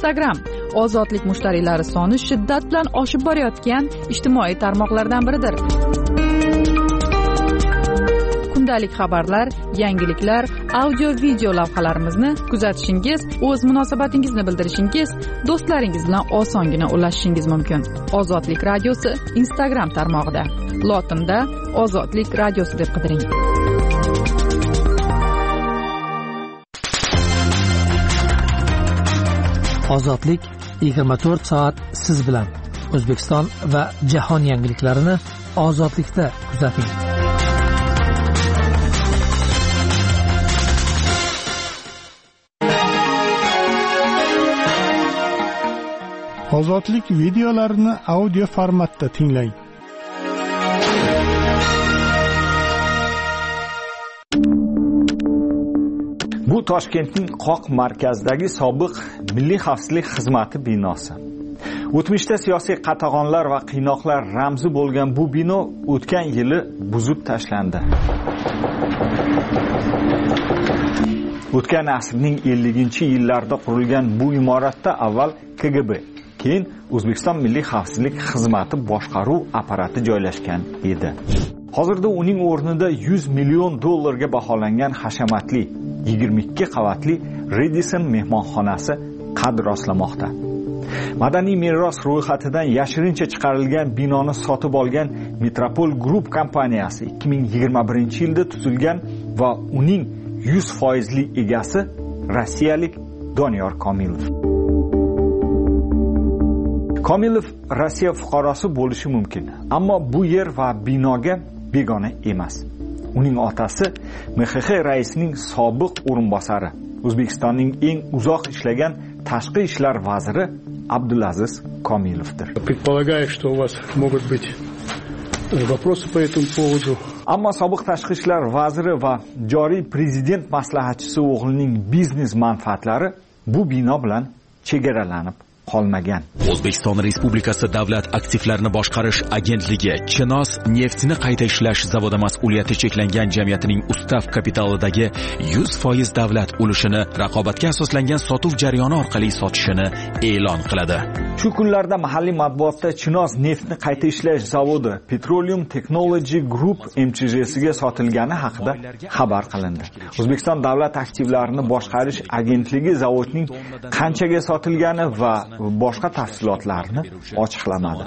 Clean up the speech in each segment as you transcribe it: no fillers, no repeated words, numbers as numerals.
Instagram ozodlik mushtariylari soni shiddat bilan oshib borayotgan ijtimoiy tarmoqlardan biridir. Kundalik xabarlar, yangiliklar, audio-video lavhalarimizni kuzatishingiz, o'z munosabatingizni bildirishingiz, do'stlaringiz bilan osongina ulashishingiz mumkin. Ozodlik radiosi Instagram tarmog'ida. Lotinda Ozodlik radiosi deb qidiring. Ozodlik 24 soat siz bilan. O'zbekiston va jahon yangiliklarini ozodlikda kuzating. Ozodlik videolarini audio formatda tinglang. Bu Toshkentning qoq markazidagi sobiq Milliy xavfsizlik xizmati binosi. O'tmishda siyosiy qatag'onlar va qiynoqlar ramzi bo'lgan bu bino o'tgan yili buzib tashlandi. O'tgan asrning 50-yillarida qurilgan bu imoratda avval KGB, keyin O'zbekiston Milliy xavfsizlik xizmati boshqaruv apparati joylashgan edi. Hozirda uning o'rnida 100 million dollarga baholangan hashamatli 22 qavatli Radisson mehmonxonasi qad rostlamoqda. Madaniy meros ro'yxatidan yashirincha chiqarilgan binoni sotib olgan Metropol Group kompaniyasi 2021-yilda tuzilgan va uning 100%li egasi rossiyalik Doniyor Komilov. Komilov Rossiya fuqarosi bo'lishi mumkin, ammo bu yer va binoga begona emas. Uning otasi MXX raisining sobiq o'rinbosari, O'zbekistonning eng uzoq ishlagan tashqi ishlar vaziri Abdulaziz Komilovdir. Предполагаю, что у вас могут быть вопросы по этому поводу. Ammo sobiq tashqi ishlar vaziri va joriy prezident maslahatchisi o'g'lining biznes manfaatlari bu bino bilan chegaralanib qolmagan. O'zbekiston Respublikasi Davlat aktivlarini boshqarish agentligi Chinoz neftini qayta ishlash zavodi mas'uliyati cheklangan jamiyatining ustav kapitalidagi 100% davlat ulushini raqobatga asoslangan sotuv jarayoni orqali sotishini e'lon qiladi. Shu kunlarda mahalliy matbuotda Chinoz neftni qayta ishlash zavodi Petroleum Technology Group MCJsiga sotilgani haqida xabar qilindi. O'zbekiston Davlat aktivlarini boshqarish agentligi zavodning qanchaga sotilgani va boshqa tafsilotlarni ochiqlamadi.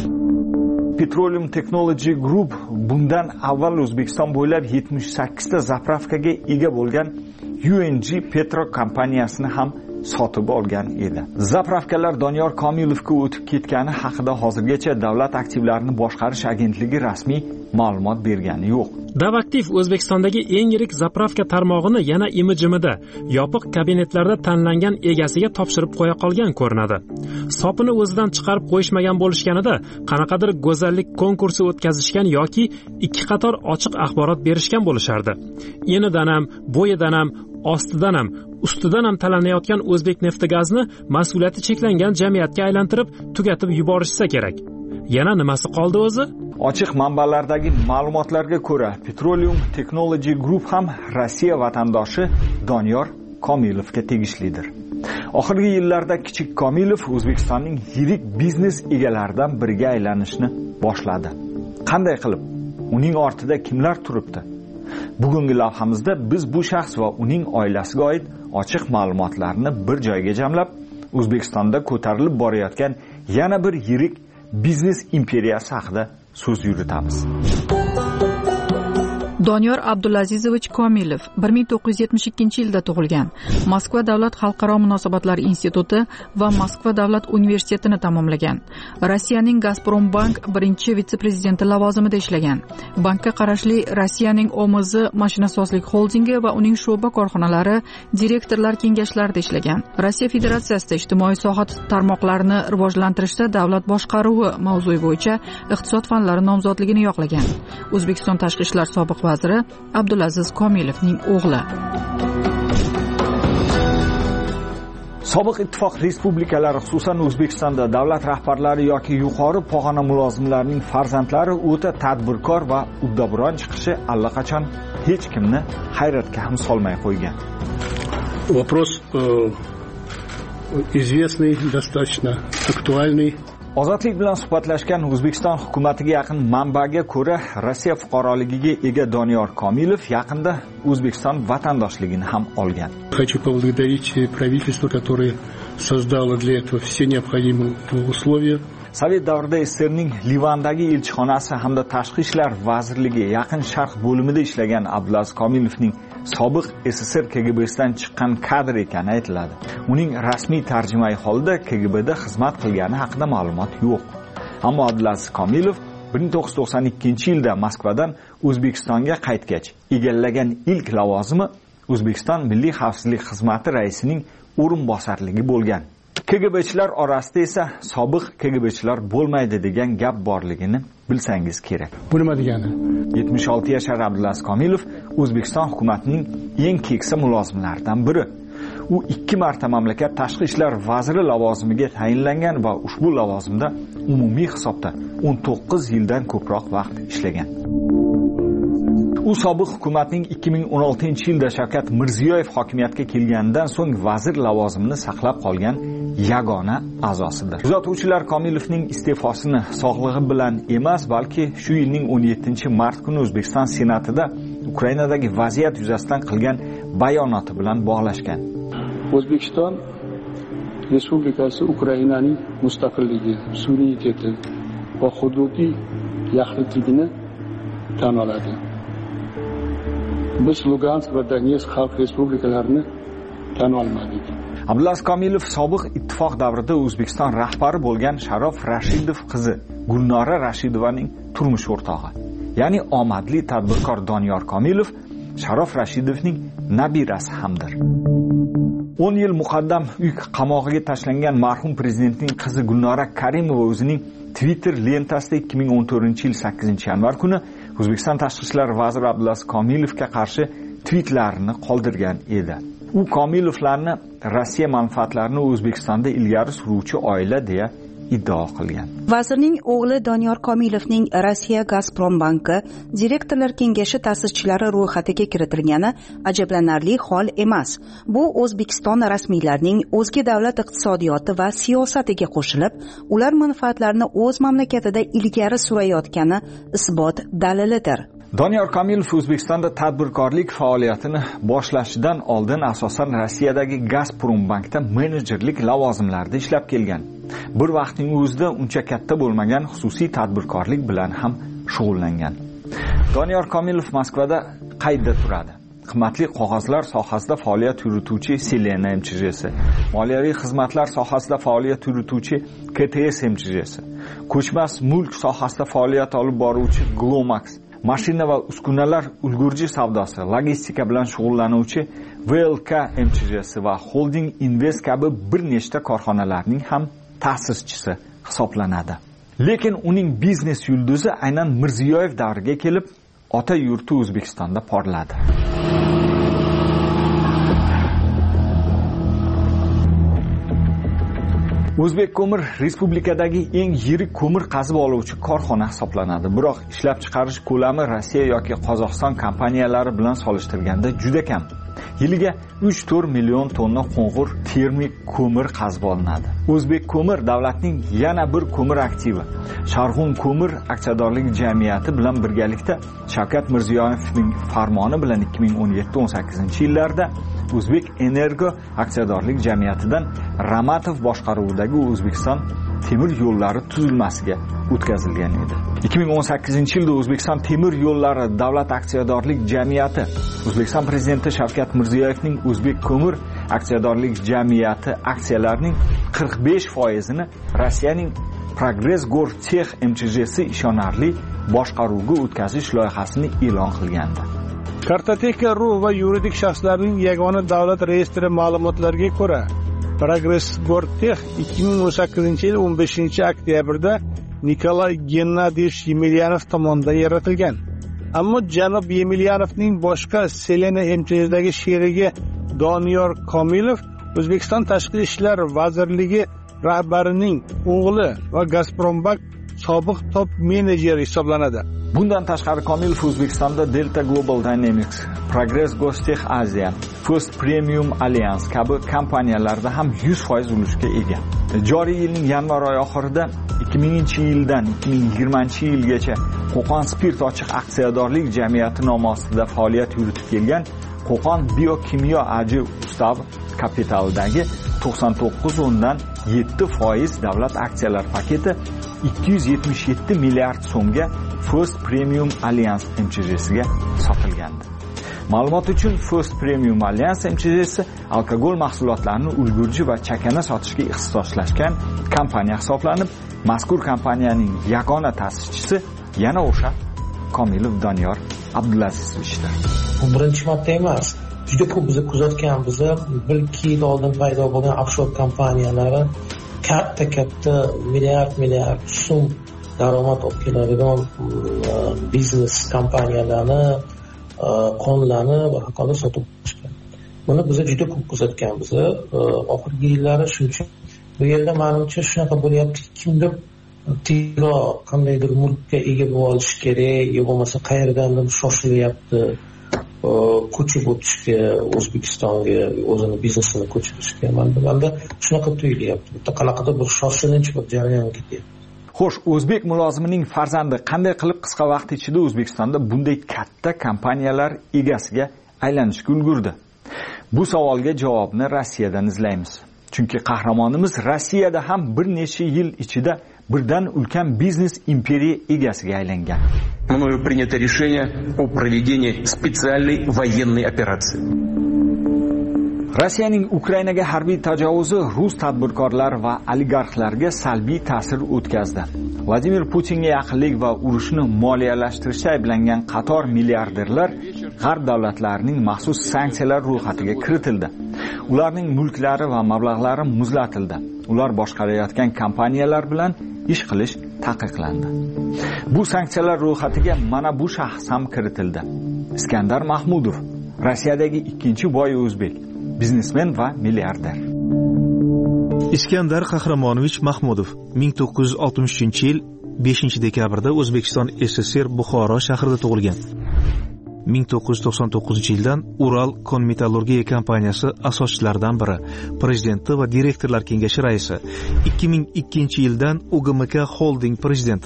Petroleum Technology Group bundan avval O'zbekiston bo'ylab 78 ta zapravkaga ega bo'lgan UNG Petro kompaniyasini ham sotib olgan edi. Zapravkalar Doniyor Komilovga o'tib ketgani haqida hozirgacha Davlat aktivlarini boshqarish agentligi rasmiy ma'lumot bergani yo'q. Davaktiv O'zbekistondagi eng yirik zapravka tarmog'ini yana imi-jimida yopiq kabinetlarda tanlangan egasiga topshirib qo'ya qolgan ko'rinadi. Sopini o'zidan chiqarib qo'yishmagan bo'lishganida qanaqadir go'zallik konkursi o'tkazishgan yoki ikki qator ochiq axborot berishgan bo'lishardi. Enidan ham, bo'yidan ham, ostidan ham, ustidan ham talanayotgan O'zbekneftgazni mas'uliyati cheklangan jamiyatga aylantirib tugatib yuborishsa kerak. Yana nimasi qoldi o'zi? Ochiq manbalardagi ma'lumotlarga ko'ra, Petroleum Technology Group ham Rossiya vatandoshi Doniyor Komilovga tegishlidir. Oxirgi yillarda kichik Komilov O'zbekistonning yirik biznes egalaridan biriga aylanishni boshladi. Qanday qilib? Uning ortida kimlar turibdi? Bugungi lavhamizda biz bu shaxs va uning oilasiga oid ochiq ma'lumotlarni bir joyga jamlab, O'zbekistonda ko'tarilib borayotgan yana bir yirik biznes imperiyasi haqida so'z yuritamiz. Doniyor Abdulazizovich Komilov 1972-yilda tug'ilgan. Moskva davlat xalqaro munosabatlar instituti va Moskva davlat universitetini tamomlagan. Rossiyaning Gazprombank birinchi vitse-prezidenti lavozimida ishlagan. Bankka qarashli Rossiyaning OMZ mashinasozlik xoldingi va uning sho'ba korxonalari direktorlar kengashlarida ishlagan. Rossiya Federatsiyasida ijtimoiy soha tarmoqlarini rivojlantirishda davlat boshqaruvi mavzui bo'yicha iqtisod fanlari nomzodligini yoqlagan. O'zbekiston tashqi ishlar sobiq vaziri Abdulaziz Komilovning o'g'li. Sobiq ittifoq respublikalari, xususan O'zbekistonda davlat rahbarlari yoki yuqori pog'ona mulozimlarining farzandlari o'ta tadbirkor va uddaburon chiqishi allaqachon hech kimni hayratga ham solmay qo'ygan. Вопрос известный, достаточно актуальный. Ozodlik bilan suhbatlashgan O'zbekiston hukumatiga yaqin manbaga ko'ra, Rossiya fuqaroligiga ega Doniyor Komilov yaqinda O'zbekiston vatandoshligini ham olgan. Хочу поблагодарить правительство, которое создало для этого все необходимые условия. Sovet davrida SSRning Livandagi elchixonasi hamda Tashqi ishlar vazirligi Yaqin Sharq bo'limida ishlagan Abdulaziz Komilovning sobiq SSR KGB'sidan chiqqan kadr ekani aytiladi. Uning rasmiy tarjimai holda KGB'da xizmat qilgani haqida ma'lumot yo'q. Ammo Abdulaziz Komilov 1992-yilda Moskvadan O'zbekistonga qaytgach, egallagan ilk lavozimi O'zbekiston Milliy xavfsizlik xizmati raisining o'rinbosarligi bo'lgan. KGB'chilar orasida esa sobiq KGB'chilar bo'lmaydi degan gap borligini bilsangiz kerak. Bu nima degani? 76 yashar Abdulaziz Komilov O'zbekiston hukumatining eng keksa mulozimlaridan biri. U 2 marta mamlakat tashqi ishlar vaziri lavozimiga tayinlangan va ushbu lavozimda umumiy hisobda 19 yildan ko'proq vaqt ishlagan. U sobiq hukumatning 2016-yilda Shavkat Mirziyoyev hokimiyatga kelganidan so'ng vazir lavozimini saqlab qolgan yagona a'zosidir. Kuzatuvchilar Komilovning iste'fosini sog'lig'i bilan emas, balki shu yilning 17-mart kuni O'zbekiston Senatida Ukrainadagi vaziyat yuzasidan qilgan bayonoti bilan bog'lashgan. O'zbekiston Respublikasi Ukrainaning mustaqilligi, suvereniteti va hududiy yaxlitligini tan oladi. Biz Lugansk va Donetsk xalq respublikalarini tan olmadik. Abdulaziz Komilov sobiq ittifoq davrida O'zbekiston rahbari bo'lgan Sharof Rashidov qizi Gulnora Rashidovaning turmush o'rtog'i. Ya'ni omadli tadbirkor Doniyor Komilov Sharof Rashidovning nabirasi hamdir. 10 yil muqaddam uy qamog'iga tashlangan marhum prezidentning qizi Gulnora Karimova o'zining Twitter lentasida 2014-yil 8-yanvar kuni O'zbekiston tashqi ishlar vaziri Abdulaziz Komilovga qarshi tweetlarini qoldirgan edi. U Komilovlarni Rossiya manfaatlarini O'zbekistonda ilgari suruvchi oila deya iddao qilgan. Vazirning o'g'li Doniyor Komilovning Rossiya Gazprom banki direktorlar kengashi ta'sischilari ro'yxatiga kiritilgani ajablanarli hol emas. Bu O'zbekiston rasmiylarining o'zga davlat iqtisodiyoti va siyosatiga qo'shilib, ular manfaatlarini o'z mamlakatida ilgari surayotgani isbot dalilidir. Doniyor Komilov O'zbekistonda tadbirkorlik faoliyatini boshlashidan oldin asosan Rossiyadagi Gazprom bankda menejerlik lavozimlarida ishlab kelgan. Bir vaqtning o'zida uncha katta bo'lmagan xususiy tadbirkorlik bilan ham shug'ullangan. Doniyor Komilov Moskvada qaydda turadi. Qimmatli qog'ozlar sohasida faoliyat yurituvchi Selena MCJ'si, moliyaviy xizmatlar sohasida faoliyat yurituvchi KTS MCJ'si, ko'chmas mulk sohasida faoliyat olib boruvchi Glomax, mashina va uskunalar ulgurji savdosi, logistika bilan shug'ullanuvchi VLK MCJ'si va Holding Invest kabi bir nechta korxonalarning ham ta'sischisi hisoblanadi. Lekin uning biznes yulduzi aynan Mirziyoyev davriga kelib, ota yurti O'zbekistonda porladi. O'zbek ko'mir respublikadagi eng yirik ko'mir qazib oluvchi korxona hisoblanadi. Biroq ishlab chiqarish ko'lami Rossiya yoki Qozog'iston kompaniyalari bilan solishtirganda juda kam. Yiliga 3-4 million tonna qo'ng'ir termik ko'mir qazib olinadi. O'zbek ko'mir davlatning yana bir ko'mir aktivi. Sharg'un ko'mir aksiyadorlik jamiyati bilan birgalikda Shavkat Mirziyoyevning farmoni bilan 2017-18-yillarda O'zbek Energo aksiyadorlik jamiyatidan Ramatov boshqaruvidagi O'zbekiston temir yo'llari tuzilmasiga o'tkazilgan edi. 2018-yilda O'zbekiston temir yo'llari davlat aksiyadorlik jamiyati O'zbekiston prezidenti Shavkat Mirziyoyevning O'zbek ko'mir aksiyadorlik jamiyati aksiyalarining 45%ni Rossiyaning Progress Gortex MCJ'si ishonarli boshqaruvga o'tkazish loyihasini e'lon qilgandi. Kartoteka.ru va yuridik shaxslarning yagona davlat reyestri ma'lumotlariga ko'ra, Progress Gortex 2018-yil 15-oktyabrda Nikolay Gennadiyevich Yemelyanov tomonidan yaratilgan. Ammo janob Yemelyanovning boshqa Selena MCJ'dagi sherigi Doniyor Komilov O'zbekiston Tashqi ishlar vazirligi rahbarining o'g'li va Gazprombank sobiq top menejeri hisoblanadi. Bundan tashqari Komilov O'zbekistonda Delta Global Dynamics, Progress Gostech Asia, First Premium Alliance kabi kompaniyalarda ham 100% ulushga ega. Joriy yilning yanvar oyi oxirida 2000-yildan 2020-yilgacha Qo'qon Spirt ochiq aksiyadorlik jamiyati nomi ostida faoliyat yuritib kelgan Qo'qon Biokimyo AJ ustav kapitalidagi 99.7% davlat aksiyalar paketi 277 milliard so'mga First Premium Alliance MCJ'siga sotilgandi. Ma'lumot uchun First Premium Alliance MCJ'si alkogol mahsulotlarini ulgurji va chakana sotishga ixtisoslashgan kompaniya hisoblanib, mazkur kompaniyaning yagona ta'sischisi yana o'sha Komilov Doniyor Abdulazizovichdir. Bu birinchi marta emas. Juda ko'p biz kuzatganmiz. 1-2 yil oldin paydo bo'lgan offshore kompaniyalari katta milliard so'm daromad olib keladigan biznes kompaniyalarni qonlarni va haqorat sotib olishgan. Buni biz juda ko'p kuzatganmiz. Oxirgi yillari shuning bu yerda menimcha shunaqa bo'lyapti, kimdir tezroq qandaydir mulkka ega bo'lib olish kerak, yo bo'lmasa qayerdandir shoshilyapti ko'chib o'tishga, O'zbekistonga o'zini biznesini ko'chirishga. Menda shunaqa tuyulyapti. Bitta qanaqadir bir shoshilinch bir jarayon ketyapti. Xo'sh, o'zbek mulozimining farzandi qanday qilib qisqa vaqt ichida O'zbekistonda bunday katta kompaniyalar egasiga aylanishga ulgurdi? Bu savolga javobni Rossiyadan izlaymiz. Chunki qahramonimiz Rossiyada ham bir necha yil ichida birdan ulkan biznes imperiya egasiga aylangan. Мною принято решение о проведении специальной военной операции. Rossiyaning Ukrainaga harbiy tajovuzi rus tadbirkorlar va oligarxlarga salbiy ta'sir o'tkazdi. Vladimir Putinga yaqinlik va urushni moliyalashtirishda ayblangan qator milliarderlar g'arb davlatlarining maxsus sanksiyalar ro'yxatiga kiritildi. Ularning mulklari va mablag'lari muzlatildi. Ular boshqarayotgan kompaniyalar bilan ish qilish taqiqlandi. Bu sanksiyalar ro'yxatiga mana bu shaxs ham kiritildi. Iskandar Mahmudov, Rossiyadagi ikkinchi boy o'zbek, biznesmen va milliarder. Iskandar Qahramonovich Mahmudov 1963-yil 5-dekabrda O'zbekiston SSR Buxoro shahrida tug'ilgan. 1999-yildan Ural Kon-metallurgiya kompaniyasi asoschilaridan biri, prezidenti va direktorlar kengashi raisi. 2002-yildan UGMK Holding prezidenti.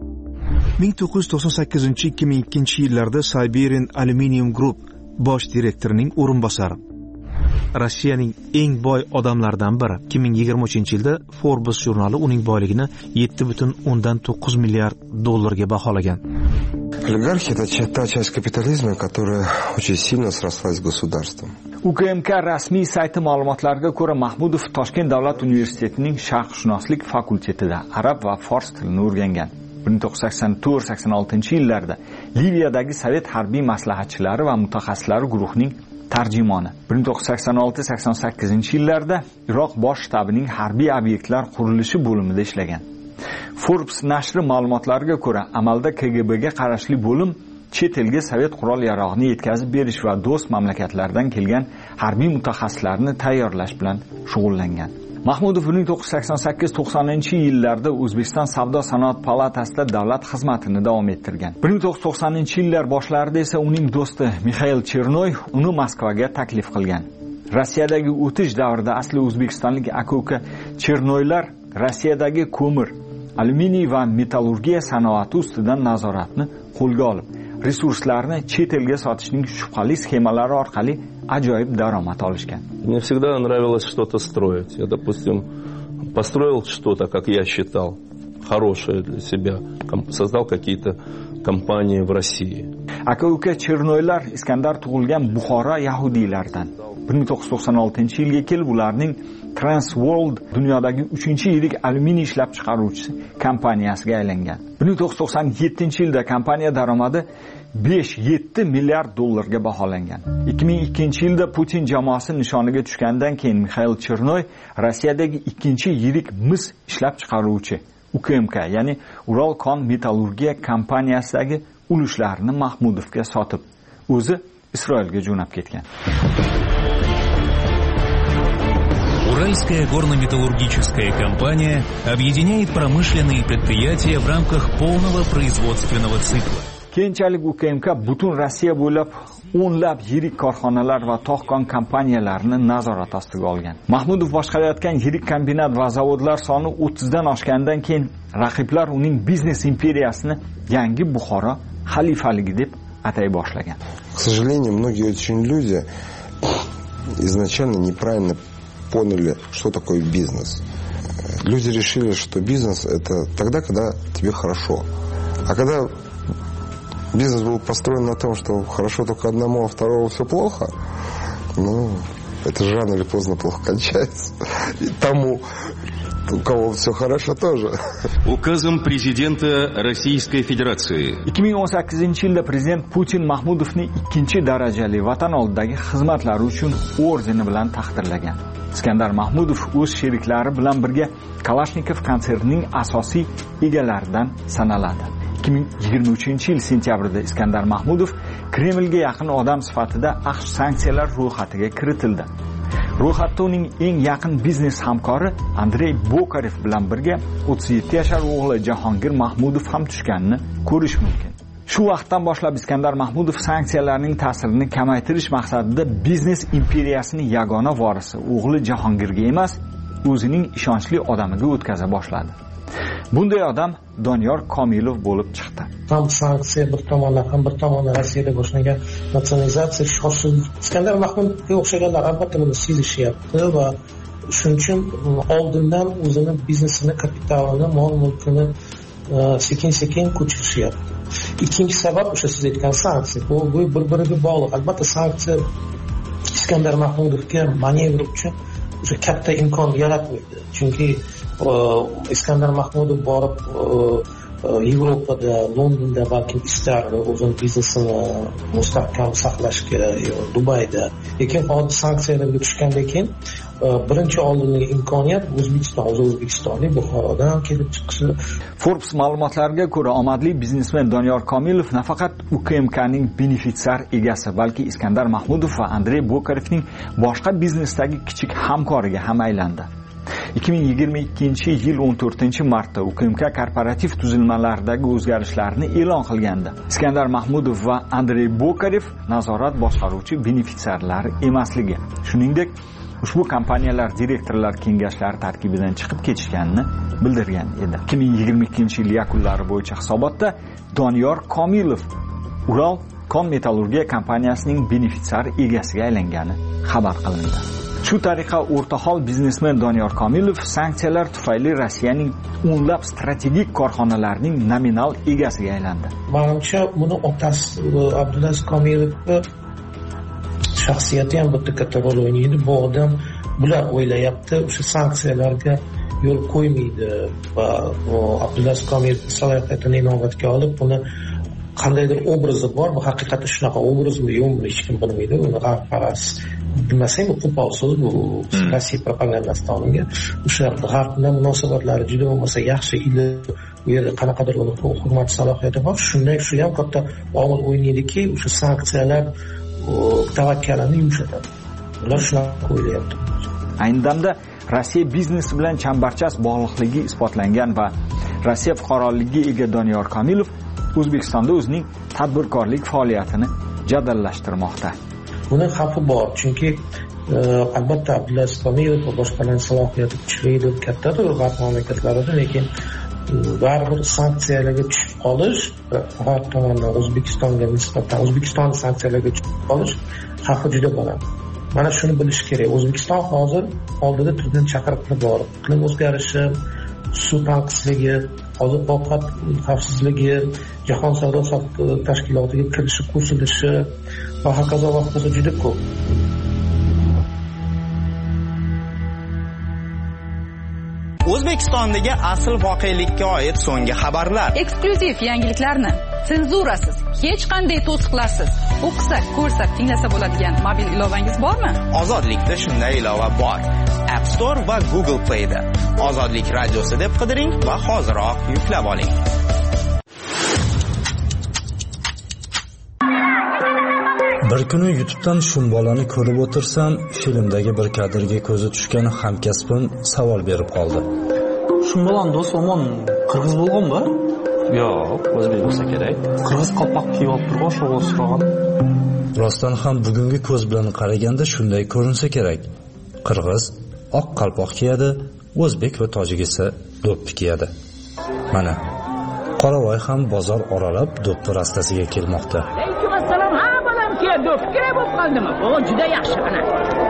1998-2002-yillarda Siberian Aluminium Group bosh direktorining o'rinbosari. Rossiyaning eng boy odamlaridan biri. 2023-yilda Forbes jurnali uning boyligini 7,9 milliard dollarga baholagan. Олигархия – это та часть капитализма, которая очень сильно срослась с государством. UKMK rasmiy sayti ma'lumotlariga ko'ra, Mahmudov Toshkent davlat universitetining sharqshunoslik fakultetida arab va fors tilini o'rgangan. 1984-86 Liviyadagi Sovet harbiy maslahatchilari va mutaxassislari guruhining tarjimoni. 1986-yillarda Iroq bosh shtabining harbiy obyektlar qurilishi bo'limida ishlagan. Forbes nashri ma'lumotlariga ko'ra, amalda KGBga qarashli bo'lim chet elga sovet qurol-yarog'ini yetkazib berish va do'st mamlakatlardan kelgan harbiy mutaxassislarni tayyorlash bilan shug'ullangan. Mahmudov 1988-90-yillarda O'zbekiston Savdo-sanoat palatasida davlat xizmatini davom ettirgan. 1990-yillar boshlarida esa uning do'sti Mixail Chernoy uni Moskvaga taklif qilgan. Rossiyadagi o'tish davrida asli o'zbekistonlik aka-uka Chernoylar Rossiyadagi ko'mir, alyuminiy va metallurgiya sanoati ustidan nazoratni qo'lga olib, resurslarni chet elga sotishning shubhali sxemalari orqali ajoyib daromad olishgan. Мне всегда нравилось что-то строить. Я, допустим, построил что-то, как я считал, хорошее для себя, создал какие-то компании в России. Aka-uka Chernoylar Iskandar tug'ilgan Buxoro yahudiylaridan. 1996-yilga kelib ularning Transworld dunyodagi 3-yirik alyuminiy ishlab chiqaruvchi kompaniyasiga aylangan. 1997-yilda kompaniya daromadi 5-7 milliard dollarga baholangan. 2002-yilda Putin jamoasi nishoniga tushgandan keyin Mixail Chernoy Rossiyadagi 2-yirik mis ishlab chiqaruvchi UKMK, ya'ni Ural Kon-metallurgiya kompaniyasidagi ulushlarini Mahmudovga sotib, o'zi Isroilga jo'nab ketgan. Уральская горно-металлургическая компания объединяет промышленные предприятия в рамках полного производственного цикла. Keyinchalik UKMK butun Rossiya bo'ylab o'nlab yirik korxonalar va tog' kompaniyalarini nazorat ostiga olgan. Mahmudov boshqarayotgan yirik kombinat va zavodlar soni 30 dan oshgandan keyin raqiblar uning biznes imperiyasini yangi Buxoro xalifaligi deb atay boshlagan. К сожалению, многие очень люди изначально неправильно поняли, что такое бизнес. Люди решили, что бизнес это тогда, когда тебе хорошо. А когда бизнес был построен на том, что хорошо только одному, а второму все плохо, ну, это же рано или поздно плохо кончается. И тому, у кого все хорошо, тоже. Указом президента Российской Федерации. 2018-yilda prezident Putin Mahmudovni 2-darajali vatan oldidagi xizmatlari uchun ordeni bilan taqdirlagan. Iskandar Mahmudov o'z sheriklari bilan birga Kalashnikov konsernining asosiy egalaridan sanaladi. 2023-yil sentyabrida Iskandar Mahmudov Kremlga yaqin odam sifatida AQSh sanksiyalar ro'yxatiga kiritildi. Ro'yxatda uning eng yaqin biznes hamkori Andrey Bokarev bilan birga 37 yashar o'g'li Jahongir Mahmudov ham tushganini ko'rish mumkin. Shu vaqtdan boshlab Iskandar Mahmudov sanksiyalarning ta'sirini kamaytirish maqsadida biznes imperiyasining yagona vorisi o'g'li Jahongirga emas, o'zining ishonchli odamiga o'tkaza boshladi. Bunday odam Doniyor Komilov bo'lib chiqdi. Ham sanksiya bir tomondan, ham bir tomondan Rossiyada boshlangan nasionalizatsiya shoshib Iskandar Mahmudovga o'xshaganlar albatta buni sezishyapti va shuning uchun oldindan o'zini biznesini, kapitalini, mol-mulkini sekin-sekin ko'chirishyapti. Ikkinchi sabab o'sha siz aytgan sanksiya. Bu bir-biriga bog'liq. Albatta sanksiya Iskandar Mahmudovga manevr uchun o'sha katta imkon yaratmaydi. Chunki Iskandar Mahmudov borib Yevropada, Londonda balki istardi o'zini biznesini mustahkam saqlashga, Dubayda. Lekin hozir sanksiyalarga tushgandan keyin birinchi oldingi imkoniyat O'zbekistonlik Buxorodan kelib chiqishi. Forbes ma'lumotlariga ko'ra, omadli biznesmen Doniyor Komilov nafaqat UKMKning benefitsiar egasi, balki Iskandar Mahmudov va Andrey Bokarevning boshqa biznesdagi kichik hamkoriga ham aylandi. 2022-yil 14-martda UKMK korporativ tuzilmalaridagi o'zgarishlarni e'lon qilgandi. Iskandar Mahmudov va Andrey Bokarev nazorat boshqaruvchi benefitsiarlar emasligi, shuningdek, ushbu kompaniyalar direktorlar kengashlari tarkibidan chiqib ketishganini bildirgan edi. 2022-yil yakunlari bo'yicha hisobotda Doniyor Komilov Ural kon metallurgiya kompaniyasining benefitsiar egasiga aylangani xabar qilindi. Shu tariqa o'rtahol biznesmen Doniyor Komilov sanksiyalar tufayli Rossiyaning o'nlab strategik korxonalarining nominal egasiga aylandi. Menimcha, buni otasi Abdulaziz Komilovning shaxsiyati ham bitta katta rol o'ynaydi. Bu odam bular o'ylayapti, o'sha sanksiyalarga yo'l qo'ymaydi va Abdulaziz Komilov salohiyatini inobatga olib, buni qandaydir obrazi bor, bu haqiqatda shunaqa obrazmi yo'qmi hech kim bilmaydi. Uni g'arb bilmasang, qo'pol so'z bu Rossiya propagandasidan olingan. O'sha g'arb bilan munosabatlari juda bo'lmasa yaxshi edi. U yerda qanaqadir uni hurmat salohiyati bor. Shunday shu ham katta omil o'ynaydiki, o'sha sanksiyalar tavakkalini yumshatadi. Ular shunaqa o'ylayapti. Ayni damda Rossiya biznesi bilan chambarchas bog'liqligi isbotlangan va Rossiya fuqaroligiga ega Doniyor Komilov O'zbekistonda o'zining tadbirkorlik faoliyatini jadallashtirmoqda. Buni xavfi bor, chunki albatta Abdulaziz Komilov va boshqalarning salohiyati kuchlidir, kattadir g'arb mamlakatlarida, lekin baribir sanksiyalarga tushib qolish, g'arb tomonidan O'zbekistonga nisbatan O'zbekiston sanksiyalarga tushib qolish xavfi juda baland. Mana shuni bilish kerak. O'zbekiston hozir oldida turgan chaqiriqlar bor. Iqlim o'zgarishi, suv tanqisligi, oziq-ovqat xavfsizligi, jahon savdo tashkilotiga kirishi, qo'shilishi va hokazo juda ko'p. O'zbekistondagi asl voqelikka oid so'nggi xabarlar. Eksklyuziv yangiliklarni senzurasiz, hech qanday to'siqlarsiz o'qisak, ko'rsak, tinglasa bo'ladigan mobil ilovangiz bormi? Ozodlikda shunday ilova bor. App Store va Google Play'da. Ozodlik radiosi deb qidiring va hoziroq yuklab oling. Bir kuni YouTube'dan shumbolani ko'rib o'tirsam, filmdagi bir kadrga ko'zi tushgan hamkasbim savol berib qoldi. Shumbolan do'st omon qirg'iz bo'lganmi? Yo'q, o'zbek bo'lsa kerak. Qirg'iz qalpoq kiyib olib turgan o'sha so'ragan. Rostdan ham bugungi ko'z bilan qaraganda shunday ko'rinsa kerak. Qirg'iz oq qalpoq kiyadi, o'zbek va tojik esa do'ppi kiyadi. Mana Qoravoy ham bozor oralab do'ppi rastasiga kelmoqda. Assalom, ha bolam kelib do'ppi kerak bo'lib qoldimi? O, juda yaxshi mana.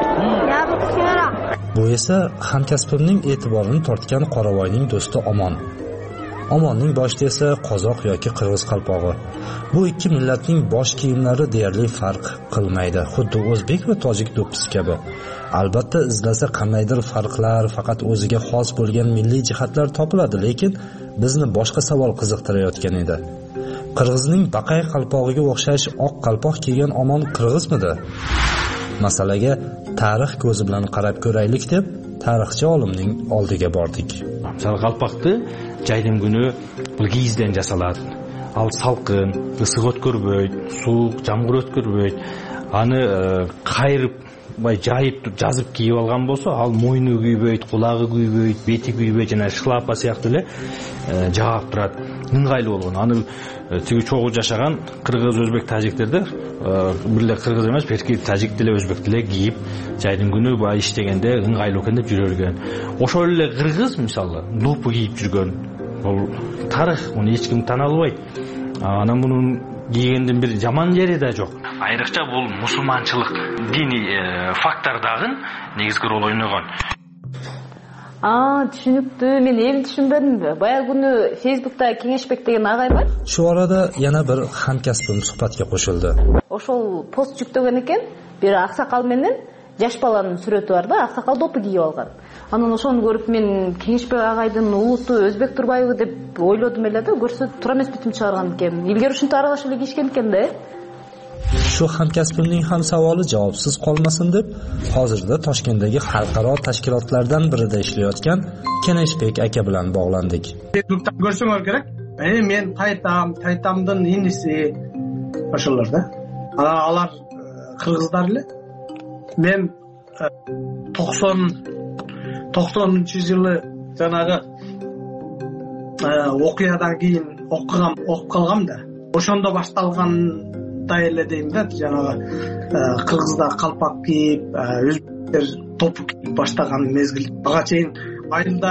Bu esa hamkasbimning e'tiborini tortgan Qoravoyning do'sti Omon. Omonning boshida esa qozoq yoki qirg'iz qalpog'i. Bu ikki millatning bosh kiyimlari deyarli farq qilmaydi, xuddi o'zbek va tojik do'ppisi kabi. Albatta izlasa qandaydir farqlar, faqat o'ziga xos bo'lgan milliy jihatlar topiladi, lekin bizni boshqa savol qiziqtirayotgan edi. Qirg'izning baqay qalpog'iga o'xshash oq qalpoq kiygan Omon qirg'izmidi? Masalaga tarix ko'zi bilan qarab ko'raylik deb tarixchi olimning oldiga bordik. Qalpoqni jaydim kuni giyizdan jasaladi. Al salqin, ысык өткөрбөйт, суук, жамгыр өткөрбөйт. Аны кайрып, жайып жазып кийип алган болсо, ал мойну күйбөйт, кулагы күйбөйт, бети күйбөйт, жана шылапа сыяктуу эле жаап турат. Ыңгайлуу болгон. Аны тиги чогуу жашаган кыргыз, өзбек, тажиктерде бирле кыргыз эмес, берки тажик деле, өзбек деле кийип, жайдын күнү бай иштегенде ыңгайлуу экен деп жүрөргөн. Ошол эле кыргыз мисалы дупу кийип жүргөн. Бул тарых, муну эч ким тана албайт. Анан мунун кийгендин бир жаман жери да жок. Айрыкча бул мусулманчылык диний фактордагы негизги роль ойногон. Түшүнүктүү. Мен эми түшүнбөдүмбү? Баягы күнү Facebook'та Кеңешбек деген агай бар. Шу арада yana bir hamkasbim suhbatga qo'shildi. Ошол пост жүктөгөн экен. Бир аксакал менен жаш баланын сүрөтү бар да, аксакал допу кийип алган. Анан ошону көрүп мен Кеңешбек агайдын улуту өзбек турбайбы деп ойлодум эле да, көрсө тура эмес бүтүм чыгарган экен. Илгери ушинтип аралаш эле кийишкен экен да. Shu hamkasbimning ham savoli javobsiz qolmasin deb hozirda Toshkentdagi xalqaro tashkilotlardan birida ishlayotgan Keneshbek aka bilan bog'landik. Facebook'tan ko'rsangiz kerak. Men taytamdын inisi o'shalarda. Alar qirg'izlar эле. Men 90-yılı жанагы окуядан кийин окуп калгам да. Ошондо башталган эле дейм да, жанагы кыргыздар калпак кийип, өзбектер топу кийип баштаган мезгил. Ага чейин айылда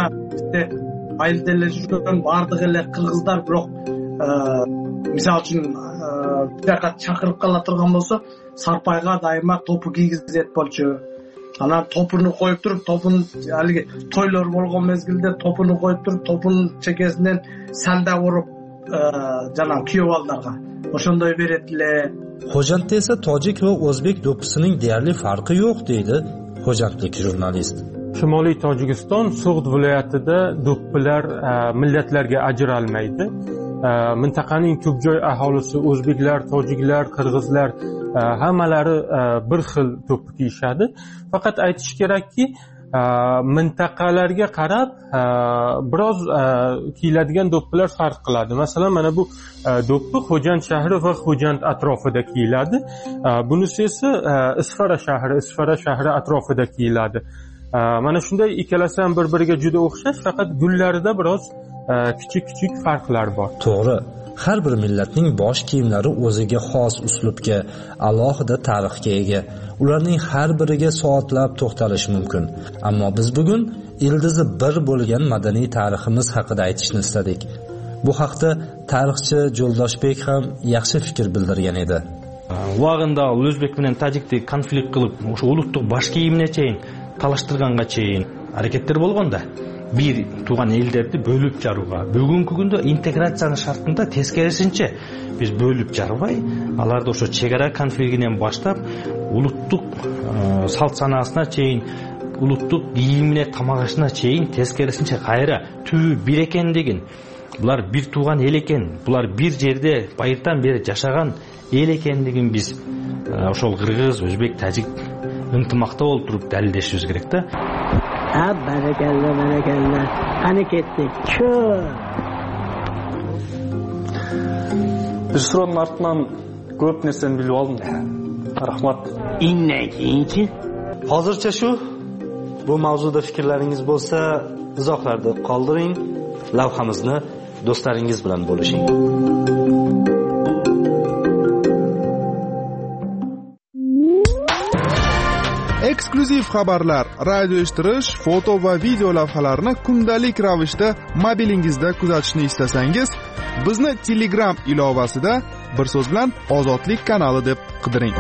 эле жүргөн бардык эле кыргыздар, бирок мисалы үчүн жака чакырып кала турган болсо, Сарпайга дайыма топу кийгизет болчу. Анан топуну коюп туруп, топун алиги тойлор болгон мезгилде топуну коюп туруп, топунун чекесинен салда уруп жанагы күйөө балдарга ошондой берет эле. Xo'jandda esa tojik va o'zbek do'ppisining deyarli farqi yo'q deydi xo'jandlik jurnalist. Shimoliy Tojikiston Sug'd viloyatida do'ppilar millatlarga ajralmaydi. Mintaqaning ko'p joy aholisi o'zbeklar, tojiklar, qirg'izlar hammalari bir xil do'ppi kiyishadi. Faqat aytish kerakki, mintaqalarga qarab biroz kiyiladigan do'ppilar farq qiladi. Masalan, mana bu do'ppi Xo'jand shahri va Xo'jand atrofida kiyiladi. Bunisi esa Isfara shahri atrofida kiyiladi. Mana shunday ikkalasi ham bir-biriga juda o'xshash, faqat gullarida biroz kichik farqlar bor. To'g'ri. Har bir millatning bosh kiyimlari o'ziga xos uslubga, alohida tarixga ega. Ularning har biriga soatlab to'xtalish mumkin. Ammo biz bugun ildizi bir bo'lgan madaniy tariximiz haqida aytishni istadik. Bu haqda tarixchi Jo'ldoshbek ham yaxshi fikr bildirgan edi. Vaqtida o'zbek bilan tojikni konflikt qilib, o'sha ulug'liq bosh kiyimine чейин талаштырганга чейин аракеттер болгонда, бир туган элдерди бөлүп жарууга, бүгүнкү күндө интеграциянын шартында тескерисинче биз бөлүп жарбай, аларды ошо чек ара конфликтинен баштап, улуттук салт санаасына чейин, улуттук кийимине, тамак-ашына чейин тескерисинче кайра түбү бир экендигин, булар бир туган эл экен, булар бир жерде байыртан бери жашаган эл экендигин биз ошол кыргыз, өзбек, тажик ынтымакта болуп туруп далилдешибиз керек да. Barakalla. Qani ketdik. Rejissёрдун артынан көп нерсени билип алдым. Рахмат. Иннекинчи. Hozircha shu. Bu mavzuda fikrlaringiz bo'lsa, izohlarda qoldiring. Lavhamizni do'stlaringiz bilan bo'lishing. Eksklyuziv xabarlar, radio eshittirish, foto va video lavhalarni kundalik ravishda mobilingizda kuzatishni istasangiz, bizni Telegram ilovasida bir so'z bilan Ozodlik kanali deb qidiring.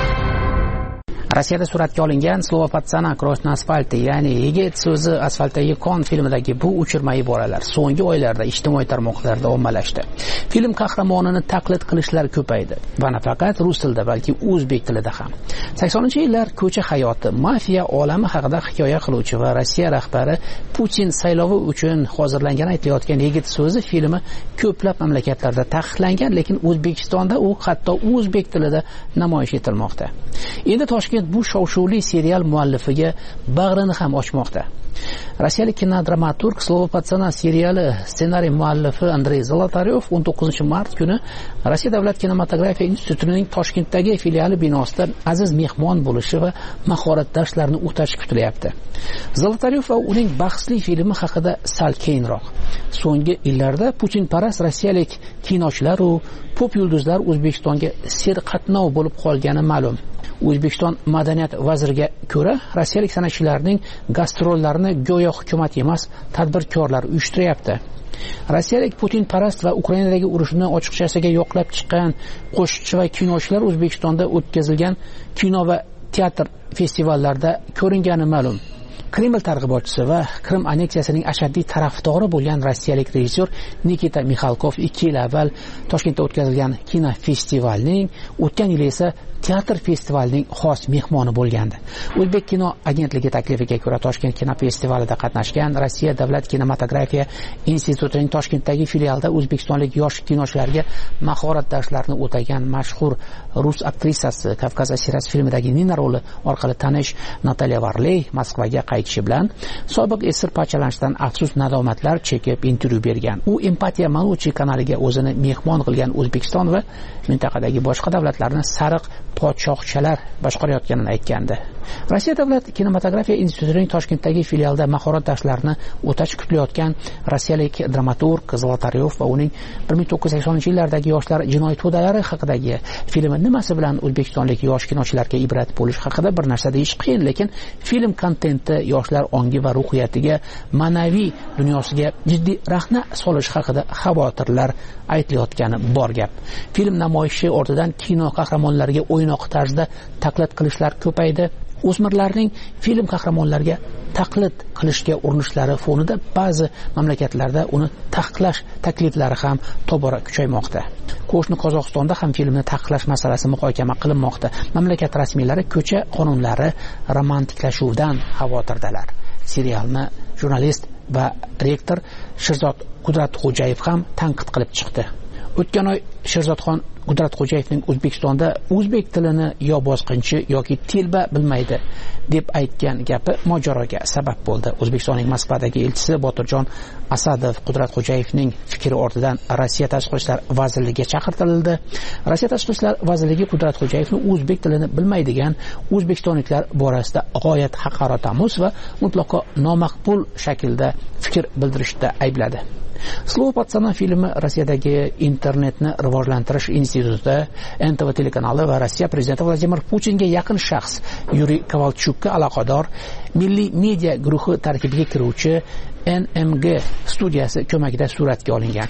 Rossiyada suratga olingan Slova patsana Cross na asfalti, ya'ni yigit so'zi asfaltdagi kon filmidagi bu uchirma iboralar so'nggi oylarda ijtimoiy tarmoqlarda ommalashdi. Film qahramonini taqlid qilishlar ko'paydi va nafaqat rus tilida, balki o'zbek tilida ham. 80-yillar ko'cha hayoti, mafiya olami haqida hikoya qiluvchi va Rossiya rahbari Putin saylovi uchun hozirlangan aytilayotgan yigit so'zi filmi ko'plab mamlakatlarda taqiqlangan, lekin O'zbekistonda u hatto o'zbek tilida namoyish etilmoqda. Endi Toshkent bu shov-shuvli serial muallifiga bag'rini ham ochmoqda. Rossiyalik kinodramaturg Slova patsana seriali ssenariy muallifi Andrey Zolotaryov 19-mart kuni Rossiya davlat kinematografiya institutining Toshkentdagi filiali binosida aziz mehmon bo'lishi va mahorat darslarini o'tashi kutilyapti. Zolotaryov va uning bahsli filmi haqida sal keyinroq. So'nggi yillarda Putinparast rossiyalik kinochilar va pop yulduzlar O'zbekistonga serqatnov bo'lib qolgani ma'lum. O'zbekiston madaniyat vaziriga ko'ra, rossiyalik san'atchilarning gastrollarini go'yo hukumat emas, tadbirkorlar uyushtiryapti. Rossiyalik Putinparast va Ukrainadagi urushni ochiqchasiga yoqlab chiqqan qo'shiqchi va kinochilar O'zbekistonda o'tkazilgan kino va teatr festivallarida ko'ringani ma'lum. Kreml targ'ibotchisi va Krim anneksiyasining ashaddiy tarafdori bo'lgan rossiyalik rejissyor Nikita Mixalkov 2 yil avval Toshkentda o'tkazilgan kino festivalning, o'tgan yil esa teatr festivalining xos mehmoni bo'lgandi. O'zbek kino agentligi taklifiga ko'ra Toshkent kino festivalida qatnashgan Rossiya davlat kinematografiya institutining Toshkentdagi filialida o'zbekistonlik yosh kinochilarga mahorat darslarini o'tagan mashhur rus aktrisasi Kavkaz asirasi filmidagi Nina roli orqali tanish Natalya Varley Moskvaga qaytishi bilan sobiq esir parchalanishdan afsus nadomatlar chekib intervyu bergan. U Empatiya Manuchi kanaliga o'zini mehmon qilgan O'zbekiston va mintaqadagi boshqa davlatlarni sariq podshohchalar boshqarayotganini aytgandi. Rossiya davlat kinematografiya institutining Toshkentdagi filialida mahorat darslarini o'tash kutilayotgan rossiyalik dramaturg Zolotaryov va uning 1980-yillardagi yoshlar jinoiy to'dalari haqidagi filmi nimasi bilan o'zbekistonlik yosh kinochilarga ibrat bo'lish haqida bir narsa deyish qiyin, lekin film kontenti yoshlar ongi va ruhiyatiga, ma'naviy dunyosiga jiddiy rahna solish haqida xavotirlar aytilayotgani bor gap. Film namoyishi ortidan kino qahramonlariga o'ynoq tarzda taqlid qilishlar ko'paydi. O'smirlarning film qahramonlariga taqlid qilishga urinishlari fonida ba'zi mamlakatlarda uni taqiqlash takliflari ham tobora kuchaymoqda. Qo'shni Qozog'istonda ham filmni taqiqlash masalasi muhokama qilinmoqda. Mamlakat rasmiylari ko'cha qonunlari romantiklashuvdan xavotirdalar. Serialni jurnalist va rektor Sherzod Qudratxo'jayev ham tanqid qilib chiqdi. O'tgan oy Sherzodxon Qudratxo'jayevning O'zbekistonda o'zbek tilini yo bosqinchi yoki telba bilmaydi deb aytgan gapi mojaroga sabab bo'ldi. O'zbekistonning Moskvadagi elchisi Botirjon Asadov Qudratxo'jayevning fikri ortidan Rossiya Tashqi ishlar vazirligiga chaqirtirildi. Rossiya Tashqi ishlar vazirligi Qudratxo'jayevni o'zbek tilini bilmaydigan o'zbekistonliklar borasida g'oyat haqoratomuz va mutlaqo nomaqbul shaklda fikr bildirishda aybladi. Slova patsana filmi Rossiyadagi internetni rivojlantirish institutida NTV telekanali va Rossiya prezidenti Vladimir Putinga yaqin shaxs Yuriy Kovalchukka aloqador milliy media guruhi tarkibiga kiruvchi NMG studiyasi ko'magida suratga olingan.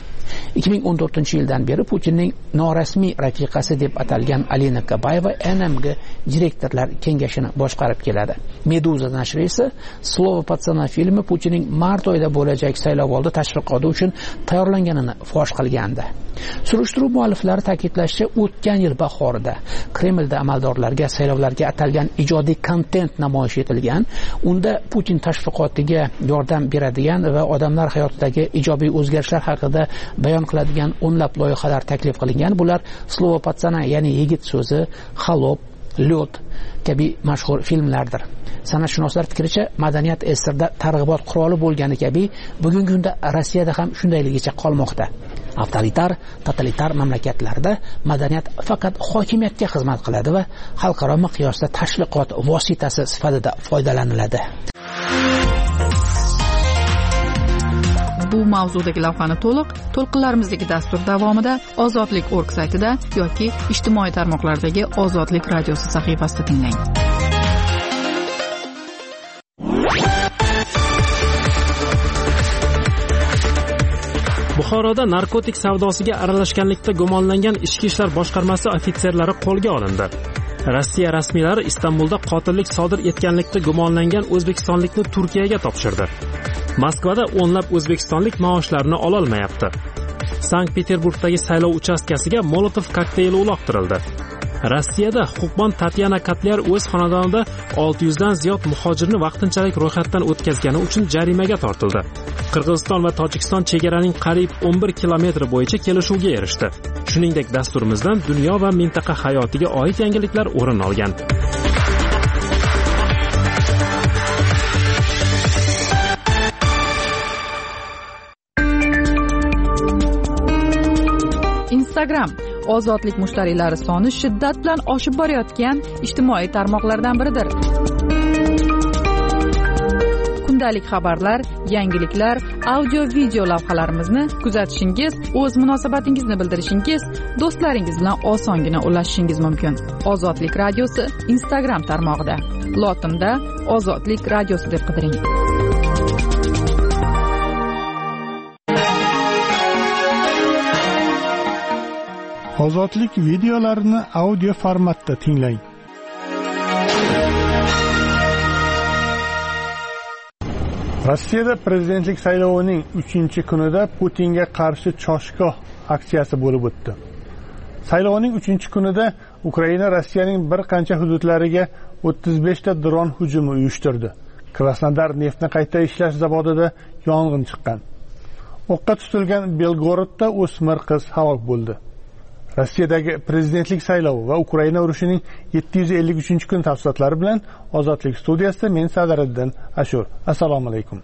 2014-yildan beri Putinning norasmiy rafiqasi deb atalgan Alina Kabayeva NMG direktorlar kengashini boshqarib keladi. Meduza nashri esa Slova patsana filmi Putinning mart oyida bo'lajak saylovoldi tashviqoti uchun tayyorlanganini fosh qilgandi. Surishtiruv mualliflari ta'kidlashicha, o'tgan yil bahorida Kremlda amaldorlarga saylovlarga atalgan ijodiy kontent namoyish etilgan. Unda Putin tashviqotiga yordam beradigan va odamlar hayotidagi ijobiy o'zgarishlar haqida bayon qiladigan o'nlab loyihalar taklif qilingan. Bular Slova patsana, ya'ni yigit so'zi, Xalob, Lyot kabi mashhur filmlardir. San'atshunoslar fikricha, madaniyat esirda targ'ibot quroli bo'lgani kabi bugungi kunda Rossiyada ham shundayligicha qolmoqda. Avtoritar, totalitar mamlakatlarda madaniyat faqat hokimiyatga xizmat qiladi va xalqaro miqyosda tashviqot vositasi sifatida foydalaniladi. bu mavzudagi lavhani to'lqinlarimizdagi dastur davomida ozodlik.org saytida yoki ijtimoiy tarmoqlardagi Ozodlik radiosi sahifasida tinglang. Buxoroda narkotik savdosiga aralashganlikda gumonlangan Ichki ishlar boshqarmasi ofitserlari qo'lga olindi. Rossiya rasmiylari Istanbulda qotillik sodir etganlikda gumonlangan o'zbekistonlikni Turkiyaga topshirdi. Moskvada o'nlab o'zbekistonlik maoshlarini ola olmayapti. Sankt-Peterburgdagi saylov uchastkasiga Molotov kokteyli uloqtirildi. Rossiyada huquqbon Tatyana Katlyar o'z xonadonida 600 dan ziyod muhojirni vaqtinchalik ro'yxatdan o'tkazgani uchun jarimaga tortildi. Qirg'iziston va Tojikiston chegaraning qariyb 11 kilometri bo'yicha kelishuvga erishdi. Shuningdek, dasturimizdan dunyo va mintaqa hayotiga oid yangiliklar o'rin olgan. Instagram ozodlik mushtariylari soni shiddat bilan oshib borayotgan ijtimoiy tarmoqlardan biridir. Kundalik xabarlar, yangiliklar, audio-video lavhalarimizni kuzatishingiz, o'z munosabatingizni bildirishingiz, do'stlaringiz bilan osongina ulashishingiz mumkin. Ozodlik radiosi Instagram tarmog'ida. Lotinda Ozodlik radiosi deb qidiring. Ozodlik videolarini audio formatda tinglang. Rossiyada prezidentlik saylovining 3-kunida Putinga qarshi choshgoh aksiyasi bo'lib o'tdi. Saylovning 3-kunida Ukraina Rossiyaning bir qancha hududlariga 35 ta dron hujumi uyushtirdi. Krasnodar neftni qayta ishlash zavodida yong'in chiqqan. O'qqa tutilgan Belgorodda o'smir qiz halok bo'ldi. Rossiyadagi prezidentlik saylovi va Ukraina urushining 753-kun tafsilotlari bilan Ozodlik studiyasida men Sadariddin Ashur. Assalomu alaykum.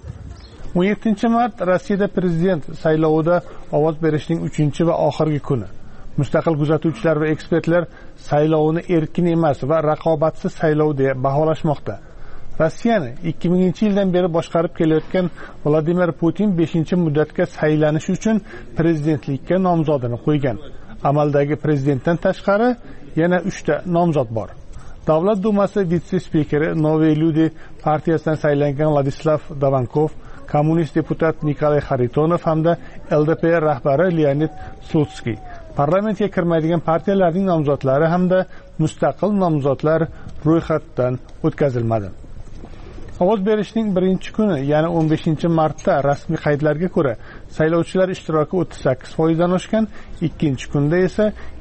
17-mart Rossiyada prezident saylovida ovoz berishning 3 va oxirgi kuni. Mustaqil kuzatuvchilar va ekspertlar saylovni erkin emas va raqobatsiz saylov deb baholashmoqda. Rossiyani 2000-yildan beri boshqarib kelayotgan Vladimir Putin 5-muddatga saylanish uchun prezidentlikka nomzodini qo'ygan. Amaldagi prezidentdan tashqari yana 3 ta nomzod bor. Davlat dumasi vitse-spikeri Novые люди partiyasidan saylangan Vladislav Davankov, kommunist deputat Nikolay Xaritonov hamda LDP rahbari Leonid Slutsky. Parlamentga kirmaydigan partiyalarning nomzodlari hamda mustaqil nomzodlar ro'yxatdan o'tkazilmadi. Ovoz berishning 1-kuni, ya'ni 15-martda rasmiy qaydlarga ko'ra saylovchilar ishtiroki 38% dan oshgan, 2-kunda esa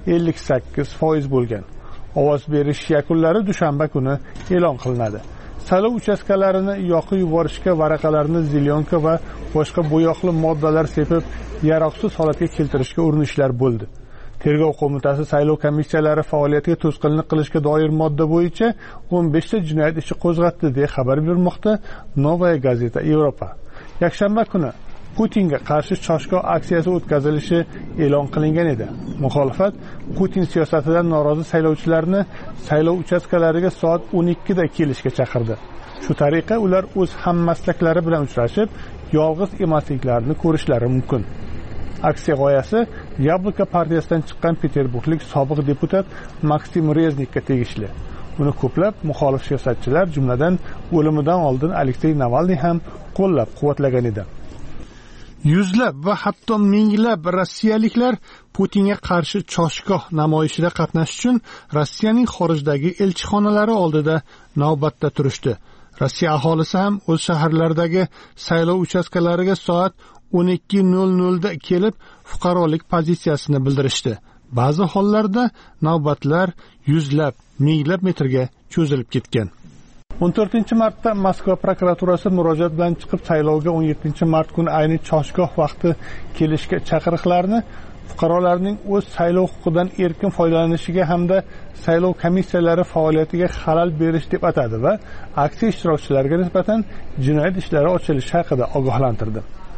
58% bo'lgan. Ovoz berish yakunlari dushanba kuni e'lon qilinadi. Saylov uchastkalarini yoqib yuborishga varaqalarni zilyonka va boshqa bo'yoqli moddalar sepib, yaroqsiz holatga keltirishga urinishlar bo'ldi. Tergov qo'mitasi saylov komissiyalari faoliyatiga to'sqinlik qilishga doir modda bo'yicha 15 ta jinoyat ishi qo'zg'atdi deb xabar bermoqda Novaya Gazeta Yevropa. Yakshanba kuni Putinga qarshi choshgoh aksiyasi o'tkazilishi e'lon qilingan edi. Muxolifat Putin siyosatidan norozi saylovchilarni saylov uchastkalariga soat 12 da kelishga chaqirdi. Shu tariqa ular o'z hammaslaklari bilan uchrashib, yolg'iz emasliklarini ko'rishlari mumkin. Aksiya g'oyasi Yabloko partiyasidan chiqqan Peterburglik sobiq deputat Maksim Reznikka tegishli. Uni ko'plab muxolif siyosatchilar, jumladan o'limidan oldin Aleksey Navalniy ham qo'llab-quvvatlagan edi. Yuzlab va hatto minglab rossiyaliklar Putinga qarshi choshgoh namoyishida qatnashish uchun Rossiyaning xorijdagi elchixonalari oldida navbatda turishdi. Rossiya aholisi ham o'z shaharlaridagi saylov uchastkalariga soat 12:00 da kelib fuqarolik pozitsiyasini bildirishdi. Ba'zi hollarda navbatlar yuzlab, minglab metrga cho'zilib ketgan. 14-martda Moskva prokuraturasi murojaat bilan chiqib saylovga 17-mart kuni ayni choshgoh vaqti kelishga chaqiriqlarni fuqarolarning o'z saylov huquqidan erkin foydalanishiga hamda saylov komissiyalari faoliyatiga xalal berish deb atadi va aksiya ishtirokchilariga nisbatan jinoyat ishlari ochilishi haqida ogohlantirdi.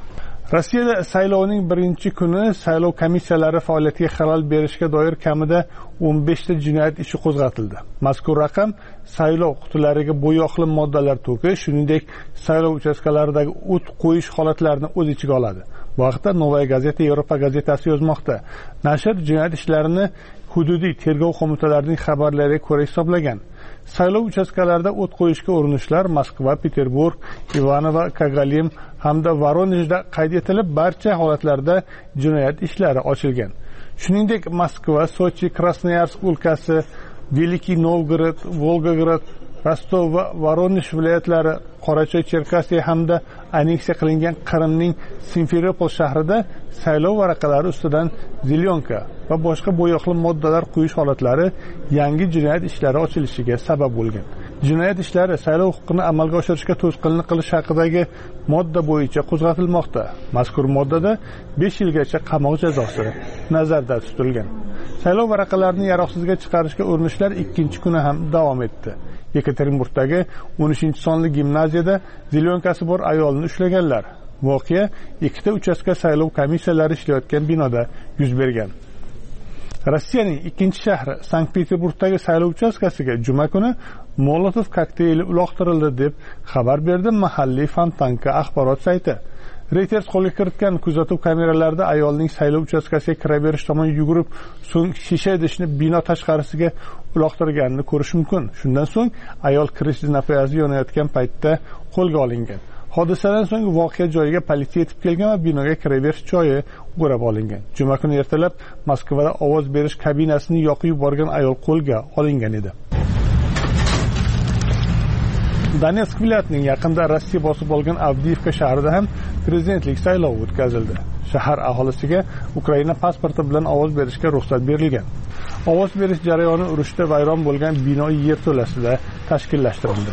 Rossiyada saylovning birinchi kuni saylov komissiyalari faoliyatiga xalal berishga doir kamida 15 ta jinoyat ishi qo'zg'atildi. Mazkur raqam saylov qutilariga bo'yoqli moddalar to'kish, shuningdek saylov uchastkalaridagi o't qo'yish holatlarini o'z ichiga oladi. Bu haqda Novaya Gazeta Yevropa gazetasi yozmoqda. Nashr jinoyat ishlarini hududiy tergov qo'mitalarining xabarlariga ko'ra hisoblagan. Saylov uchastkalarida o't qo'yishga urinishlar Moskva, Peterburg, Ivanovo, Kogalim hamda Voronejda qayd etilib, barcha holatlarda jinoyat ishlari ochilgan. Shuningdek, Moskva, Sochi, Krasnoyarsk o'lkasi, Veliki Novgorod, Volgograd, Rostov va Voronej viloyatlari, Qorachoy, Cherkasiya hamda anneksiya qilingan Qrimning Simferopol shahrida saylov varaqalari ustidan zilyonka va boshqa bo'yoqli moddalar quyish holatlari yangi jinoyat ishlari ochilishiga sabab bo'lgan. Jinoyat ishlari saylov huquqini amalga oshirishga to'sqinlik qilish haqidagi modda bo'yicha qo'zg'atilmoqda. Mazkur moddada 5 yilgacha qamoq jazosi nazarda tutilgan. Saylov varaqalarini yaroqsizga chiqarishga urinishlar ikkinchi kuni ham davom etdi. Yekaterinburgdagi 13-sonli gimnaziyada zilyonkasi bor ayolni ushlaganlar. Voqea ikkita uchastka saylov komissiyalari ishlayotgan binoda yuz bergan. Rossiyaning ikkinchi shahri Sankt-Peterburgdagi saylov uchastkasiga juma kuni Molotov kokteyli uloqtirildi deb xabar berdi mahalliy Fontanka axborot sayti. Reuters qo'lga kiritgan kuzatuv kameralarida ayolning saylov uchastkasiga kiraverish tomon yugurib, so'ng shisha idishni bino tashqarisiga uloqtirganini ko'rish mumkin. Shundan so'ng ayol kirish zinapoyasi yonayotgan paytda qo'lga olingan. Hodisadan so'ng voqea joyiga politsiya yetib kelgan va binoga kiraverish joyi o'rab olingan. Juma kuni ertalab Moskvada ovoz berish kabinasini yoqib yuborgan ayol qo'lga olingan edi. Donetsk viloyatining yaqinda Rossiya bosib olgan Avdiivka shahrida ham prezidentlik saylovi o'tkazildi. Shahar aholisiga Ukraina pasporti bilan ovoz berishga ruxsat berilgan. Ovoz berish jarayoni urushda vayron bo'lgan bino yerto'lasida tashkillashtirildi.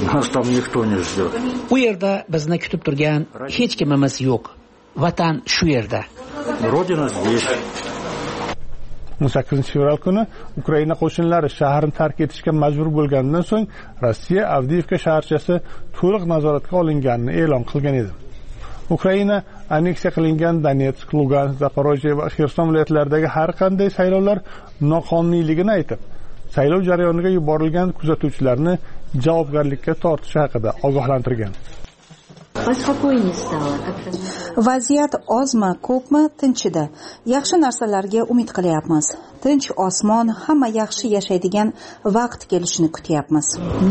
U yerda bizni kutib turgan hech kimimiz yo'q. Vatan shu yerda. Rodina здесь. 18-fevral kuni Ukraina qo'shinlari shaharni tark etishga majbur bo'lganidan so'ng Rossiya Avdiivka shaharchasi to'liq nazoratga olinganini e'lon qilgan edi. Ukraina anneksiya qilingan Donetsk, Lugansk, Zaporojye va Xerson viloyatlaridagi har qanday saylovlar noqonuniyligini aytib, saylov jarayoniga yuborilgan kuzatuvchilarni javobgarlikka tortish haqida ogohlantirgan. Vaziyat ozmi, ko'pmi tinchida. Yaxshi narsalarga umid qilyapmiz. Tinch osmon, hamma yaxshi yashaydigan vaqt kelishini kutyapmiz.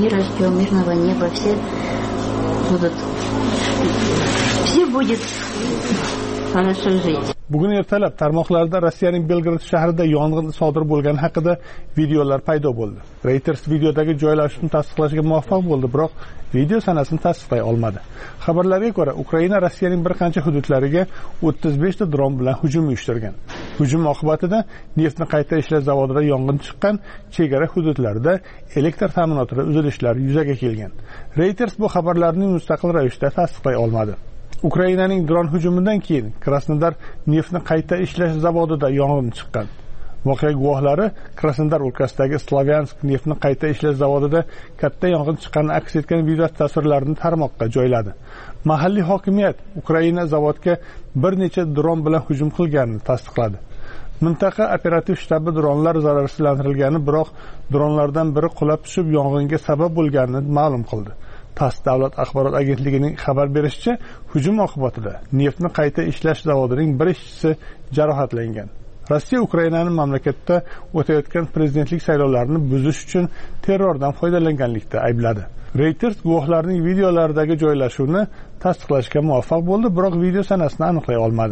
Bugun ertalab tarmoqlarda Rossiyaning Belgrad shahrida yong'in sodir bo'lgani haqida videolar paydo bo'ldi. Reuters videodagi joylashishni tasdiqlashga muvaffaq bo'ldi, biroq video sanasini tasdiqlay olmadi. Xabarlarga ko'ra, Ukraina Rossiyaning bir qancha hududlariga 35 ta dron bilan hujum uyushtirgan. Hujum oqibatida neftni qayta ishlash zavodida yong'in chiqqan, chegara hududlarida elektr ta'minotida uzilishlar yuzaga kelgan. Reuters bu xabarlarni mustaqil ravishda tasdiqlay olmadi. Ukrainaning dron hujumidan keyin Krasnodar neftni qayta ishlash zavodida yong'in chiqqan. Voqea guvohlari Krasnodar o'lkasidagi Slavyansk neftni qayta ishlash zavodida katta yong'in chiqqanini aks etgan video tasvirlarini tarmoqqa joyladi. Mahalliy hokimiyat Ukraina zavodga bir necha dron bilan hujum qilganini tasdiqladi. Mintaqa operativ shtabi dronlar zararsizlantirilgani, biroq dronlardan biri qulab tushib yong'inga sabab bo'lganini ma'lum qildi. TASS davlat axborot agentligining xabar berishicha, hujum oqibatida neftni qayta ishlash zavodining bir ishchisi jarohatlangan. Rossiya Ukrainani mamlakatda o'tayotgan prezidentlik saylovlarini buzish uchun terrordan foydalanganlikda aybladi. Reuters guvohlarning videolaridagi joylashuvni tasdiqlashga muvaffaq bo'ldi, biroq video sanasini aniqlay olmadi.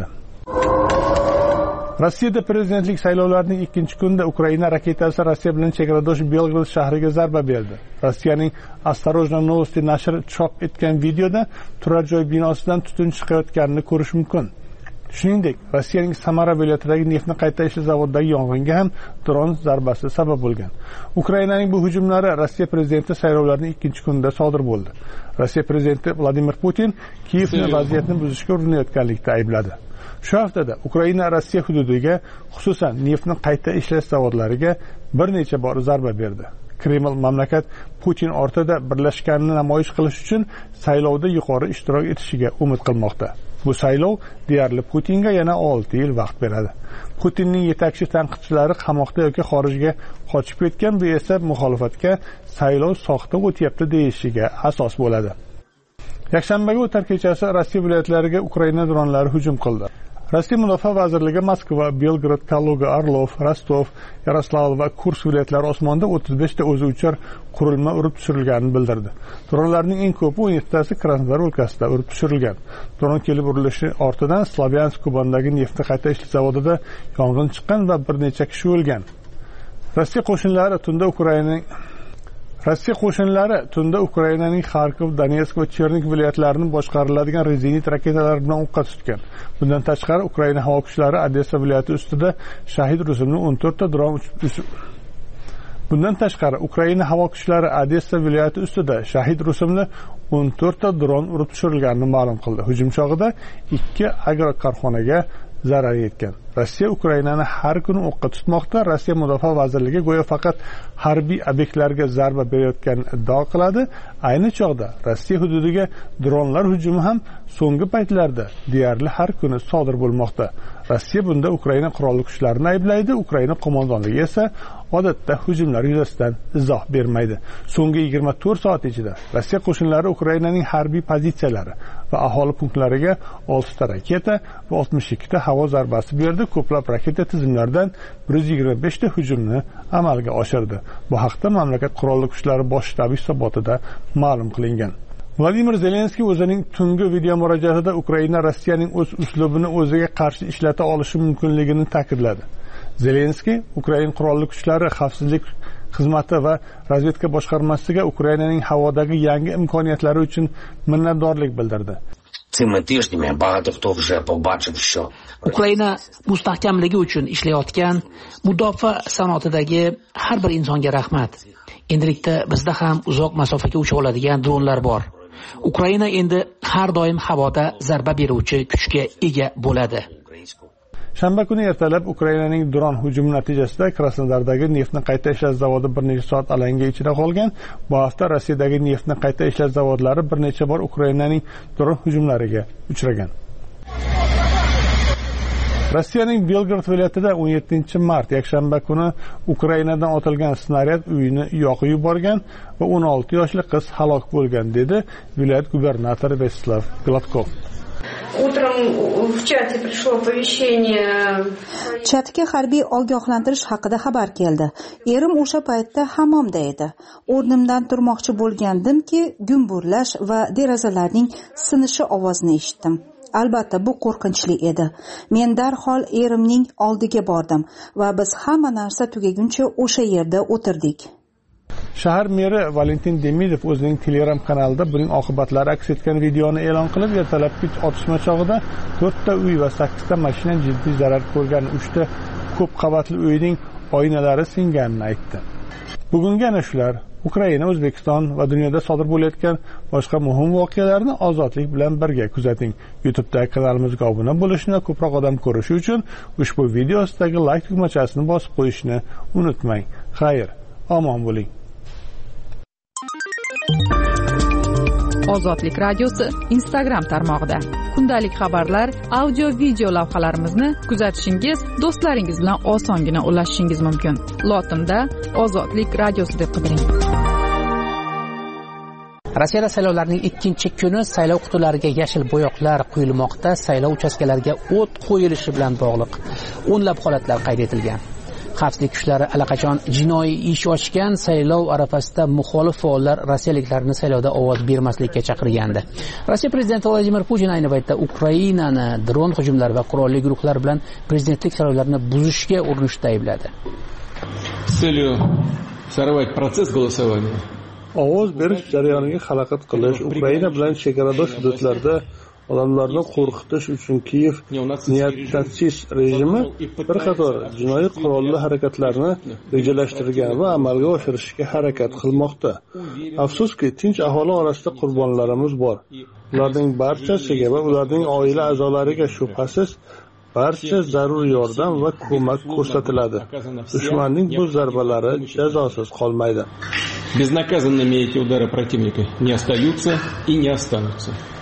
Rossiyada prezidentlik saylovlarining ikkinchi kunida Ukraina raketasi Rossiya bilan chegaradosh Belgrad shahriga zarba berdi. Rossiyaning Осторожно Novosti nashri chop etgan videoda turar joy binosidan tutun chiqayotganini ko'rish mumkin. Shuningdek, Rossiyaning Samara viloyatidagi neftni qayta ishlash zavodidagi yong'inga ham dron zarbasi sabab bo'lgan. Ukrainaning bu hujumlari Rossiya prezidenti saylovlarining ikkinchi kunida sodir bo'ldi. Rossiya prezidenti Vladimir Putin Kiyevni vaziyatni buzishga urinayotganlikda aybladi. Shu haftada Ukraina Rossiya hududiga, xususan neftni qayta ishlash zavodlariga bir necha bor zarba berdi. Kreml mamlakat Putin ortida birlashganini namoyish qilish uchun saylovda yuqori ishtirok etishiga umid qilmoqda. Bu saylov deyarli Putinga yana 6 yil vaqt beradi. Putinning yetakchi tanqidchilari qamoqda yoki xorijga qochib ketgan, bu esa muxolifatga saylov soxta o'tyapti deyishiga asos bo'ladi. Yakshanbaga o'tar kechasi Rossiya viloyatlariga Ukraina dronlari hujum qildi. Rossiya Mudofaa vazirligi Moskva, Belgrad, Kaluga, Orlov, Rostov, Yaroslavl va Kursk viloyatlari osmonida 35 ta o'zi uchar qurilma urib tushirilganini bildirdi. Dronlarning eng ko'pi 17 tasi Krasnodar o'lkasida urib tushirilgan. Dron kelib urilishi ortidan Slavyansk Kubandagi neftni qayta ishlash zavodida yong'in chiqqan va bir necha kishi o'lgan. Rossiya tunda Ukrainaning Kharkov, Donetsk va Cherniv viloyatlarini boshqariladigan rezinit raketalar bilan o'qqa tutgan. Bundan tashqari Ukraina havo kuchlari Odessa viloyati ustida shahid rusumli 14 ta dron urib tushirilganini ma'lum qildi. Hujum chog'ida 2 agrokorxonaga zarar yetgan. Rossiya Ukrainani har kuni o'qqa tutmoqda. Rossiya Mudofaa vazirligi go'yo faqat harbiy obyektlarga zarba berayotganini iddao qiladi. Ayni chog'da Rossiya hududiga dronlar hujumi ham so'nggi paytlarda deyarli har kuni sodir bo'lmoqda. Rossiya bunda Ukraina qurolli kuchlarini ayblaydi. Ukraina qo'mondonligi esa odatda hujumlar yuzasidan izoh bermaydi. So'nggi 24 soat ichida Rossiya qo'shinlari Ukrainaning harbiy pozitsiyalari va aholi punktlariga 6 ta raketa va 62 ta havo zarbasi berdi. Ko'plab raketa tizimlaridan 125 ta hujumni amalga oshirdi. Bu haqda mamlakat qurolli kuchlari bosh shtabi hisobotida ma'lum qilingan. Vladimir Zelenskiy o'zining tungi video murojaatida Ukraina Rossiyaning o'z uslubini o'ziga qarshi ishlata olishi mumkinligini ta'kidladi. Zelenskiy Ukraina qurolli kuchlari xavfsizlik xizmati va razvedka boshqarmasiga Ukrainaning havodagi yangi imkoniyatlari uchun minnatdorlik bildirdi. Ukraina mustahkamligi uchun ishlayotgan mudofaa sanoatidagi har bir insonga rahmat. Endilikda bizda ham uzoq masofaga ucha oladigan dronlar bor. Ukraina endi har doim havoda zarba beruvchi kuchga ega bo'ladi. Shanba kuni ertalab Ukrainaning dron hujumi natijasida Krasnodardagi neftni qayta ishlash zavodi bir necha soat alanga ichida qolgan. Bu hafta Rossiyadagi neftni qayta ishlash zavodlari bir necha bor Ukrainaning dron hujumlariga uchragan. Rossiyaning Belgrad viloyatida 17-mart yakshanba kuni Ukrainadan otilgan snaryad uyini yoqib yuborgan va 16 yoshli qiz halok bo'lgan, dedi viloyat gubernatori Vyacheslav Gladkov. Chatga harbiy ogohlantirish haqida xabar keldi. Erim o'sha paytda hammomda edi. O'rnimdan turmoqchi bo'lgandimki, gumburlash va derazalarning sinishi ovozini eshitdim. Albatta bu qo'rqinchli edi. Men darhol erimning oldiga bordim va biz hamma narsa tugaguncha o'sha yerda o'tirdik. Shahar meri Valentin Demidov o'zining Telegram kanalida buning oqibatlari aks etgan videoni e'lon qilib, ertalabki otishma chog'ida 4 ta uy va 8 ta mashina jiddiy zarar ko'rgan, 3 ta ko'p qavatli uyning oynalari singanini aytdi. Bugungi ana shular Ukraina, O'zbekiston va dunyoda sodir bo'layotgan boshqa muhim voqealarni ozodlik bilan birga kuzating. YouTube'dagi kanalimizga obuna bo'lishni va ko'proq odam ko'rishi uchun ushbu video ostidagi like tugmachasini bosib qo'yishni unutmang. Xayr, omon bo'ling. Ozodlik radiosi Instagram tarmog'ida kundalik xabarlar, audio video lavhalarimizni kuzatishingiz, do'stlaringiz bilan osongina ulashishingiz mumkin. Lotinda Ozodlik radiosi deb qidiring. Rossiyada saylovlarning ikkinchi kuni saylov qutilariga yashil bo'yoqlar quyilmoqda. Saylov uchastkalariga o't qo'yilishi bilan bog'liq o'nlab holatlar qayd etilgan. Xavfsizlik kuchlari allaqachon jinoiy ish ochgan. Saylov arafasida muxolif faollar rossiyaliklarni saylovda ovoz bermaslikka chaqirgandi. Rossiya prezidenti Vladimir Putin ayni paytda Ukrainani dron hujumlari va qurolli guruhlar bilan prezidentlik saylovlarini buzishga urinishda aybladi. Ovoz berish jarayoniga xalaqit qilish, Ukraina bilan chegaradosh hududlarda odamlarni qo'rqitish uchun Kiyev neonatsist rejimi bir qator jinoiy qurolli harakatlarni rejalashtirgan va amalga oshirishga harakat qilmoqda. Afsuski, tinch aholi orasida qurbonlarimiz bor. Ularning barchasiga va ularning oila a'zolariga shubhasiz barcha zarur yordam va ko'mak ko'rsatiladi. Dushmanning bu zarbalari jazosiz qolmaydi. Безнаказанными эти удары противника не остаются и не останутся.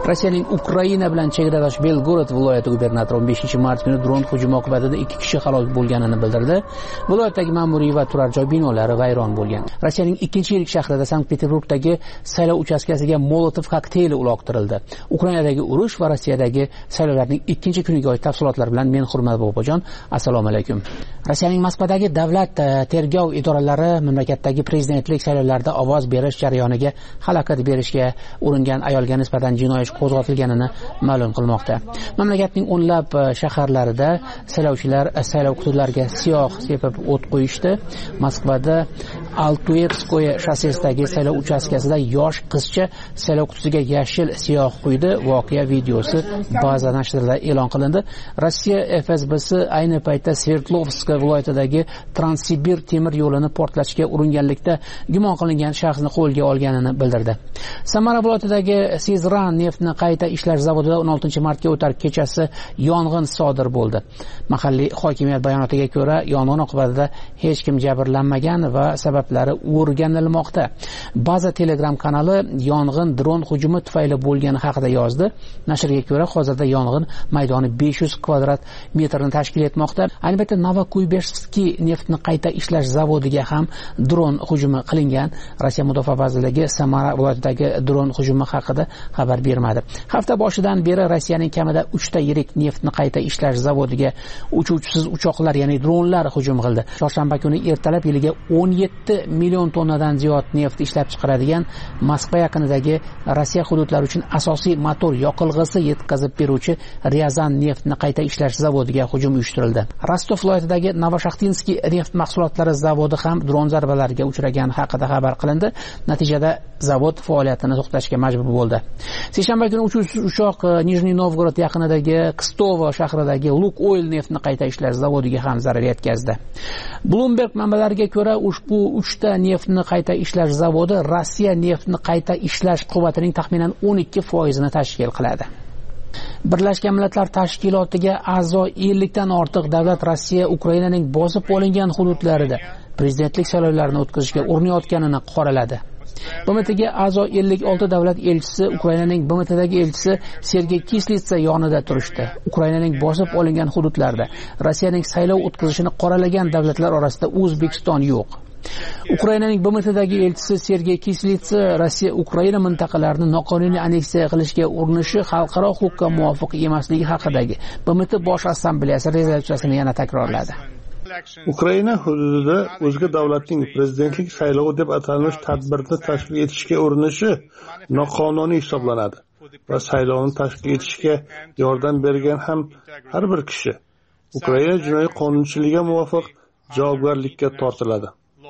Rossiyaning Ukraina bilan chegaradosh Belgorod viloyati gubernatori 15-mart kuni dron hujumi oqibatida 2 kishi halok bo'lganini bildirdi. Viloyatdagi ma'muriy va turar joy binolari vayron bo'lgan. Rossiyaning 2-yirik shahrida Sankt-Peterburgdagi saylov uchastkasiga Molotov kokteyli uloqtirildi. Ukrainadagi urush va Rossiyadagi saylovlarning 2-kuniga oid tafsilotlar bilan men Hurmat Bobojon. Assalomu alaykum. Rossiyaning Moskvadagi davlat tergov idoralari mamlakatdagi prezidentlik saylovlarida ovoz berish jarayoniga xalaqit berishga uringan ayolga nisbatan jinoiy ish qo'zg'atilganini ma'lum qilmoqda. Mamlakatning o'nlab shaharlarida saylovchilar saylov qutilariga siyoh sepib o't qo'yishdi. Moskvada Altuyevskoye shossesidagi saylov uchastkasida yosh qizcha saylov qutisiga yashil siyoh quydi. Voqea videosi baza nashrida e'lon qilindi. Rossiya FSBsi ayni paytda Sverdlovsk viloyatidagi Transsibir temir yo'lini portlatishga uringanlikda gumon qilingan shaxsni qo'lga olganini bildirdi. Samara viloyatidagi Sizran neftni qayta ishlash zavodida 16-martga o'tar kechasi yong'in sodir bo'ldi. Mahalliy hokimiyat bayonotiga ko'ra, yong'in oqibatida hech kim jabrlanmagan va sabablari o'rganilmoqda. Baza Telegram kanali yong'in dron hujumi tufayli bo'lgani haqida yozdi. Nashrga ko'ra, hozirda yong'in maydoni 500 kvadrat metrni tashkil etmoqda. Ayni paytda Novokuyberskskiy neftni qayta ishlash zavodiga ham dron hujumi qilingan. Rossiya mudofaa vazirligi Samara viloyatidagi dron hujumi haqida xabar bermadi. Hafta boshidan beri Rossiyaning kamida 3 ta yirik neftni qayta ishlash zavodiga uchuvchisiz uchoqlar, ya'ni dronlar hujum qildi. Chorshanba kuni ertalab yiliga 17 million tonnadan ziyod neft ishlab chiqaradigan Moskva yaqinidagi Rossiya hududlari uchun asosiy motor yoqilg'isi yetkazib beruvchi Ryazan neftni qayta ishlash zavodiga hujum uyushtirildi. Rostov viloyatidagi Novoshaxtinskiy neft mahsulotlari zavodi ham dron zarbalariga uchragan haqida xabar qilindi. Natijada zavod faoliyatini to'xtatishga majbur bo'ldi. Seshanba kuni uchuvchisiz uchoq Nijniy Novgorod yaqinidagi Kstovo shahridagi Lukoil neftni qayta ishlash zavodiga ham zarar yetkazdi. Bloomberg manbalariga ko'ra, ushbu 3 ta neftni qayta ishlash zavodi Rossiya neftni qayta ishlash quvvatining taxminan 12% ni tashkil qiladi. Birlashgan Millatlar Tashkilotiga a'zo 50 dan ortiq davlat Rossiya Ukrainaning bosib olingan hududlarida prezidentlik saylovlarini o'tkazishga urinayotganini qoraladi. BMTga a'zo 56 davlat elchisi Ukrainaning BMTdagi elchisi Sergey Kislitsa yonida turishdi. Ukrainaning bosib olingan hududlarda Rossiyaning saylov o'tkazishini qoralagan davlatlar orasida O'zbekiston yo'q. Ukrainaning BMTdagi elchisi Sergey Kislitsa Rossiya Ukraina mintaqalarini noqonuniy anneksiya qilishga urinishi xalqaro huquqqa muvofiq emasligi haqidagi BMT bosh assambleyasi rezolyutsiyasini yana takrorladi. Ukraina hududida o'zga davlatning prezidentlik saylovi deb atalmish tadbirni tashkil etishga urinishi noqonuniy hisoblanadi va saylovni tashkil etishga yordam bergan ham har bir kishi Ukraina jinoiy qonunchiligiga muvofiq javobgarlikka tortiladi.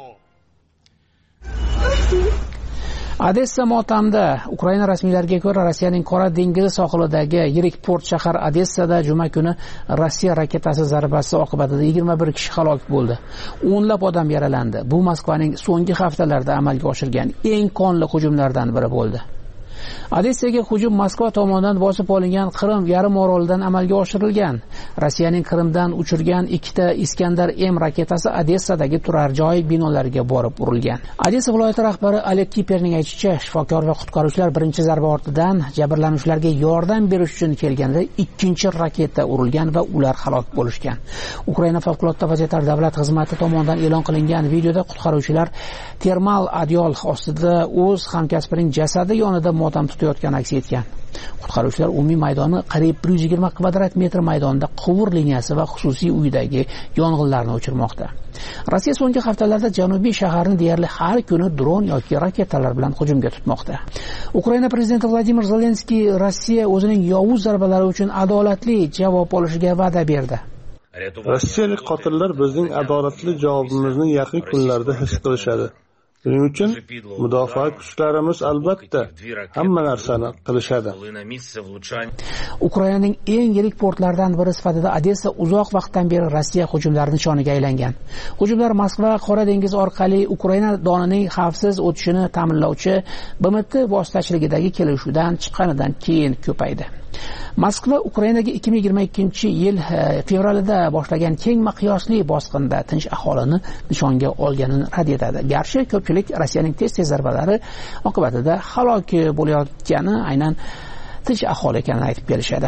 Odessa motamda Ukraina rasmiylariga ko'ra Rossiyaning Qora dengizi sohilidagi yirik port shahar Odessada juma kuni Rossiya raketasi zarbasi oqibatida 21 kishi halok bo'ldi. O'nlab odam yaralandi. Bu Moskvaning so'nggi haftalarda amalga oshirgan eng qonli hujumlardan biri bo'ldi. Odessaga hujum Moskva tomonidan bosib olingan Qrim yarim orolidan amalga oshirilgan. Rossiyaning Qrimdan uchirgan 2 ta Iskandar M raketasi Odessadagi turar joy binolariga borib urilgan. Odessa viloyati rahbari Oleg Kiperning aytishicha, shifokor va qutqaruvchilar birinchi zarba ortidan jabrlanuvchilarga yordam berish uchun kelganda ikkinchi raketa urilgan va ular halok bo'lishgan. Ukraina favqulodda vaziyatlar davlat xizmati tomonidan e'lon qilingan videoda qutqaruvchilar termal adyol ostida o'z hamkasbining jasadi yonida motam tutayotgan aks etgan. Qutqaruvchilar umumiy maydoni qariyb 120 kvadrat metr maydonda quvur liniyasi va xususiy uydagi yong'inlarni o'chirmoqda. Rossiya so'nggi haftalarda janubiy shaharni deyarli har kuni dron yoki raketalar bilan hujumga tutmoqda. Ukraina prezidenti Vladimir Zelenskiy Rossiya o'zining yovuz zarbalari uchun adolatli javob olishiga va'da berdi. Rossiyalik qotillar bizning adolatli javobimizni yaqin kunlarda his qilishadi. Buning uchun mudofaa kuchlarimiz albatta hamma narsani qilishadi. Ukrainaning eng yirik portlaridan biri sifatida Odessa uzoq vaqtdan beri Rossiya hujumlarining nishoniga aylangan. Hujumlar Moskva Qora dengiz orqali Ukraina donining xavfsiz o'tishini ta'minlovchi BMT vositachiligidagi kelishuvdan chiqqanidan keyin ko'paydi. Moskva Ukrainaga 2022-yil fevralida boshlangan keng miqyosli bosqinda tinch aholini nishonga olganini rad etadi. Garchi ko'pchilik Rossiyaning tez zarbalari oqibatida halok bo'layotgani aynan tinch aholi ekanini aytib kelishadi.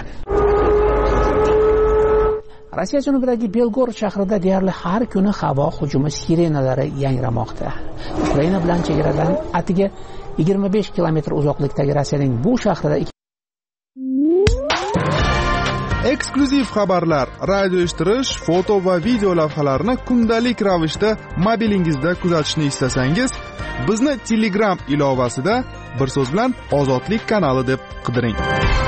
Rossiya janubidagi Belgorod shahrida deyarli har kuni havo hujumi sirenalari yangramoqda. Ukraina bilan chegaradan atiga 25 kilometr uzoqlikdagi Rossiyaning bu shahrida eksklyuziv xabarlar, radio eshittirish, foto va video lavhalarni kundalik ravishda mobilingizda kuzatishni istasangiz, bizni Telegram ilovasida bir so'z bilan Ozodlik kanali deb qidiring.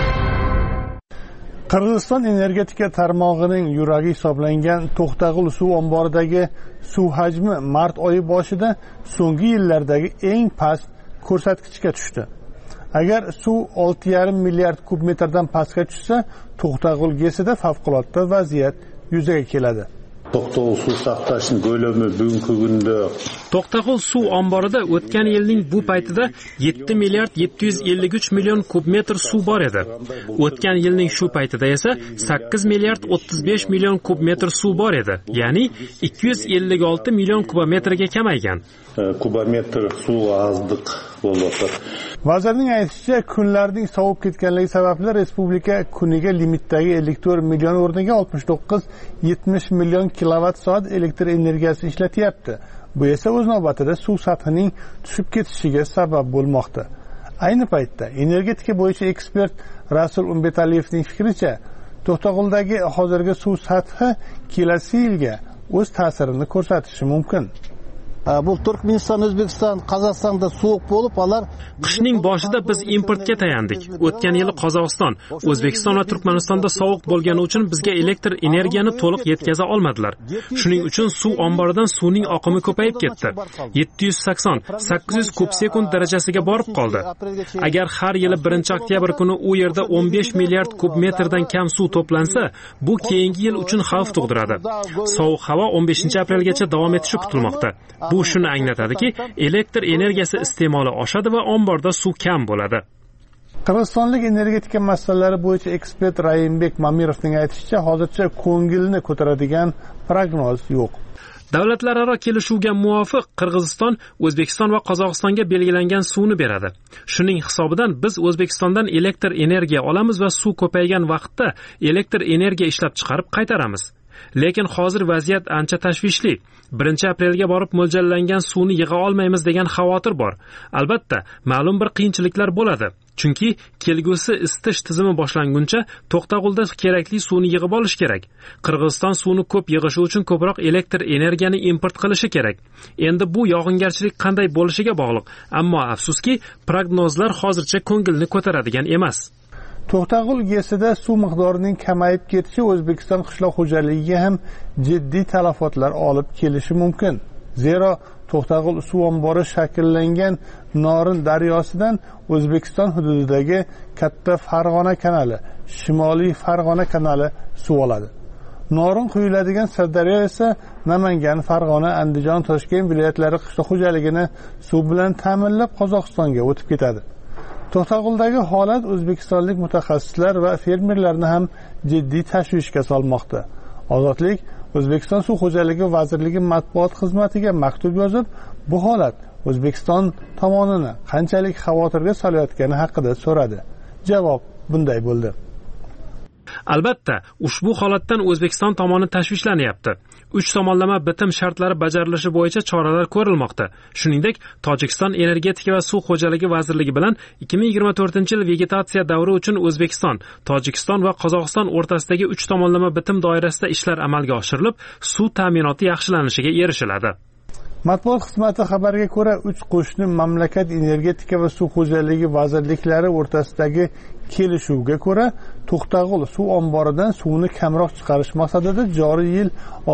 Qirg'iziston energetika tarmog'ining yuragi hisoblangan To'xtag'ul suv omboridagi suv hajmi mart oyi boshida so'nggi yillardagi eng past ko'rsatkichga tushdi. Agar suv 6,5 milliard kub metrdan pastga tushsa, To'xtag'ul GESida favqulodda vaziyat yuzaga keladi. To'xtag'ul suv saqlashning ko'lami bugungi kunda To'xtag'ul suv omborida o'tgan yilning bu paytida 7 milliard 753 million kub metr suv bor edi. O'tgan yilning shu paytida esa 8 milliard 35 million kub metr suv bor edi. Ya'ni 256 million kubometrga kamaygan. Kubometr suv ozdiq bo'lmoqda. Vazirning aytishicha, kunlarning sovib ketganligi sababli respublika kuniga limitdagi 54 million o'rniga 69-70 million kilovatt soat elektr energiyasi ishlatyapti. Bu esa o'z navbatida suv sathining tushib ketishiga sabab bo'lmoqda. Ayni paytda energetika bo'yicha ekspert Rasul Umbetaliyevning fikricha, To'xtag'uldagi hozirgi suv sathi kelasi yilga o'z ta'sirini ko'rsatishi mumkin. Bu Turkmeniston, O'zbekiston, Qozog'istonda sovuq bo'lib, ular qishning boshida biz importga tayandik. O'tgan yili Qozog'iston, O'zbekiston va Turkmanistonda sovuq bo'lgani uchun bizga elektr energiyani to'liq yetkaza olmadilar. Shuning uchun suv omboridan suvning oqimi ko'payib ketdi. 780-800 kub sekund darajasiga borib qoldi. Agar har yili 1-oktyabr kuni u yerda 15 milliard kub metrdan kam suv to'plansa, bu keyingi yil uchun xavf tug'diradi. Sovuq havo 15-aprelgacha davom etishi kutilmoqda. Bu shuni anglatadiki, elektr energiyasi iste'moli oshadi va omborda suv kam bo'ladi. Qirg'izistonlik energetika masalalari bo'yicha ekspert Rayimbek Mamirovning aytishicha, hozircha ko'ngilni ko'taradigan prognoz yo'q. Davlatlararo kelishuvga muvofiq Qirg'iziston O'zbekiston va Qozog'istonga belgilangan suvni beradi. Shuning hisobidan biz O'zbekistondan elektr energiya olamiz va suv ko'paygan vaqtda elektr energiya ishlab chiqarib qaytaramiz. Lekin hozir vaziyat ancha tashvishli. 1-aprelga borib mo'ljallangan suvni yig'a olmaymiz degan xavotir bor. Albatta, ma'lum bir qiyinchiliklar bo'ladi. Chunki kelgusi isitish tizimi boshlanguncha To'xtag'ulda kerakli suvni yig'ib olish kerak. Qirg'iziston suvni ko'p yig'ishi uchun ko'proq elektr energiyani import qilishi kerak. Endi bu yog'ingarchilik qanday bo'lishiga bog'liq. Ammo afsuski, prognozlar hozircha ko'ngilni ko'taradigan emas. To'xtag'ul GESida suv miqdorining kamayib ketishi O'zbekiston qishloq xo'jaligiga ham jiddiy talafotlar olib kelishi mumkin. Zero To'xtag'ul suv ombori shakllangan Norin daryosidan O'zbekiston hududidagi Katta Farg'ona kanali, Shimoliy Farg'ona kanali suv oladi. Norin quyiladigan Sirdaryo esa Namangan, Farg'ona, Andijon, Toshkent viloyatlari qishloq xo'jaligini suv bilan ta'minlab Qozog'istonga o'tib ketadi. To'xtag'uldagi holat o'zbekistonlik mutaxassislar va fermerlarni ham jiddiy tashvishga solmoqda. Ozodlik O'zbekiston suv xo'jaligi vazirligi matbuot xizmatiga maktub yozib, bu holat O'zbekiston tomonini qanchalik xavotirga solayotgani haqida so'radi. Javob bunday bo'ldi. Albatta, ushbu holatdan O'zbekiston tomoni tashvishlanyapti. 3 tomonlama bitim shartlari bajarilishi bo'yicha choralar ko'rilmoqda. Shuningdek, Tojikiston energetika va suv xo'jaligi vazirligi bilan 2024-yil vegetatsiya davri uchun O'zbekiston, Tojikiston va Qozog'iston o'rtasidagi 3 tomonlama bitim doirasida ishlar amalga oshirilib, suv ta'minoti yaxshilanishiga erishiladi. Matbuot xizmati xabariga ko'ra, 3 qo'shni mamlakat energetika va suv xo'jaligi vazirliklari o'rtasidagi kelishuvga ko'ra, To'xtag'ul suv omboridan suvni kamroq chiqarish maqsadida joriy yil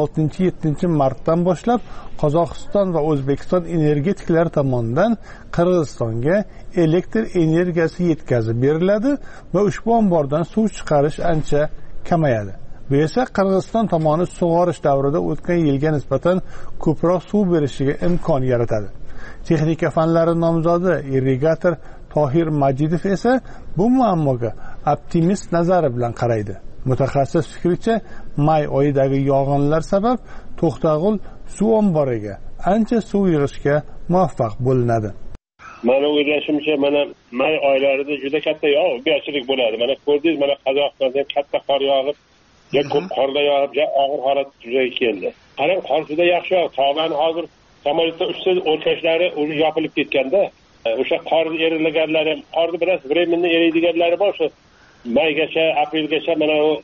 6-7 martdan boshlab Qozog'iston va O'zbekiston energetiklari tomonidan Qirg'izistonga elektr energiyasi yetkazib beriladi va ushbu ombordan suv chiqarish ancha kamayadi. Bu esa Qirg'iziston tomoni sug'orish davrida o'tgan yilga nisbatan ko'proq suv berishiga imkon yaratadi. Texnika fanlari nomzodi irrigator Tohir Majidov esa bu muammoga optimist nazari bilan qaraydi. Mutaxassis fikricha, may oyidagi yog'inlar sabab To'xtag'ul suv omboriga ancha suv yig'ishga muvaffaq bo'linadi. Mana o'ylashimcha, mana may oylarida juda katta yog'ingarchilik bo'ladi. Mana ko'rdingiz, mana Qozog'istonda katta qor yog'ib, ko'p qorda yog'ib, og'ir holat yuzaga keldi. Qarang, qor juda yaxshi yog'di. Tog'larni hozir samolyotda uchta o'tkashlari o'zi yopilib ketganda, o'sha qor erilaganlari, qorni biroz временно eriydiganlari bor. Shu maygacha, aprelgacha mana u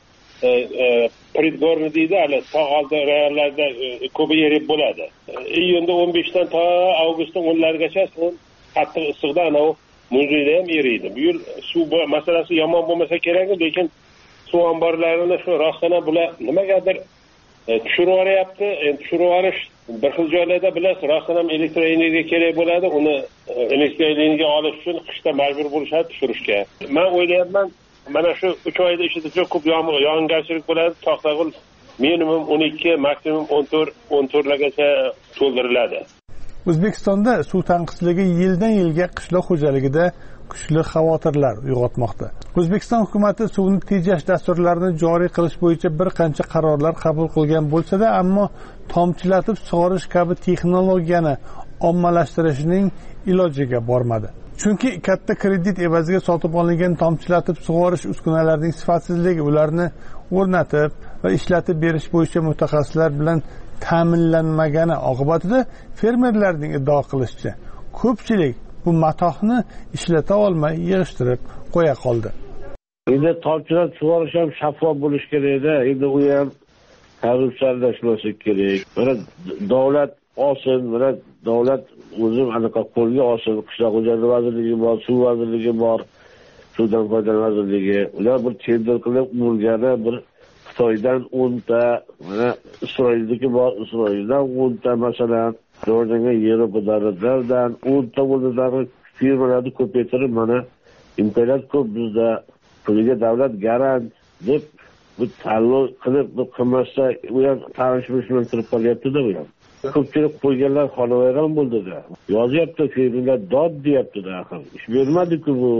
predgorni deydi, hali tog' oldi rayonlarda ko'p erib bo'ladi. Iyunda 15 dan to avgustning 10larigacha qattiq issiqda ana u muzeyda ham eriydi. Bu yil suv masalasi yomon bo'lmasa kerak, lekin suv omborlarini shu rostana bular nimagadir tushirib yuboryapti. Endi tushirib yuborish bir xil joylarda bilasiz, rostana elektr energiya kerak bo'ladi. Uni elektr energiya olish uchun qishda majbur bo'lishadi tushirishga. Men o'ylayapman, mana shu 3 oyda ichida juda ko'p yog'ingarchilik bo'ladi. To'xtag'ul minimum 12, maksimum 14largacha to'ldiriladi. O'zbekistonda suv tanqisligi yildan yilga qishloq xo'jaligida kuchli xavotirlar uyg'otmoqda. O'zbekiston hukumatı suvni tejash dasturlarini joriy qilish bo'yicha bir qancha qarorlar qabul qilgan bo'lsa-da, ammo tomchilatib sug'orish kabi texnologiyani ommalashtirishning ilojiga bormadi. Chunki katta kredit evaziga sotib olingan tomchilatib sug'orish uskunalarining sifatsizligi, ularni o'rnatib va ishlatib berish bo'yicha mutaxassislar bilan ta'minlanmagani oqibatida fermerlarning iddao qilishicha ko'pchilik bu matohni ishlata olmay yig'ishtirib qo'ya qoldi. Endi tomchilatib sug'orish ham shaffof bo'lish kerak-da. Endi u ham korrupsiyalashmasligi kerak. Mana davlat olsin, mana davlat o'zi anaqa qo'lga olsin. Qishloq xo'jaligi vazirligi bor, suv vazirligi bor, suvdan foydalanish vazirligi. Ular bir tender qilib bo'lgani bir Xitoydan 10 ta, mana Isroildagi bor, Isroildan 10 ta masalan, Jordanga Yevropa davlatlardan 10 ta bo'ldagi firmalarni ko'paytirib, mana imkoniyat ko'p bizda, puliga davlat garant deb bu tanlov qilib bu qilmasa, u ham tanishmish bilan turib qolyapti-da bu ham. Ko'pchilik qo'yganlar xonavayron bo'ldi-da. Yozyapti, firmalar dod deyapti-da, axir. Ish bermadi-ku bu.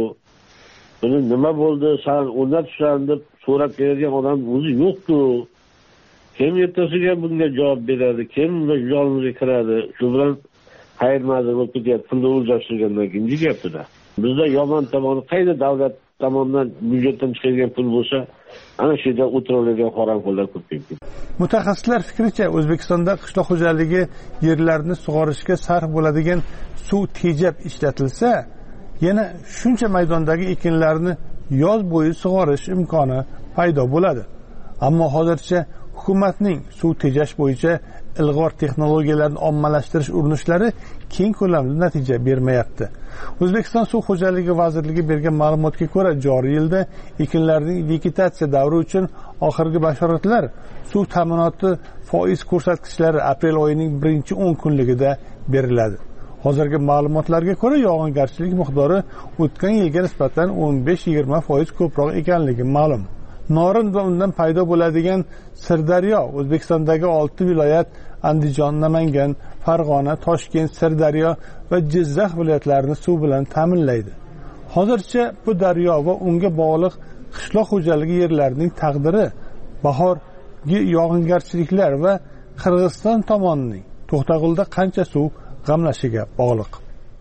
Buni nima bo'ldi, sen o'rnatishsan deb so'rab kelgan odam o'zi yo'q-ku. Kim ertasiga bunga javob beradi, kim bunga yolg'izga kiradi? Shu bilan qayermadir bo'lib ketyapti, pulni o'zlashtirgandan keyin deyapti-da. Bizda yomon tomoni qayda davlat tomonidan byudjetdan chiqadigan pul bo'lsa, ana shu yerda o'tiriladigan harom pullar ko'payib ketdi. Mutaxassislar fikricha, O'zbekistonda qishloq xo'jaligi yerlarini sug'orishga sarf bo'ladigan suv tejab ishlatilsa, yana shuncha maydondagi ekinlarni yoz bo'yi sug'orish imkoni paydo bo'ladi. Ammo hozircha hukumatning suv tejash bo'yicha ilg'or texnologiyalarni ommalashtirish urinishlari keng ko'lamli natija bermayapti. O'zbekiston Suv xo'jaligi vazirligi bergan ma'lumotga ko'ra, joriy yilda ekinlarning vegetatsiya davri uchun oxirgi bashoratlar suv ta'minoti foiz ko'rsatkichlari aprel oyining 1-10 kunligida beriladi. Hozirgi ma'lumotlarga ko'ra, yog'ingarchilik miqdori o'tgan yilga nisbatan 15-20% ko'proq ekanligi ma'lum. Norin va undan paydo bo'ladigan Sirdaryo O'zbekistondagi 6 viloyat Andijon, Namangan, Farg'ona, Toshkent, Sirdaryo va Jizzax viloyatlarini suv bilan ta'minlaydi. Hozircha bu daryo va unga bog'liq qishloq xo'jaligi yerlarining taqdiri bahorgi yog'ingarchiliklar va Qirg'iziston tomonining To'xtag'ulda qancha suv g'amlashiga bog'liq.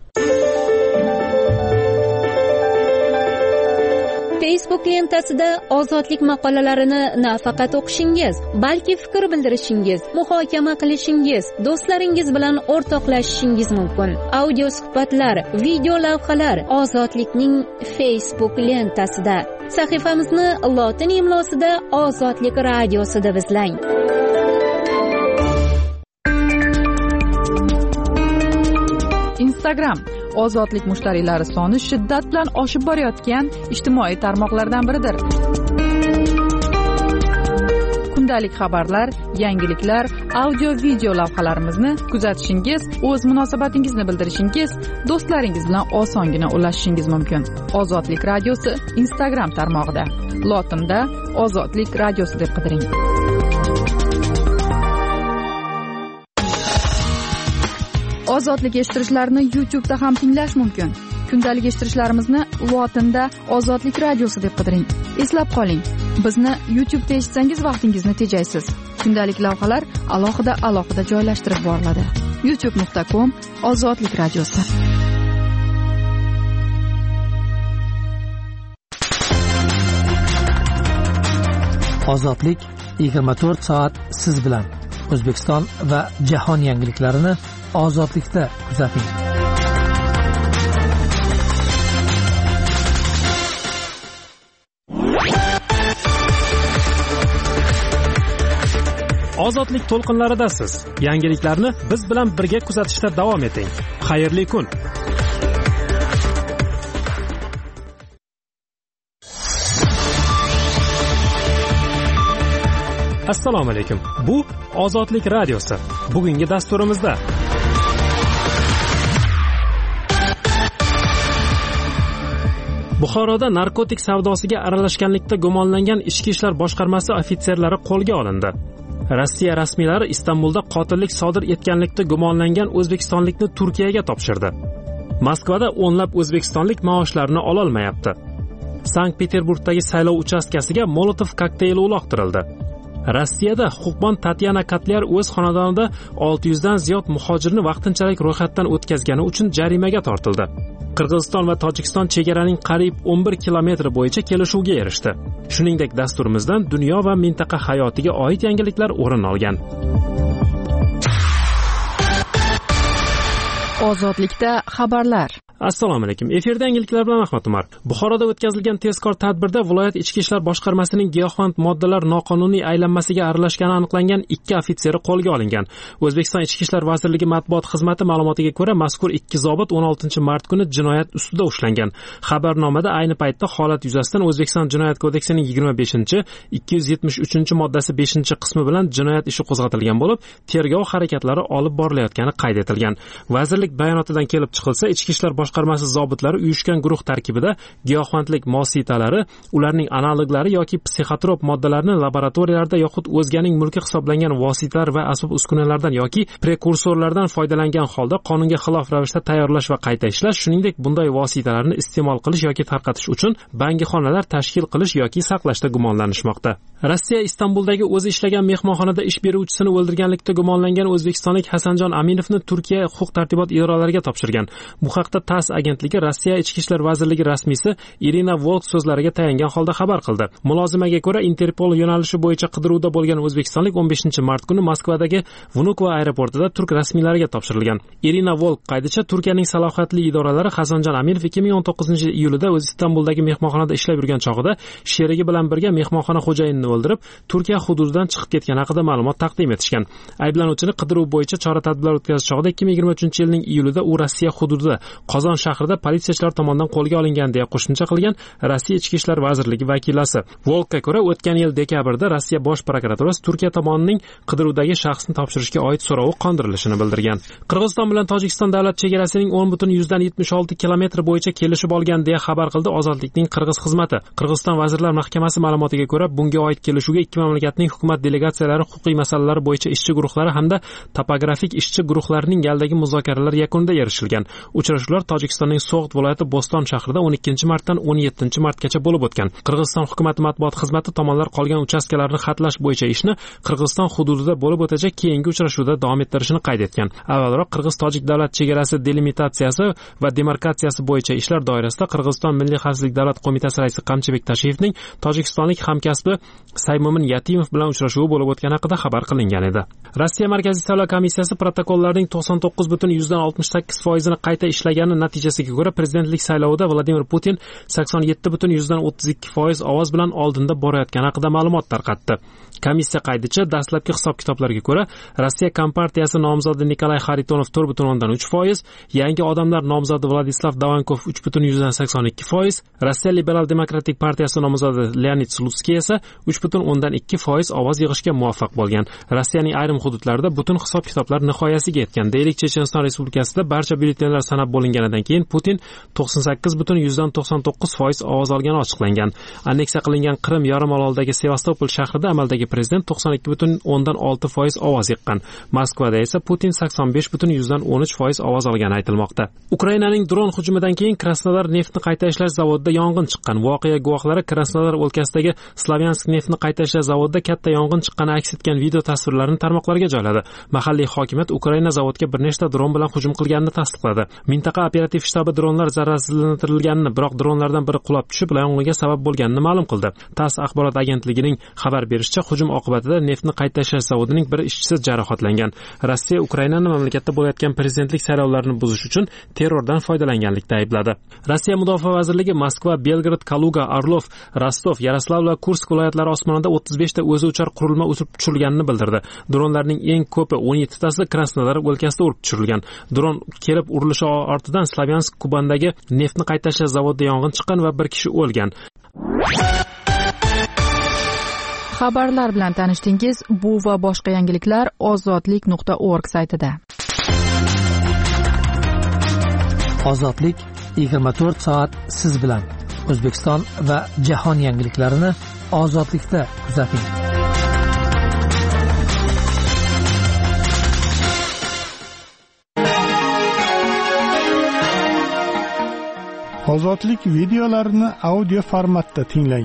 Facebook lentasida ozodlik maqolalarini nafaqat o'qishingiz, balki fikr bildirishingiz, muhokama qilishingiz, do'stlaringiz bilan o'rtoqlashishingiz mumkin. Audio suhbatlar, video lavhalar Ozodlikning Facebook lentasida. Sahifamizni lotin imlosida Ozodlik radiosi deb izlang. Instagram ozodlik mushtariylari soni shiddat bilan oshib borayotgan ijtimoiy tarmoqlardan biridir. Kundalik xabarlar, yangiliklar, audio video lavhalarimizni kuzatishingiz, o'z munosabatingizni bildirishingiz, do'stlaringiz bilan osongina ulashishingiz mumkin. Ozodlik radiosi Instagram tarmog'ida. Lotinda Ozodlik radiosi deb qidiring. Ozodlik eshittirishlarni YouTube'da ham tinglash mumkin. Kundalik eshittirishlarimizni lotinda Ozodlik radiosi deb qidiring. Eslab qoling, bizni YouTube'da eshitsangiz vaqtingizni tejaysiz. Kundalik lavhalar alohida joylashtirib boriladi. youtube.com Ozodlik radiosi. Ozodlik 24 soat siz bilan. O'zbekiston va jahon yangiliklarini Ozodlikda kuzating. Ozodlik to'lqinlaridasiz. Yangiliklarni biz bilan birga kuzatishda davom eting. Xayrli kun. Assalomu alaykum. Bu Ozodlik radiosi. Bugungi dasturimizda Buxoroda narkotik savdosiga aralashganlikda gumonlangan Ichki ishlar boshqarmasi ofitserlari qo'lga olindi. Rossiya rasmiylari Istanbulda qotillik sodir etganlikda gumonlangan o'zbekistonlikni Turkiyaga topshirdi. Moskvada o'nlab o'zbekistonlik maoshlarini ola olmayapti. Sankt-Peterburgdagi saylov uchastkasiga Molotov kokteyli uloqtirildi. Rossiyada huquqbon Tatyana Katlyar o'z xonadonida 600 dan ziyod muhojirni vaqtinchalik ro'yxatdan o'tkazgani uchun jarimaga tortildi. Qirg'iziston va Tojikiston chegaraning qariyb 11 kilometri bo'yicha kelishuvga erishdi. Shuningdek, dasturimizdan dunyo va mintaqa hayotiga oid yangiliklar o'rin olgan. Ozodlikda xabarlar. Assalomu alaykum. Efirda yangiliklar bilan Ahmad Umar. Buxoroda o'tkazilgan tezkor tadbirda viloyat ichki ishlar boshqarmasining giyohvand moddalar noqonuniy aylanmasiga aralashgani aniqlangan 2 ofitseri qo'lga olingan. O'zbekiston Ichki ishlar vazirligi matbuot xizmati ma'lumotiga ko'ra, mazkur 2 zobit 16-mart kuni jinoyat ustida ushlangan. Xabarnomada ayni paytda holat yuzasidan O'zbekiston Jinoyat kodeksining 25-273-moddasi 5-qismi bilan jinoyat ishi qo'zg'atilgan bo'lib, tergov harakatlari olib borilayotgani qayd etilgan. Vazirlik bayonotidan kelib chiqilsa, Ichki ishlar boshqarmasi zobitlari uyushgan guruh tarkibida giyohvandlik vositalari, ularning analoglari yoki psixotrop moddalarni laboratoriyalarda yoxud o'zganing mulki hisoblangan vositalar va asbob-uskunalardan yoki prekursorlardan foydalangan holda qonunga xilof ravishda tayyorlash va qayta ishlash, shuningdek bunday vositalarni iste'mol qilish yoki tarqatish uchun bangixonalar tashkil qilish yoki saqlashda gumonlanishmoqda. Rossiya Istanbuldagi o'zi ishlagan mehmonxonada ish beruvchisini o'ldirganlikda gumonlangan o'zbekistonlik Hasanjon Aminovni Turkiya huquq-tartibot idoralariga topshirgan. Bu haqda TASS agentligi Rossiya Ichki ishlar vazirligi rasmiysi Irina Volk so'zlariga tayangan holda xabar qildi. Mulozimaga ko'ra, Interpol yo'nalishi bo'yicha qidiruvda bo'lgan o'zbekistonlik 15-mart kuni Moskvadagi Vnukovo aeroportida turk rasmiylariga topshirilgan. Irina Volk qaydicha Turkiyaning salohiyatli idoralari Hasanjon Aminov 2019-iyulida o'z Istanbuldagi mehmonxonada ishlab yurgan chog'ida sherigi bilan birga mehmonxona xo'jayinini o'ldirib, Turkiya hududidan chiqib ketgan haqida ma'lumot taqdim etishgan. Ayblanuvchini qidiruv bo'yicha chora-tadbirlar o'tkazish chog'ida 2023-yilning iyulida u Rossiya hududida Qozon shahrida politsiyachilar tomonidan qo'lga olingan deya qo'shimcha qilgan Rossiya Ichki ishlar vazirligi vakilasi. Volkka ko'ra, o'tgan yil dekabrda Rossiya bosh prokuraturasi Turkiya tomonining qidiruvdagi shaxsni topshirishga oid so'rovi qondirilishini bildirgan. Qirg'iziston bilan Tojikiston davlat chegarasining 10,76 kilometr bo'yicha kelishib olgan deya xabar qildi Ozodlikning Qirg'iz xizmati. Qirg'iziston vazirlar mahkamasi ma'lumotiga ko'ra, bunga oid kelishuvga ikki mamlakatning hukumat delegatsiyalari, huquqiy masalalar bo'yicha ishchi guruhlari hamda topografik ishchi guruhlarining yaldagi muzokaralar yakunida erishilgan. Uchrashuvlar Tojikistonning So'g'd viloyati Bo'ston shahrida 12-martdan 17-martgacha bo'lib o'tgan. Qirg'iziston hukumati matbuot xizmati tomonlar qolgan uchastkalarni xatlash bo'yicha ishni Qirg'iziston hududida bo'lib o'tajak keyingi uchrashuvda davom ettirishini qayd etgan. Avvalroq Qirg'iz-Tojik davlat chegarasi delimitatsiyasi va demarkatsiyasi bo'yicha ishlar doirasida Qirg'iziston Milliy xavfsizlik davlat qo'mitasi raisi Qamchibek Tashiyevning tojikistonlik hamkasbi Saymomin Yatimov bilan uchrashuvi bo'lib o'tgani haqida xabar qilingan edi. Rossiya Markaziy saylov komissiyasi protokollarning 99,8% qayta ishlagani natijasiga ko'ra prezidentlik saylovida Vladimir Putin 87,32% ovoz bilan oldinda borayotgani haqida ma'lumot tarqatdi. Komissiya qaydicha dastlabki hisob-kitoblarga ko'ra Rossiya Kompartiyasi nomzodi Nikolay Xaritonov 4,3%, Yangi odamlar nomzodi Vladislav Davankov 3,82%, Rossiya Liberal demokratik partiyasi nomzodi Leonid Slutsky esa 3,2% ovoz yig'ishga muvaffaq bo'lgan. Rossiyaning ayrim hududlarida butun hisob-kitoblar nihoyasiga yetgan. Deylik, Checheniston Respublikasida barcha byulletenlar sanab bo'linganidan keyin Putin 98,99% ovoz olgani ochiqlangan. Anneksiya qilingan Qrim yarimorolidagi Sevastopol shahrida amaldagi prezident 92,6% ovoz yiqqan. Moskvada esa Putin 85,13% ovoz olgani aytilmoqda. Ukrainaning dron hujumidan keyin Krasnodar neftni qayta ishlash zavodida yong'in chiqqan. Voqea guvohlari Krasnodar o'lkasidagi Slavyansk neftni qayta ishlash zavodida katta yong'in chiqqani aks etgan video tasvirlarini tarmoqlarga joyladi. Mahalliy hokimiyat Ukraina zavodga bir nechta dron bilan hujum qilganini tasdiqladi. Mintaqa operativ shtabi dronlar zararsizlantirilganini, biroq dronlardan biri qulab tushib yong'inga sabab bo'lganini ma'lum qildi. TASS axborot agentligining xabar berishicha, hujum oqibatida neftni qayta ishlash zavodining bir ishchisi jarohatlangan. Rossiya Ukrainani mamlakatda bo'layotgan prezidentlik saylovlarini buzish uchun terrordan foydalanganlikda aybladi. Rossiya Mudofaa vazirligi Moskva, Belgrad, Kaluga, Orlov, Rostov, Yaroslav va Kursk viloyatlari osmonida 35 ta o'zi uchar qurilma uchib tushirilganini bildirdi. Dronlarning eng ko'pi 17 tasi Krasnodar o'lkasida urib tushirilgan. Dron kelib urilishi ortidan Slavyansk Kubandagi neftni qayta ishlash zavodida yong'in chiqqan va bir kishi o'lgan. Xabarlar bilan tanishdingiz. Bu va boshqa yangiliklar ozodlik.org saytida. Ozodlik 24 soat siz bilan. O'zbekiston va jahon yangiliklarini ozodlikda kuzating. Ozodlik videolarini audio formatda tinglang.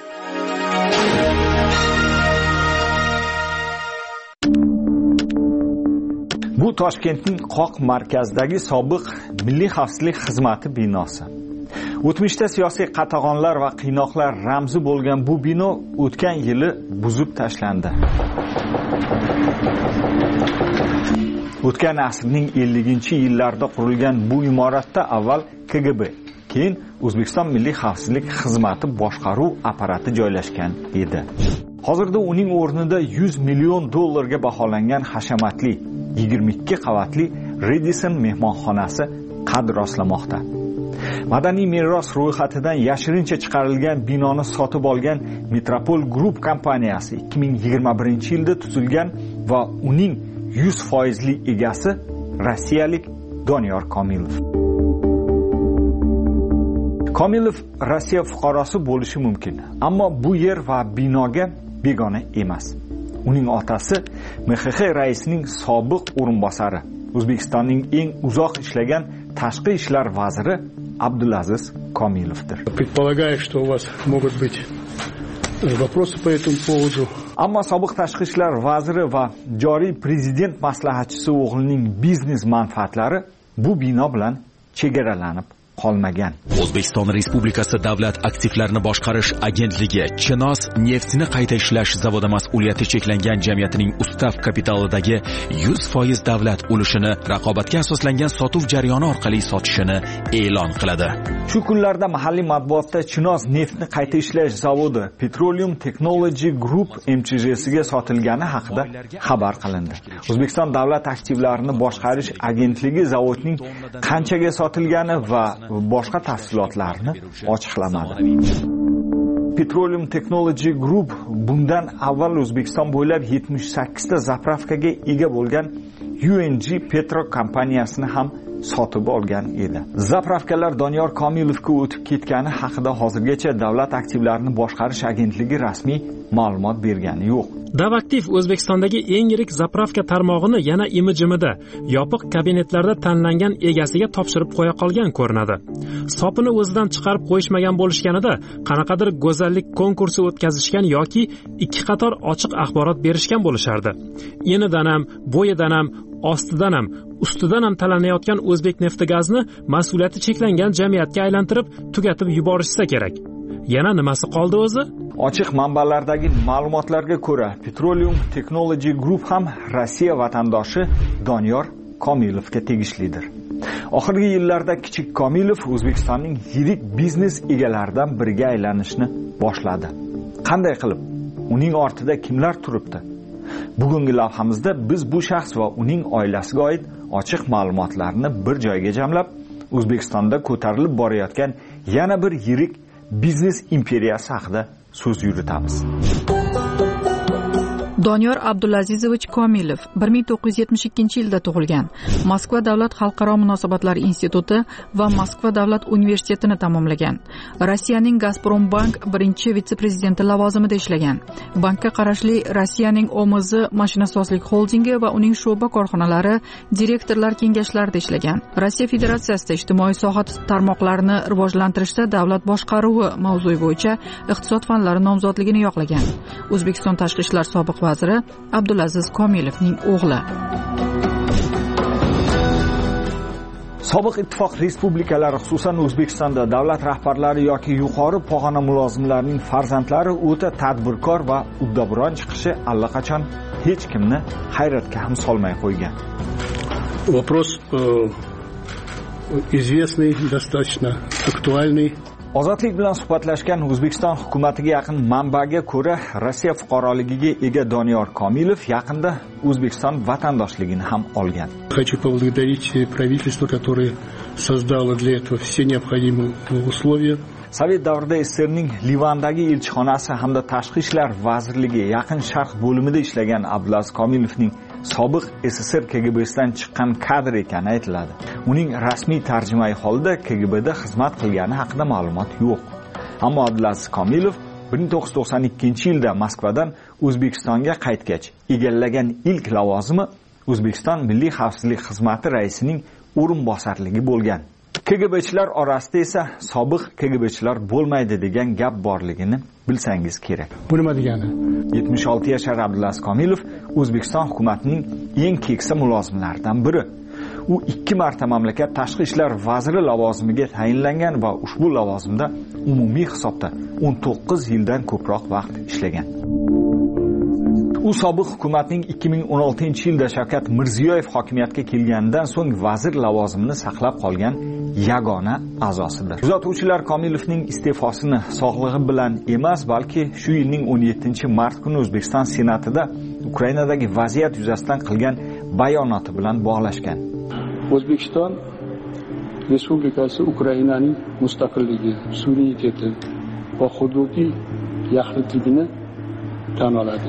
Bu Toshkentning Qoq markazidagi sobiq Milliy xavfsizlik xizmati binosi. O'tmishda siyosiy qatag'onlar va qiynoqlar ramzi bo'lgan bu bino o'tgan yili buzib tashlandi. O'tgan asrning 50-yillarida qurilgan bu imoratda avval KGB, keyin O'zbekiston Milliy xavfsizlik xizmati boshqaruv apparati joylashgan edi. Hozirda uning o'rnida 100 million dollarga baholangan hashamatli 22 qavatli Radisson mehmonxonasi qad rostlamoqda. Madaniy meros ro'yxatidan yashirincha chiqarilgan binoni sotib olgan Metropol Group kompaniyasi 2021-yilda tuzilgan va uning 100% egasi rossiyalik Doniyor Komilov. Komilov Rossiya fuqarosi bo'lishi mumkin, ammo bu yer va binoga begona emas. Uning otasi MXX raisining sobiq o'rinbosari, O'zbekistonning eng uzoq ishlagan tashqi ishlar vaziri Abdulaziz Komilovdir. Предполагаю, что у вас могут быть vопросы по этому поводу. Ammo sobiq tashqi ishlar vaziri va joriy prezident maslahatchisi o'g'lining biznes manfaatlari bu bino bilan chegaralanib qolmagan. O'zbekiston Respublikasi Davlat aktivlarini boshqarish agentligi Chinoz neftni qayta ishlash zavodi mas'uliyati cheklangan jamiyatining ustav kapitalidagi 100% davlat ulushini raqobatga asoslangan sotuv jarayoni orqali sotishini e'lon qiladi. Shu kunlarda mahalliy matbuotda Chinoz neftni qayta ishlash zavodi Petroleum Technology Group MCH'siga sotilgani haqida xabar qilindi. O'zbekiston Davlat aktivlarini boshqarish agentligi zavodning qanchaga sotilgani va boshqa tafsilotlarni ochiqlamadi. Petroleum Technology Group bundan avval O'zbekiston bo'ylab 78 ta zapravkaga ega bo'lgan UNG Petro kompaniyasini ham sotib olgan edi. Zapravkalar Doniyor Komilovga o'tib ketgani haqida hozirgacha Davlat aktivlarini boshqarish agentligi rasmiy ma'lumot bergani yo'q. Davaktiv O'zbekistondagi eng yirik zapravka tarmog'ini yana imi-jimida yopiq kabinetlarda tanlangan egasiga topshirib qo'ya qolgan ko'rinadi. Sopini o'zidan chiqarib qo'yishmagan bo'lishganida qanaqadir go'zallik konkursi o'tkazishgan yoki ikki qator ochiq axborot berishgan bo'lishardi. Enidan ham, bo'yidan ham, ostidan ham, ustidan ham talanayotgan O'zbek neftigazni mas'uliyati cheklangan jamiyatga aylantirib tugatib yuborishsa kerak. Yana nimasi qoldi o'zi? Ochiq manbalardagi ma'lumotlarga ko'ra, Petroleum Technology Group ham Rossiya vatandoshi Doniyor Komilovga tegishlidir. Oxirgi yillarda kichik Komilov O'zbekistonning yirik biznes egalaridan biriga aylanishni boshladi. Qanday qilib? Uning ortida kimlar turibdi? Bugungi lavhamizda biz bu shaxs va uning oilasiga oid ochiq ma'lumotlarni bir joyga jamlab, O'zbekistonda ko'tarilib borayotgan yana bir yirik biznes imperiyasi haqida so'z yuritamiz. Doniyor Abdulazizovich Komilov 1972-yilda tug'ilgan. Moskva davlat xalqaro munosabatlar instituti va Moskva davlat universitetini tamomlagan. Rossiyaning Gazprombank birinchi vitse-prezidenti lavozimida ishlagan. Bankka qarashli Rossiyaning OMZ mashinasozlik xoldingi va uning sho'ba korxonalari direktorlar kengashlarida ishlagan. Rossiya Federatsiyasida ijtimoiy soha tarmoqlarini rivojlantirishda davlat boshqaruvi mavzui bo'yicha iqtisod fanlari nomzodligini yoqlagan. O'zbekiston tashqi ishlar sobiq vaziri Abdulaziz Komilovning o'g'li. Sobiq ittifoq respublikalari, xususan O'zbekistonda davlat rahbarlari yoki yuqori pog'ona mulozimlarining farzandlari o'ta tadbirkor va uddaburon chiqishi allaqachon hech kimni hayratga ham solmay qo'ygan. Вопрос известный, достаточно актуальный. Ozodlik bilan suhbatlashgan O'zbekiston hukumatiga yaqin manbaga ko'ra, Rossiya fuqaroligiga ega Doniyor Komilov yaqinda O'zbekiston vatandoshligini ham olgan. Хочу поблагодарить правительство, которое создало для этого все необходимые условия. Sovet davrida SSRning Livandagi elchixonasi hamda Tashqi ishlar vazirligi Yaqin Sharq bo'limida ishlagan Abdulaziz Komilovning sobiq SSR KGB'sidan chiqqan kadr ekani aytiladi. Uning rasmiy tarjimai holda KGB'da xizmat qilgani haqida ma'lumot yo'q. Ammo Abdulaziz Komilov 1992-yilda Moskvadan O'zbekistonga qaytgach egallagan ilk lavozimi O'zbekiston Milliy xavfsizlik xizmati raisining o'rinbosarligi bo'lgan. KGB'chilar orasida esa sobiq KGB'chilar bo'lmaydi degan gap borligini bilsangiz kerak. Bu nima degani? 76 yashar Abdulaziz Komilov O'zbekiston hukumatining eng keksa mulozimlaridan biri. U 2 marta mamlakat tashqi ishlar vaziri lavozimiga tayinlangan va ushbu lavozimda umumiy hisobda 19 yildan ko'proq vaqt ishlagan. U sobiq hukumatning 2016-yilda Shavkat Mirziyoyev hokimiyatga kelganidan so'ng vazir lavozimini saqlab qolgan yagona a'zosidir. Kuzatuvchilar Komilovning iste'fosini sog'lig'i bilan emas, balki shu yilning 17-mart kuni O'zbekiston Senatida Ukrainadagi vaziyat yuzasidan qilgan bayonoti bilan bog'lashgan. O'zbekiston Respublikasi Ukrainaning mustaqilligi, suvereniteti va hududiy yaxlitligini tan oladi.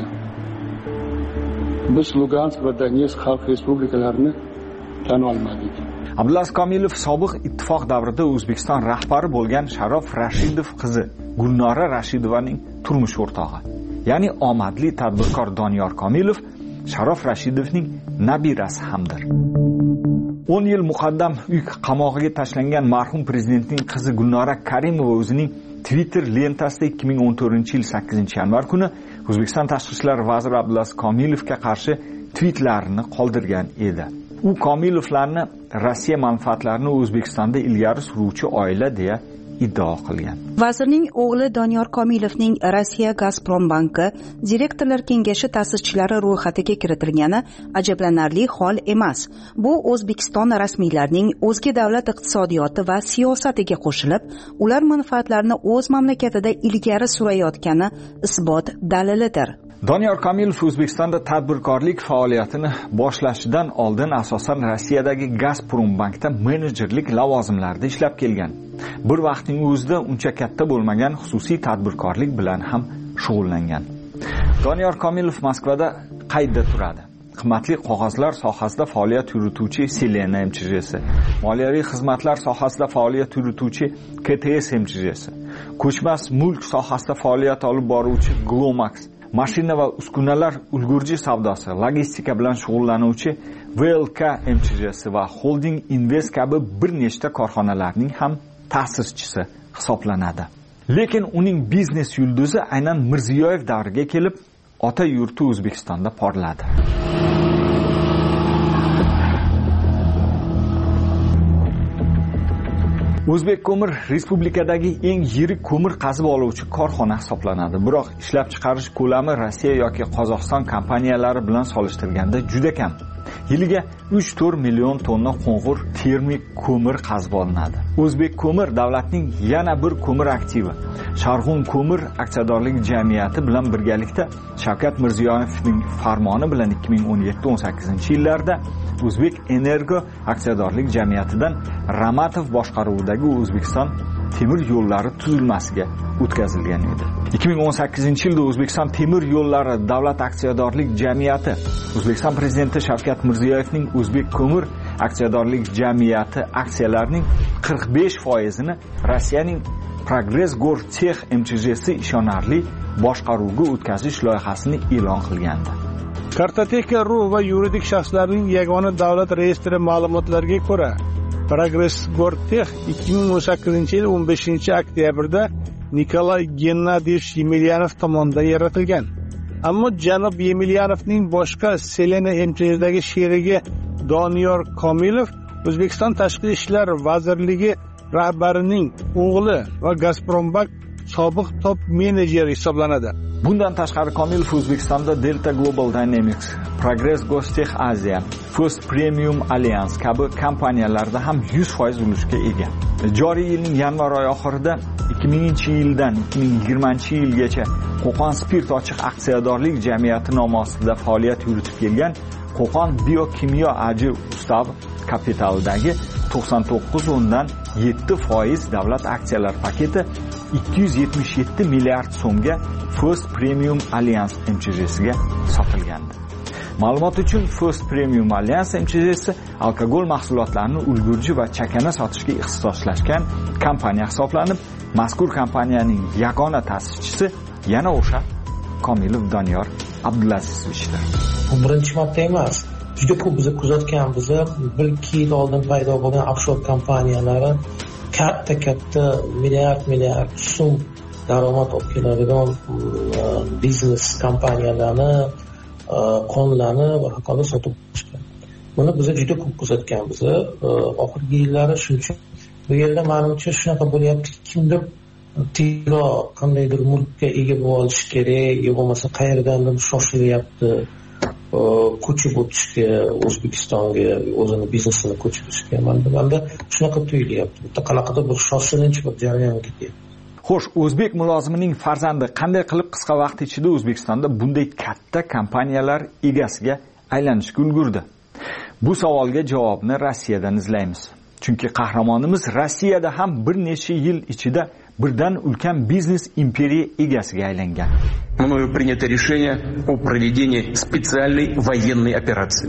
Biz Lugansk va Donetsk xalq respublikalarini tan olmadik. Abdulaziz Komilov sobiq ittifoq davrida O'zbekiston rahbari bo'lgan Sharof Rashidov qizi Gulnora Rashidovaning turmush o'rtog'i. Ya'ni omadli tadbirkor Doniyor Komilov Sharof Rashidovning nabirasi hamdir. 10 yil muqaddam uy qamog'iga tashlangan marhum prezidentning qizi Gulnora Karimova o'zining Twitter lentasida 2014-yil 8-yanvar kuni O'zbekiston Tashqi ishlar vaziri Abdulaziz Komilovga qarshi tweetlarini qoldirgan edi. U Komilovlarni Rossiya manfaatlarini O'zbekistonda ilgari suruvchi oila deya iddao qilgan. Vazirning o'g'li Doniyor Komilovning Rossiya Gazprombanki direktorlar kengashi ta'sischilari ro'yxatiga kiritilgani ajablanarli hol emas. Bu O'zbekiston rasmiylarining o'zga davlat iqtisodiyoti va siyosatiga qo'shilib, ular manfaatlarini o'z mamlakatida ilgari surayotgani isbot dalilidir. Doniyor Komilov O'zbekistonda tadbirkorlik faoliyatini boshlashidan oldin asosan Rossiyadagi Gazprombankda menejerlik lavozimlarida ishlab kelgan. Bir vaqtning o'zida uncha katta bo'lmagan xususiy tadbirkorlik bilan ham shug'ullangan. Doniyor Komilov Moskvada qaydda turadi. Qimmatli qog'ozlar sohasida faoliyat yurituvchi Selena MCJ'si, moliyaviy xizmatlar sohasida faoliyat yurituvchi KTS MCJ'si, ko'chmas mulk sohasida faoliyat olib boruvchi Glomax, mashina va uskunalar ulgurji savdosi, logistika bilan shug'ullanuvchi VLK MCJ'si va Holding Invest kabi bir nechta korxonalarning ham ta'sischisi hisoblanadi. Lekin uning biznes yulduzi aynan Mirziyoyev davriga kelib, ota yurti O'zbekistonda porladi. O'zbek ko'mir respublikadagi eng yirik ko'mir qazib oluvchi korxona hisoblanadi. Biroq ishlab chiqarish ko'lami Rossiya yoki Qozog'iston kompaniyalari bilan solishtirganda juda kam. Yiliga 3-4 million tonna qo'ng'ir termik ko'mir qazib olinadi. O'zbek ko'mir davlatning yana bir ko'mir aktivi. Sharg'un ko'mir aksiyadorlik jamiyati bilan birgalikda Shavkat Mirziyoyevning farmoni bilan 2017-18-yillarda O'zbek Energo aksiyadorlik jamiyatidan Ramatov boshqaruvidagi O'zbekiston temir yo'llari tuzilmasiga o'tkazilgan edi. 2018-yilda O'zbekiston temir yo'llari davlat aksiyadorlik jamiyati O'zbekiston prezidenti Shavkat Mirziyoyevning O'zbek ko'mir aksiyadorlik jamiyati aksiyalarining 45%ni Rossiyaning Progress Gortech MCJ'si ishonarli boshqaruvga o'tkazish loyihasini e'lon qilgandi. Kartoteka.ru va yuridik shaxslarning yagona davlat reyestri ma'lumotlariga ko'ra, Progress Gortech 2018-yil 15-oktyabrda Nikolay Gennadiyevich Yemelyanov tomonidan yaratilgan. Ammo janob Yemelyanovning boshqa Selena MCJ'dagi sherigi Doniyor Komilov O'zbekiston Tashqi ishlar vazirligi rahbarining o'g'li va Gazprombank sobiq top menejeri hisoblanadi. Bundan tashqari Komilov O'zbekistonda Delta Global Dynamics, Progress Gostech Asia, First Premium Alliance kabi kompaniyalarda ham 100% ulushga ega. Joriy yilning yanvar oyi oxirida 2000-yildan 2020-yilgacha Qo'qon Spirt ochiq aksiyadorlik jamiyati nomi ostida faoliyat yuritib kelgan Qo'qon Biokimyo AJ Ustav kapitalidagi 99.7% davlat aksiyalar paketi 277 milliard so'mga First Premium Alliance MCJ'siga sotilgandi. Ma'lumot uchun First Premium Alliance MCJ'si alkogol mahsulotlarini ulgurji va chakana sotishga ixtisoslashgan kompaniya hisoblanib, mazkur kompaniyaning yagona ta'sischisi yana o'sha Komilov Doniyor Abdulazizovichdir. Bu birinchi marta emas. Juda ko'p biz kuzatganmiz. 1-2 yil oldin paydo bo'lgan offshore kompaniyalari katta milliard so'm daromad olib keladigan biznes kompaniyalarni qonlarni va hokazo sotib olishgan. Buni biz juda ko'p kuzatganmiz. Oxirgi yillari shuning uchun bu yerda menimcha shunaqa bo'lyapti, kimdir tezroq qandaydir mulkka ega bo'lib olish kerak, yo bo'lmasa qayerdandir shoshilyapti ko'chib o'tishga, O'zbekistonga o'zini biznesini ko'chirishga. Menda shunaqa tuyulyapti. Bitta qanaqadir bir shoshilinch bir jarayon ketyapti. Xo'sh, o'zbek mulozimining farzandi qanday qilib qisqa vaqt ichida O'zbekistonda bunday katta kompaniyalar egasiga aylanishga ulgurdi? Bu savolga javobni Rossiyadan izlaymiz. Chunki qahramonimiz Rossiyada ham bir necha yil ichida birdan ulkan biznes imperiya egasiga aylangan. Мною принято решение о проведении специальной военной операции.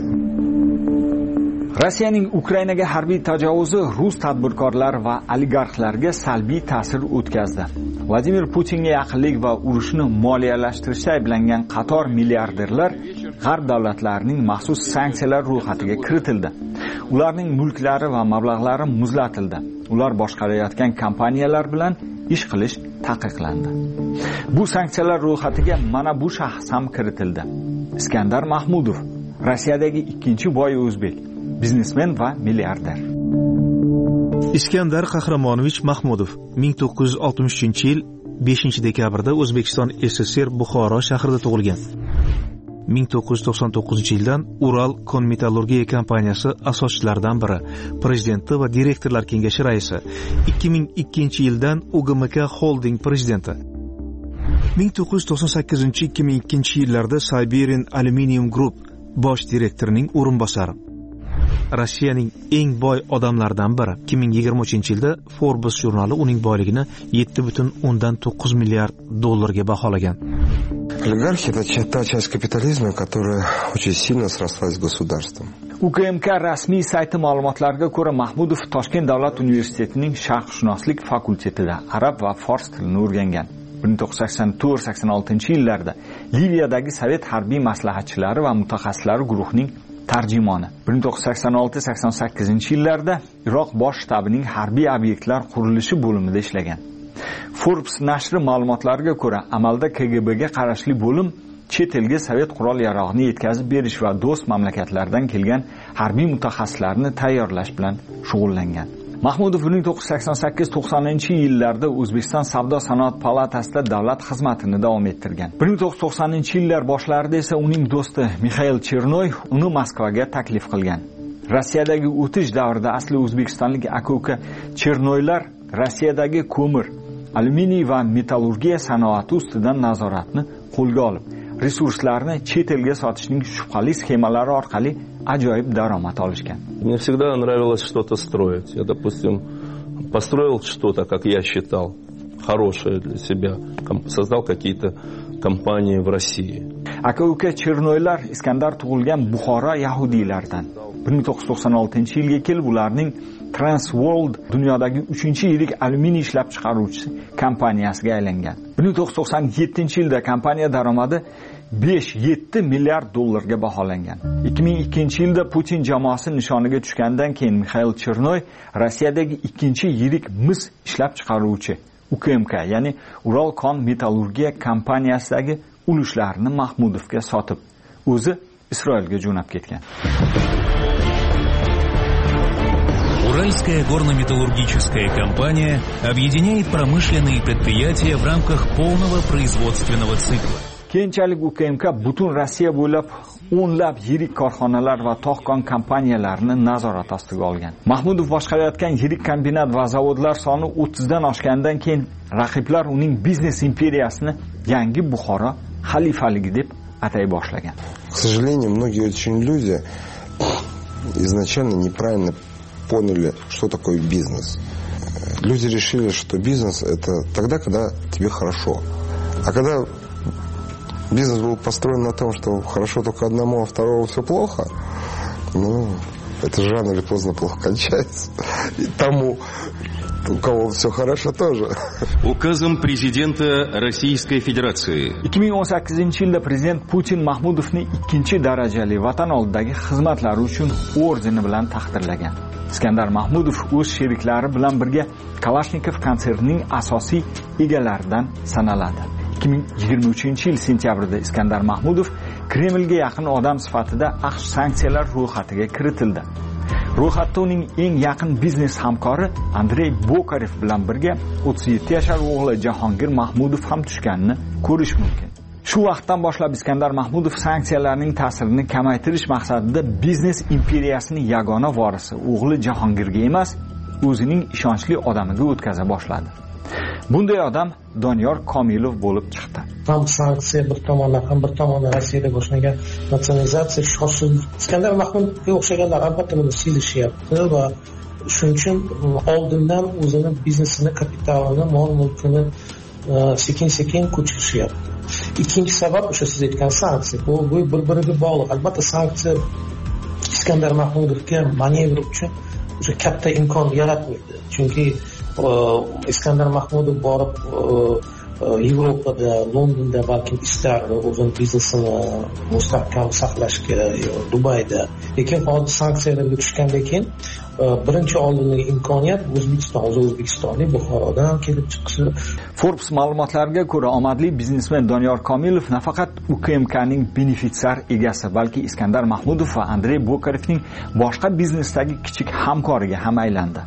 Rossiyaning Ukrainaga harbiy tajovuzi rus tadbirkorlar va oligarxlarga salbiy ta'sir o'tkazdi. Vladimir Putinga yaqinlik va urushni moliyalashtirishda ayblangan qator milliarderlar g'arb davlatlarining maxsus sanksiyalar ro'yxatiga kiritildi. Ularning mulklari va mablag'lari muzlatildi. Ular boshqarayotgan kompaniyalar bilan ish qilish taqiqlandi. Bu sanksiyalar ro'yxatiga mana bu shaxs ham kiritildi. Iskandar Mahmudov, Rossiyadagi ikkinchi boy o'zbek, biznesmen va milliarder. Iskandar Qahramonovich Mahmudov 1963-yil 5-dekabrda O'zbekiston SSR Buxoro shahrida tug'ilgan. 1999-yildan Ural Kon-metallurgiya kompaniyasi asoschilaridan biri, prezidenti va direktorlar kengashi raisi. 2002-yildan UGMK Holding prezidenti. 1998-2002-yillarda Siberian Aluminium Group bosh direktorining o'rinbosari. Rossiyaning eng boy odamlaridan biri. 2023-yilda Forbes jurnali uning boyligini 7,9 milliard dollarga baholagan. Олигархия – это та часть капитализма, которая очень сильно срослась с государством. UKMK rasmiy sayti ma'lumotlariga ko'ra, Mahmudov Toshkent davlat universitetining sharqshunoslik fakultetida arab va fors tilini o'rgangan. 1984-86 Liviyadagi Sovet harbiy maslahatchilari va mutaxassislari guruhining tarjimoni. 1986 yillarda Iroq bosh shtabining harbiy obyektlar qurilishi bo'limida ishlagan. Forbes nashri ma'lumotlariga ko'ra, amalda KGBga qarashli bo'lim chet elga Sovet qurol-yarog'ini yetkazib berish va do'st mamlakatlardan kelgan harbiy mutaxassislarni tayyorlash bilan shug'ullangan. Mahmudov 1988-90 yillarda O'zbekiston Savdo-sanoat palatasida davlat xizmatini davom ettirgan. 1990-yillar boshlarida esa uning do'sti Mixail Chernoy uni Moskvaga taklif qilgan. Rossiyadagi o'tish davrida asli o'zbekistonlik aka-uka Chernoylar Rossiyadagi ko'mir, alyuminiy va metallurgiya sanoati ustidan nazoratni qo'lga olib, resurslarni chet elga sotishning shubhali sxemalari orqali ajoyib daromad olishgan. Мне всегда нравилось что-то строить. Я, допустим, построил что-то, как я считал, хорошее для себя, создал какие-то компании в России. Aka-uka Chernoylar Iskandar tug'ilgan Buxoro yahudiylaridan. 1996-yilga kelib ularning Transworld dunyodagi 3-yirik alyuminiy ishlab chiqaruvchi kompaniyasiga aylangan. 1997-yilda kompaniya daromadi 5-7 milliard dollarga baholangan. 2002-yilda Putin jamoasi nishoniga tushgandan keyin Mixail Chernoy Rossiyadagi 2-yirik mis ishlab chiqaruvchi UKMK, ya'ni Ural Kon-metallurgiya kompaniyasidagi ulushlarini Mahmudovga sotib, o'zi Isroilga jo'nab ketgan. Уральская горно-металлургическая компания объединяет промышленные предприятия в рамках полного производственного цикла. Keyinchalik UKMK butun Rossiya bo'ylab o'nlab yirik korxonalar va tog' kompaniyalarini nazorat ostiga olgan. Mahmudov boshqarayotgan yirik kombinat va zavodlar soni 30 dan oshgandan keyin raqiblar uning biznes imperiyasini yangi Buxoro xalifaligi deb atay boshlagan. К сожалению, многие очень люди изначально неправильно поняли, что такое бизнес. Люди решили, что бизнес это тогда, когда тебе хорошо. А когда бизнес был построен на том, что хорошо только одному, а второму все плохо, это же рано или поздно плохо кончается. И тому, у кого все хорошо, тоже. Указом президента Российской Федерации. 2018-yilda prezident Putin Mahmudovni 2-darajali vatan oldidagi xizmatlari uchun ordeni bilan taqdirlagan. Iskandar Mahmudov o'z sheriklari bilan birga Kalashnikov konsernining asosiy egalaridan sanaladi. 2023-yil sentyabrida Iskandar Mahmudov Kremlga yaqin odam sifatida AQSh sanksiyalar ro'yxatiga kiritildi. Ro'yxatda uning eng yaqin biznes hamkori Andrey Bokarev bilan birga 37 yashar o'g'li Jahongir Mahmudov ham tushganini ko'rish mumkin. Shu vaqtdan boshlab Iskandar Mahmudov sanksiyalarning ta'sirini kamaytirish maqsadida biznes imperiyasining yagona vorisi o'g'li Jahongirga emas, o'zining ishonchli odamiga o'tkaza boshladi. Bunday odam Doniyor Komilov bo'lib chiqdi. Ham sanksiya bir tomondan, ham bir tomondan Rossiyada boshlangan nasionalizatsiya shoshib Iskandar Mahmudovga o'xshaganlar albatta buni sezishyapti va shuning uchun oldindan o'zini biznesini, kapitalini, mol-mulkini sekin-sekin ko'chirishyapti. Ikkinchi sabab o'sha siz aytgan sanksiya. Bu bir-biriga bog'liq. Albatta sanksiya Iskandar Mahmudovga manevr uchun o'sha katta imkon yaratmaydi. Chunki Iskandar Mahmudov borib Yevropada, Londonda balki istar o'zini biznesini mustahkam saqlashga, Dubayda. Lekin hozir sanksiyalarga tushgandan keyin birinchi oldingi imkoniyat O'zbekistonlik Buxorodan kelib chiqishi. Forbes ma'lumotlariga ko'ra, omadli biznesmen Doniyor Komilov nafaqat UKMKning benefitsar egasi, balki Iskandar Mahmudov va Andrey Bokarevning boshqa biznesdagi kichik hamkoriga ham aylandi.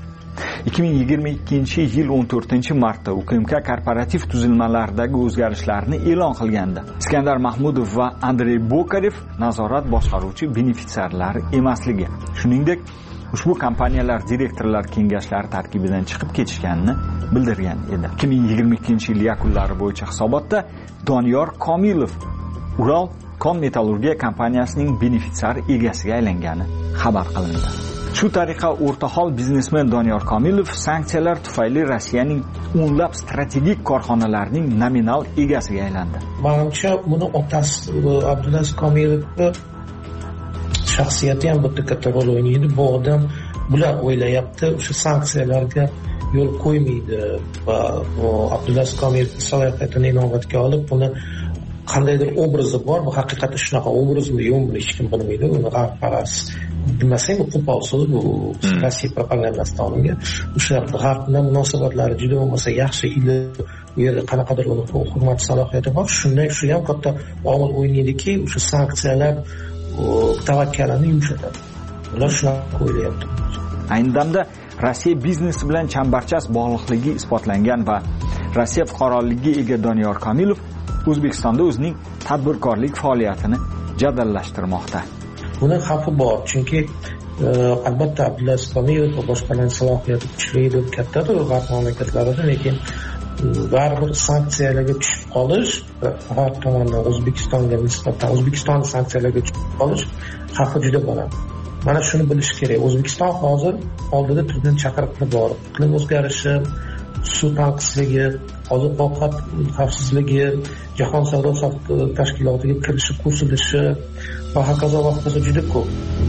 2022-yil 14-martda UKMK korporativ tuzilmalaridagi o'zgarishlarni e'lon qilgandi. Iskandar Mahmudov va Andrey Bokarev nazorat boshqaruvchi benefitsarlar emasligi, shuningdek, ushbu kompaniyalar direktorlar kengashlari tarkibidan chiqib ketishganini bildirgan edi. 2022-yil yakunlari bo'yicha hisobotda Doniyor Komilov Ural Kon-metallurgiya kompaniyasining benefitsar egasiga aylangani xabar qilindi. Shu tariqa o'rtahol biznesmen Doniyor Komilov sanksiyalar tufayli Rossiyaning o'nlab strategik korxonalarining nominal egasiga aylandi. Menimcha, buni otasi Abdulaziz Komilovni shaxsiyati ham bitta katta rol o'ynaydi. Bu odam bular o'ylayapti, o'sha sanksiyalarga yo'l qo'ymaydi va Abdulaziz Komilov salohiyatini inobatga olib, buni qandaydir obrazi bor, bu haqiqatda shunaqa obrazmi yo'qmi hech kim bilmaydi. Uni g'arb bilmasang, bu qo'pol so'z, bu Rossiya propagandasidan olingan. O'sha g'arb bilan munosabatlari juda bo'lmasa yaxshi edi. Bu yerda qanaqadir uni hurmat salohiyati bor. Shunday shu ham katta omil o'ynaydiki, o'sha sanksiyalar tavakkalini yumshatadi. Ular shunaqa o'ylayapti. Ayni damda Rossiya biznesi bilan chambarchas bog'liqligi isbotlangan va Rossiya fuqaroligiga ega Doniyor Komilov O'zbekistonda o'zining tadbirkorlik faoliyatini jadallashtirmoqda. Buni xavfi bor, chunki albatta Abdulaziz Komilov va boshqalarning salohiyati kuchli deb kattadir g'arb mamlakatlarida, lekin baribir sanksiyalarga tushib qolish g'arb tomonidan O'zbekistonga nisbatan O'zbekiston sanksiyalarga tushib qolish xavfi juda baland. Mana shuni bilish kerak. O'zbekiston hozir oldida turgan chaqiriqlar bor. Iqlim o'zgarishi, suv tanqisligi, oziq-ovqat xavfsizligi, jahon savdo tashkilotiga kirishi, qo'shilishi va hokazo juda ko'p.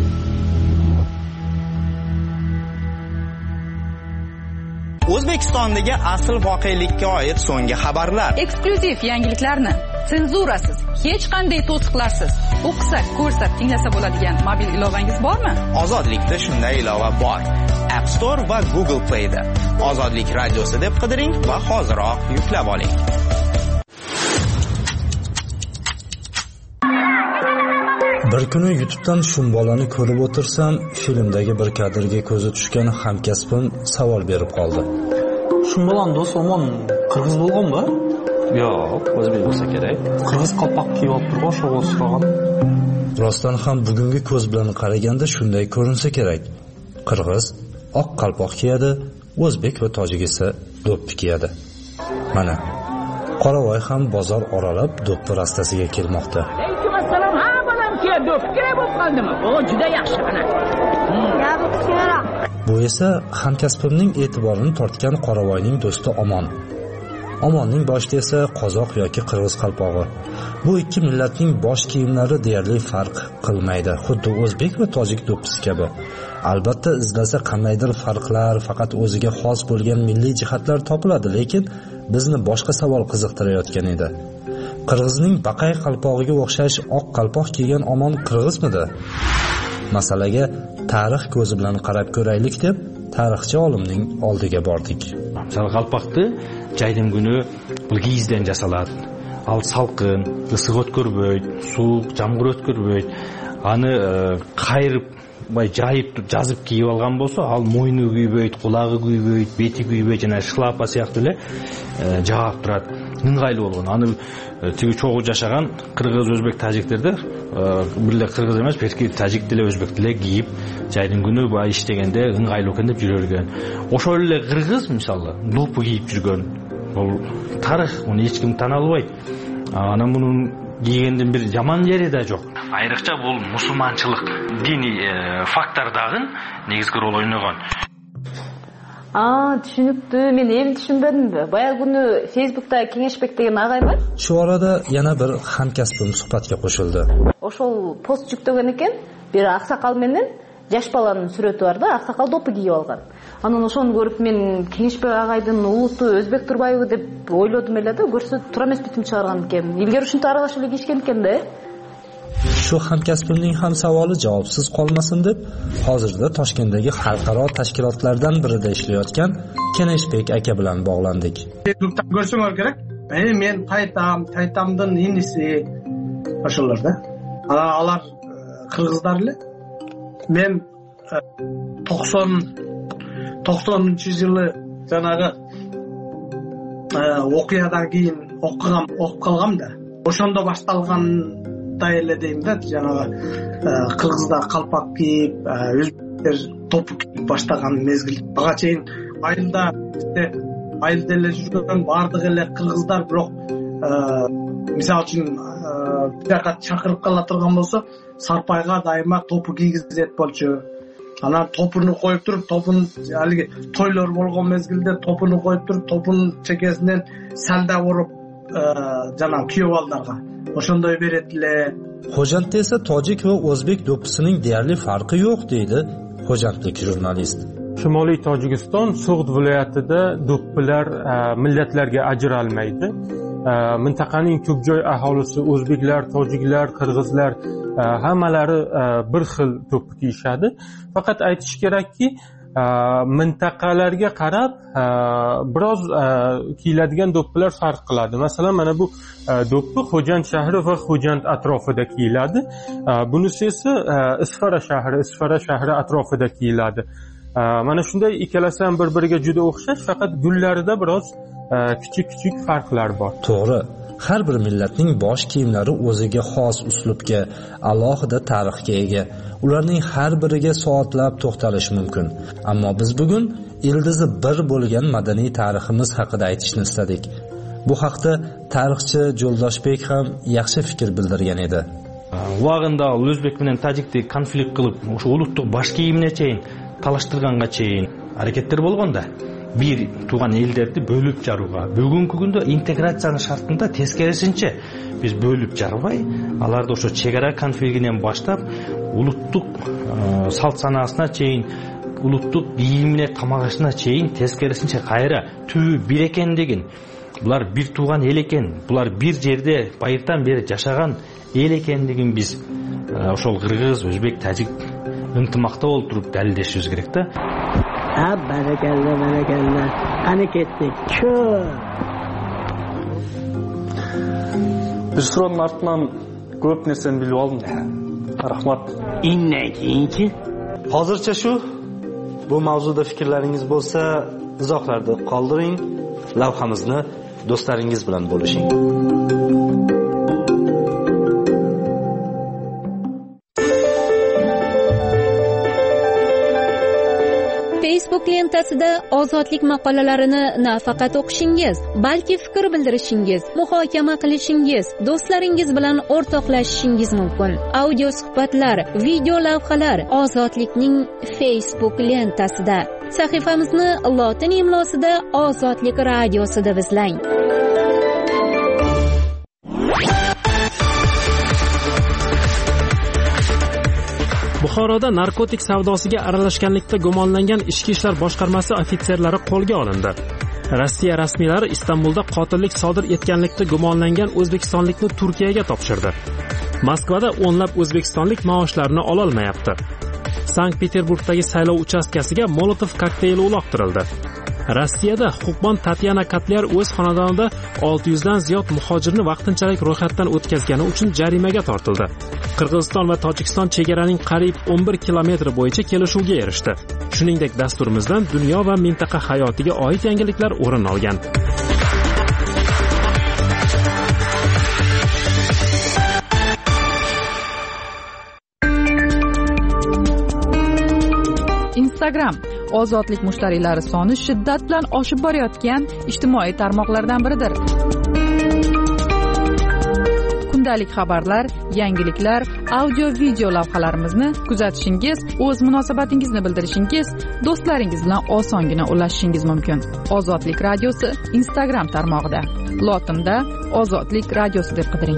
O'zbekistondagi asl voqelikka oid so'nggi xabarlar. Eksklyuziv yangiliklarni senzurasiz, hech qanday to'siqlarsiz o'qisak, ko'rsak, tinglasa bo'ladigan mobil ilovangiz bormi? Ozodlikda shunday ilova bor. App Store va Google Play da Ozodlik radiosi deb qidiring va hoziroq yuklab oling. Bir kuni YouTube'dan Shumbolani ko'rib o'tirsam, filmdagi bir kadrga ko'zi tushgan hamkasbim savol berib qoldi. Shumbolan do'st omon qirg'iz bo'lganmi? Yo'q, o'zbek bo'lsa kerak. Qirg'iz qalpoq kiyib olib turib o'sha so'ragan. Rostdan ham bugungi ko'z bilan qaraganda shunday ko'rinsa kerak. Qirg'iz oq qalpoq kiyadi, o'zbek va tojik esa do'ppi kiyadi. Mana Qoravoy ham bozor oralab do'ppi rastasiga kelmoqda. Assalom, ha bolam ke do'ppi kerak bo'lib qoldimi? O juda yaxshi ana. Bu esa hamkasbimning e'tiborini tortgan Qoravoyning do'sti Omon. Omonning boshida esa qozoq yoki qirg'iz qalpog'i. Bu ikki millatning bosh kiyimlari deyarli farq qilmaydi, xuddi o'zbek va tojik do'ppisi kabi. Albatta izlasa qandaydir farqlar, faqat o'ziga xos bo'lgan milliy jihatlar topiladi, lekin bizni boshqa savol qiziqtirayotgan edi. Qirg'izning baqay qalpog'iga o'xshash oq qalpoq kiygan Omon qirg'izmidi? Masalaga tarix ko'zi bilan qarab ko'raylik deb tarixchi olimning oldiga bordik. Misal qalpoqni jaydın günü bilgiyizden jasaladi. Al salqin, ысык өткөрбөйт, суук, жамгыр өткөрбөйт. Аны кайрып, жайып жазып кийип алган болсо, ал мойну күйбөйт, кулагы күйбөйт, бети күйбөйт, жана шылапа сыяктуу эле жаап турат. Ыңгайлуу болгон. Аны тиги чогуу жашаган кыргыз, өзбек, тажиктерде бирде кыргыз эмес, берки тажик деле, өзбек деле кийип, жайдын күнү бай иштегенде ыңгайлуу экен деп жүргөн. Ошол эле кыргыз мисалы доп кийип жүргөн. Бул тарых, муну эч ким тана албайт. Анан мунун кийгендин бир жаман жери да жок. Айрыкча бул мусулманчылык диний фактордагы негизги рол ойногон. Түшүнүктүү. Мен эми түшүнбөдүмбү. Баягы күнү Facebook'та Кеңешбек деген агай бар. Шу арада yana bir hamkasbim suhbatga qo'shildi. Ошол пост жүктөгөн экен. Бир аксакал менен жаш баланын сүрөтү бар да, аксакал допу кийип алган. Анан ошону көрүп мен Кеңешбек агайдын улуту өзбек турбайбы деп ойлодум эле да, көрсө тура эмес битим чыгарган экен. Илгери ушинтип аралашып эле кийишкен экен да. Shu hamkasbimning ham savoli javobsiz qolmasin deb hozirda Toshkentdagi xalqaro tashkilotlardan birida ishlayotgan Keneshbek aka bilan bog'landik. Facebook'tan ko'rsanglar kerak. Men taytamdın inisi oşolarda. Alar qirg'izlar эле. Men 90-yılı жанагы окуядан кийин окуп калгам да. Ошондо башталган эле дейм да, жанагы кыргыздар калпак кийип, өзбектер топу кийип баштаган мезгил. Ага чейин айылда эле жүргөн бардык эле кыргыздар, бирок мисалы үчүн жака чакырып кала турган болсо, Сарпайга дайыма топу кийгизет болчу. Анан топуну коюп туруп, топун алиги тойлор болгон мезгилде топуну коюп туруп, топун чекесинен салда уруп жана күйөө балдарга ошондой берет эле. Xo'jandda esa tojik va o'zbek do'ppisining deyarli farqi yo'q deydi xo'jandlik jurnalist. Shimoliy Tojikiston Sug'd viloyatida do'ppilar millatlarga ajralmaydi. Mintaqaning ko'p joy aholisi o'zbeklar, tojiklar, qirg'izlar hammalari bir xil do'ppi kiyishadi. Faqat aytish kerakki, mintaqalarga qarab biroz kiyiladigan do'ppilar farq qiladi. Masalan, mana bu do'ppi Xo'jand shahri va Xo'jand atrofida kiyiladi. Bunisi esa Isfara shahri atrofida kiyiladi. Mana shunday ikkalasi ham bir-biriga juda o'xshash, faqat gullarida biroz kichik farqlar bor. To'g'ri. Har bir millatning bosh kiyimlari o'ziga xos uslubga, alohida tarixga ega. Ularning har biriga soatlab to'xtalish mumkin. Ammo biz bugun ildizi bir bo'lgan madaniy tariximiz haqida aytishni istadik. Bu haqda tarixchi Jo'ldoshbek ham yaxshi fikr bildirgan edi. Vaqtida o'zbek bilan tojikni konflikt qilib, o'sha uluttuq bosh kiyimine чейин талаштырганга чейин аракеттер болгонда, бир туган элдерди бөлүп жарууга, бүгүнкү күндө интеграциянын шартында тескерисинче биз бөлүп жарбай, аларды ошо чек ара конфликтинен баштап улуттук салт санаасына чейин, улуттук кийимине, тамак ашына чейин тескерисинче кайра түбү бир экендигин, булар бир туган эл экен, булар бир жерде байыртан бери жашаган эл экендигин биз ошол кыргыз, өзбек, тажик ынтымакта болуп туруп далилдешибиз керек да. Barakalla. Qani ketdik. Biz suronun артынан көп нерсени билип алдым. Rahmat. Indan keyinchi? Hozircha shu. Bu mavzuda fikrlaringiz bo'lsa, izohlarda qoldiring. Lavhamizni do'stlaringiz bilan bo'lishing. Facebook lentasida ozodlik maqolalarini nafaqat o'qishingiz, balki fikr bildirishingiz, muhokama qilishingiz, do'stlaringiz bilan o'rtoqlashishingiz mumkin. Audio suhbatlar, video lavhalar ozodlikning Facebook lentasida. Sahifamizni lotin imlosida Ozodlik radiosi deb izlang. Buxoroda narkotik savdosiga aralashganlikda gumonlangan ichki ishlar boshqarmasi ofitserlari qo'lga olindi. Rossiya rasmiylari Istanbulda qotillik sodir etganlikda gumonlangan o'zbekistonlikni Turkiyaga topshirdi. Moskvada o'nlab o'zbekistonlik maoshlarini ola olmayapti. Sankt-Peterburgdagi saylov uchastkasiga Molotov kokteyli uloqtirildi. Rossiyada huquqbon Tatyana Katler o'z xonadonida 600 dan ziyod muhojirni vaqtinchalik ro'yxatdan o'tkazgani uchun jarimaga tortildi. Qirg'iziston va Tojikiston chegaraning qariyb 11 kilometri bo'yicha kelishuvga erishdi. Shuningdek, dasturimizdan dunyo va mintaqa hayotiga oid yangiliklar o'rin olgan. Instagram ozodlik mushtariylari soni shiddat bilan oshib borayotgan ijtimoiy tarmoqlardan biridir. Kundalik xabarlar, yangiliklar, audio video lavhalarimizni kuzatishingiz, o'z munosabatingizni bildirishingiz, do'stlaringiz bilan osongina ulashishingiz mumkin. Ozodlik radiosi Instagram tarmog'ida. Lotinda Ozodlik radiosi deb qidiring.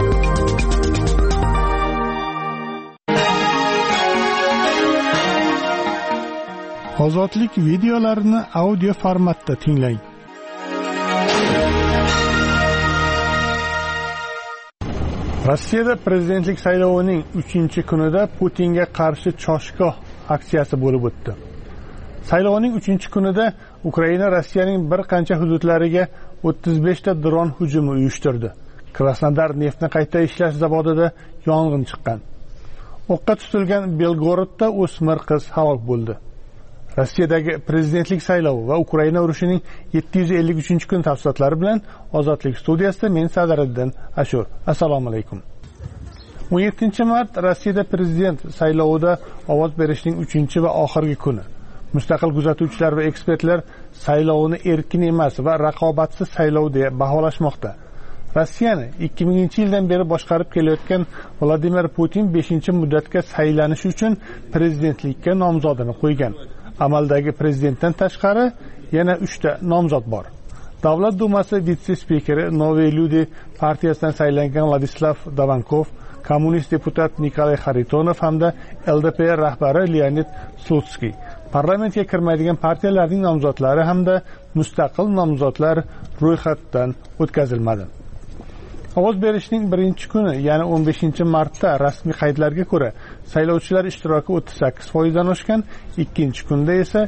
Ozodlik videolarini audio formatda tinglang. Rossiyada prezidentlik saylovining 3-kunida Putinga qarshi choshgoh aksiyasi bo'lib o'tdi. Saylovning 3-kunida Ukraina Rossiyaning bir qancha hududlariga 35 ta dron hujumi uyushtirdi. Krasnodar neftni qayta ishlash zavodida yong'in chiqqan. O'qqa tutilgan Belgorodda o'smir qiz halok bo'ldi. Rossiyadagi prezidentlik saylovi va Ukraina urushining 753-kun tafsilotlari bilan Ozodlik studiyasida men Sadiriddin Ashur. Assalomu alaykum. 17-mart Rossiyada prezident saylovida ovoz berishning 3 va oxirgi kuni. Mustaqil kuzatuvchilar va ekspertlar saylovni erkin emas va raqobatsiz saylov deb baholashmoqda. Rossiyani 2000-yildan beri boshqarib kelayotgan Vladimir Putin 5-muddatga saylanish uchun prezidentlikka nomzodini qo'ygan. Amaldagi prezidentdan tashqari yana 3 ta nomzod bor. Davlat dumasi vitse-spikeri Novые люди partiyasidan saylangan Vladislav Davankov, kommunist deputat Nikolay Xaritonov hamda LDP rahbari Leonid Slutsky. Parlamentga kirmaydigan partiyalarning nomzodlari hamda mustaqil nomzodlar ro'yxatdan o'tkazilmadi. Ovoz berishning 1-kuni, ya'ni 15-martda rasmiy qaydlarga ko'ra, saylovchilar ishtiroki 38% dan oshgan, 2-kunda esa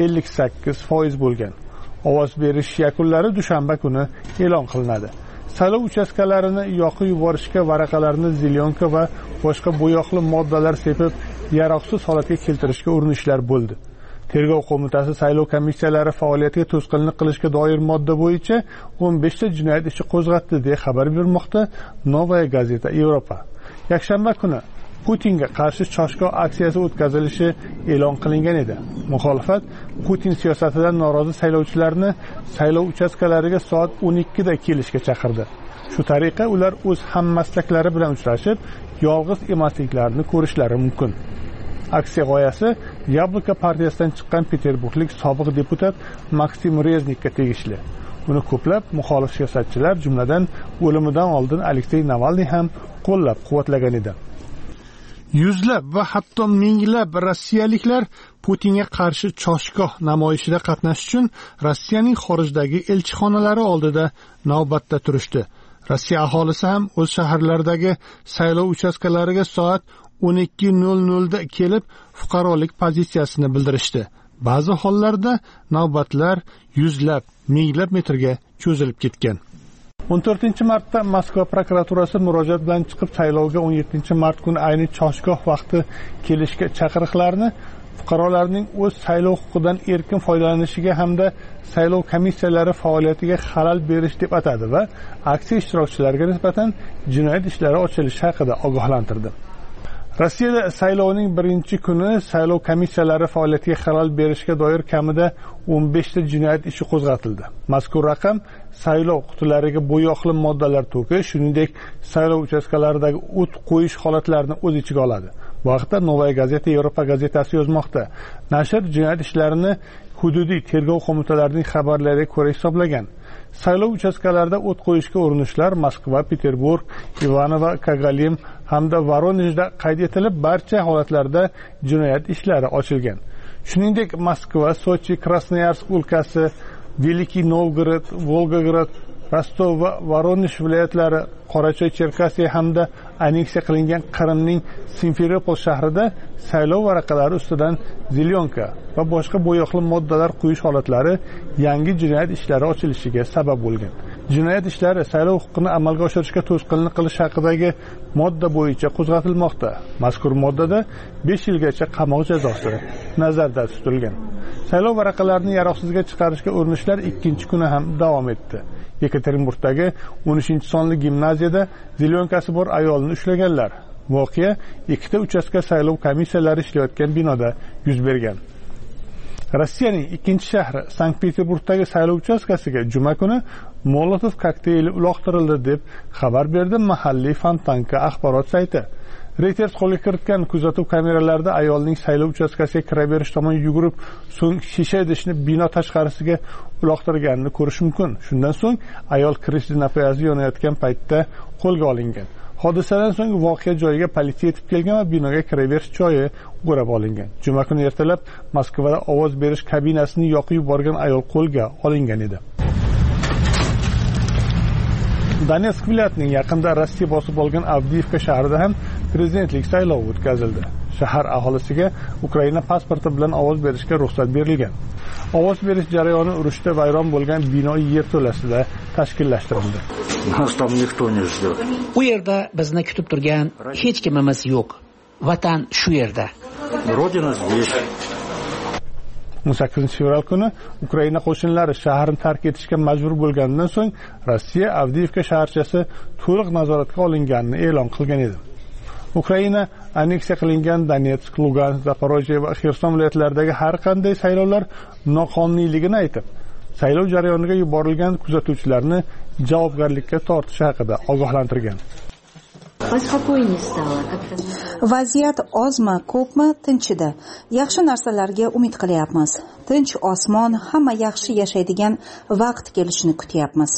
58% bo'lgan. Ovoz berish yakunlari dushanba kuni e'lon qilinadi. Saylov uchastkalarini yoqib yuborishga varaqalarni zilyonka va boshqa bo'yoqli moddalar sepib, yaroqsiz holatga keltirishga urinishlar bo'ldi. Tergov qo'mitasi saylov komissiyalari faoliyatiga to'sqinlik qilishga doir modda bo'yicha 15 ta jinoyat ishi qo'zg'atdi deb xabar bermoqda Novaya Gazeta Yevropa. Yakshanba kuni Putinga qarshi choshgoh aksiyasi o'tkazilishi e'lon qilingan edi. Muxolifat Putin siyosatidan norozi saylovchilarni saylov uchastkalariga soat 12 da kelishga chaqirdi. Shu tariqa ular o'z hammaslaklari bilan uchrashib, yolg'iz emasliklarini ko'rishlari mumkin. Aksiya g'oyasi Yabloko partiyasidan chiqqan Peterburglik sobiq deputat Maksim Reznikka tegishli. Uni ko'plab muxolif siyosatchilar, jumladan o'limidan oldin Aleksey Navalniy ham qo'llab-quvvatlagan edi. Yuzlab va hatto minglab rossiyaliklar Putinga qarshi choshgoh namoyishida qatnashish uchun Rossiyaning xorijdagi elchixonalari oldida navbatda turishdi. Rossiya aholisi ham o'z shaharlaridagi saylov uchastkalariga soat 12:00 da kelib fuqarolik pozitsiyasini bildirishdi. Ba'zi hollarda navbatlar yuzlab, minglab metrga cho'zilib ketgan. 14-martda Moskva prokuraturasi murojaat bilan chiqib saylovga 17-mart kuni ayni choshgoh vaqti kelishga chaqiriqlarni fuqarolarning o'z saylov huquqidan erkin foydalanishiga hamda saylov komissiyalari faoliyatiga xalal berish deb atadi va aksiya ishtirokchilariga nisbatan jinoyat ishlari ochilishi haqida ogohlantirdi. Rossiyada saylovning birinchi kuni saylov komissiyalari faoliyatiga xalal berishga doir kamida 15 ta jinoyat ishi qo'zg'atildi. Mazkur raqam saylov qutilariga bo'yoqli moddalar to'kish, shuningdek saylov uchastkalaridagi o't qo'yish holatlarini o'z ichiga oladi. Bu haqda Novaya Gazeta Yevropa gazetasi yozmoqda. Nashr jinoyat ishlarini hududiy tergov qo'mitalarining xabarlariga ko'ra hisoblagan. Saylov uchastkalarida o't qo'yishga urinishlar Moskva, Peterburg, Ivano va Kogalim hamda Voronejda qayd etilib, barcha holatlarda jinoyat ishlari ochilgan. Shuningdek, Moskva, Sochi, Krasnoyarsk o'lkasi, Velikiy Novgorod, Volgograd, Rostov va Voronej viloyatlari, Qorachoy, Cherkasiya hamda anneksiya qilingan Qrimning Simferopol shahrida saylov varaqalari ustidan zilyonka va boshqa bo'yoqli moddalar quyish holatlari yangi jinoyat ishlari ochilishiga sabab bo'lgan. Jinoyat ishlari saylov huquqini amalga oshirishga to'sqinlik qilish haqidagi modda bo'yicha qo'zg'atilmoqda. Mazkur moddada 5 yilgacha qamoq jazosi nazarda tutilgan. Saylov varaqalarini yaroqsizga chiqarishga urinishlar 2-kuni ham davom etdi. Yekaterinburgdagi 13-sonli gimnaziyada zilyonkasi bor ayolni ushlaganlar. Voqea 2 ta uchastka saylov komissiyalari ishlayotgan binoda yuz bergan. Rossiyaning 2-shahri Sankt-Peterburgdagi saylov uchastkasiga juma kuni Molotov kokteyli uloqtirildi deb xabar berdi mahalliy Fontanka axborot sayti. Reuters qo'lga kiritgan kuzatuv kameralarida ayolning saylov uchastkasiga kiraverish tomon yugurib, so'ng shisha idishni bino tashqarisiga uloqtirganini ko'rish mumkin. Shundan so'ng ayol kirish zinapoyazi yonayotgan paytda qo'lga olingan. Hodisadan so'ng voqea joyiga politsiya yetib kelgan va binoga kiraverish joyi o'rab olingan. Juma kuni ertalab Moskvada ovoz berish kabinasini yoqib yuborgan ayol qo'lga olingan edi. Donetsk viloyatining yaqinda Rossiya bosib olgan Avdiivka shahrida ham prezidentlik saylovi o'tkazildi. Shahar aholisiga Ukraina pasporti bilan ovoz berishga ruxsat berilgan. Ovoz berish jarayoni urushda vayron bo'lgan bino yerto'lasida tashkillashtirildi. U yerda bizni kutib turgan hech kimimiz yo'q. Vatan shu yerda. Rodina здесь. 18-fevral kuni Ukraina qo'shinlari shaharni tark etishga majbur bo'lganidan so'ng Rossiya Avdiivka shaharchasi to'liq nazoratga olinganini e'lon qilgan edi. Ukraina anneksiya qilingan Donetsk, Lugansk, Zaporojye va Xerson viloyatlaridagi har qanday saylovlar noqonuniyligini aytib, saylov jarayoniga yuborilgan kuzatuvchilarni javobgarlikka tortish haqida ogohlantirgan. Vaziyat ozmi, ko'pmi tinchidi. Yaxshi narsalarga umid qilyapmiz. Tinch osmon, hamma yaxshi yashaydigan vaqt kelishini kutyapmiz.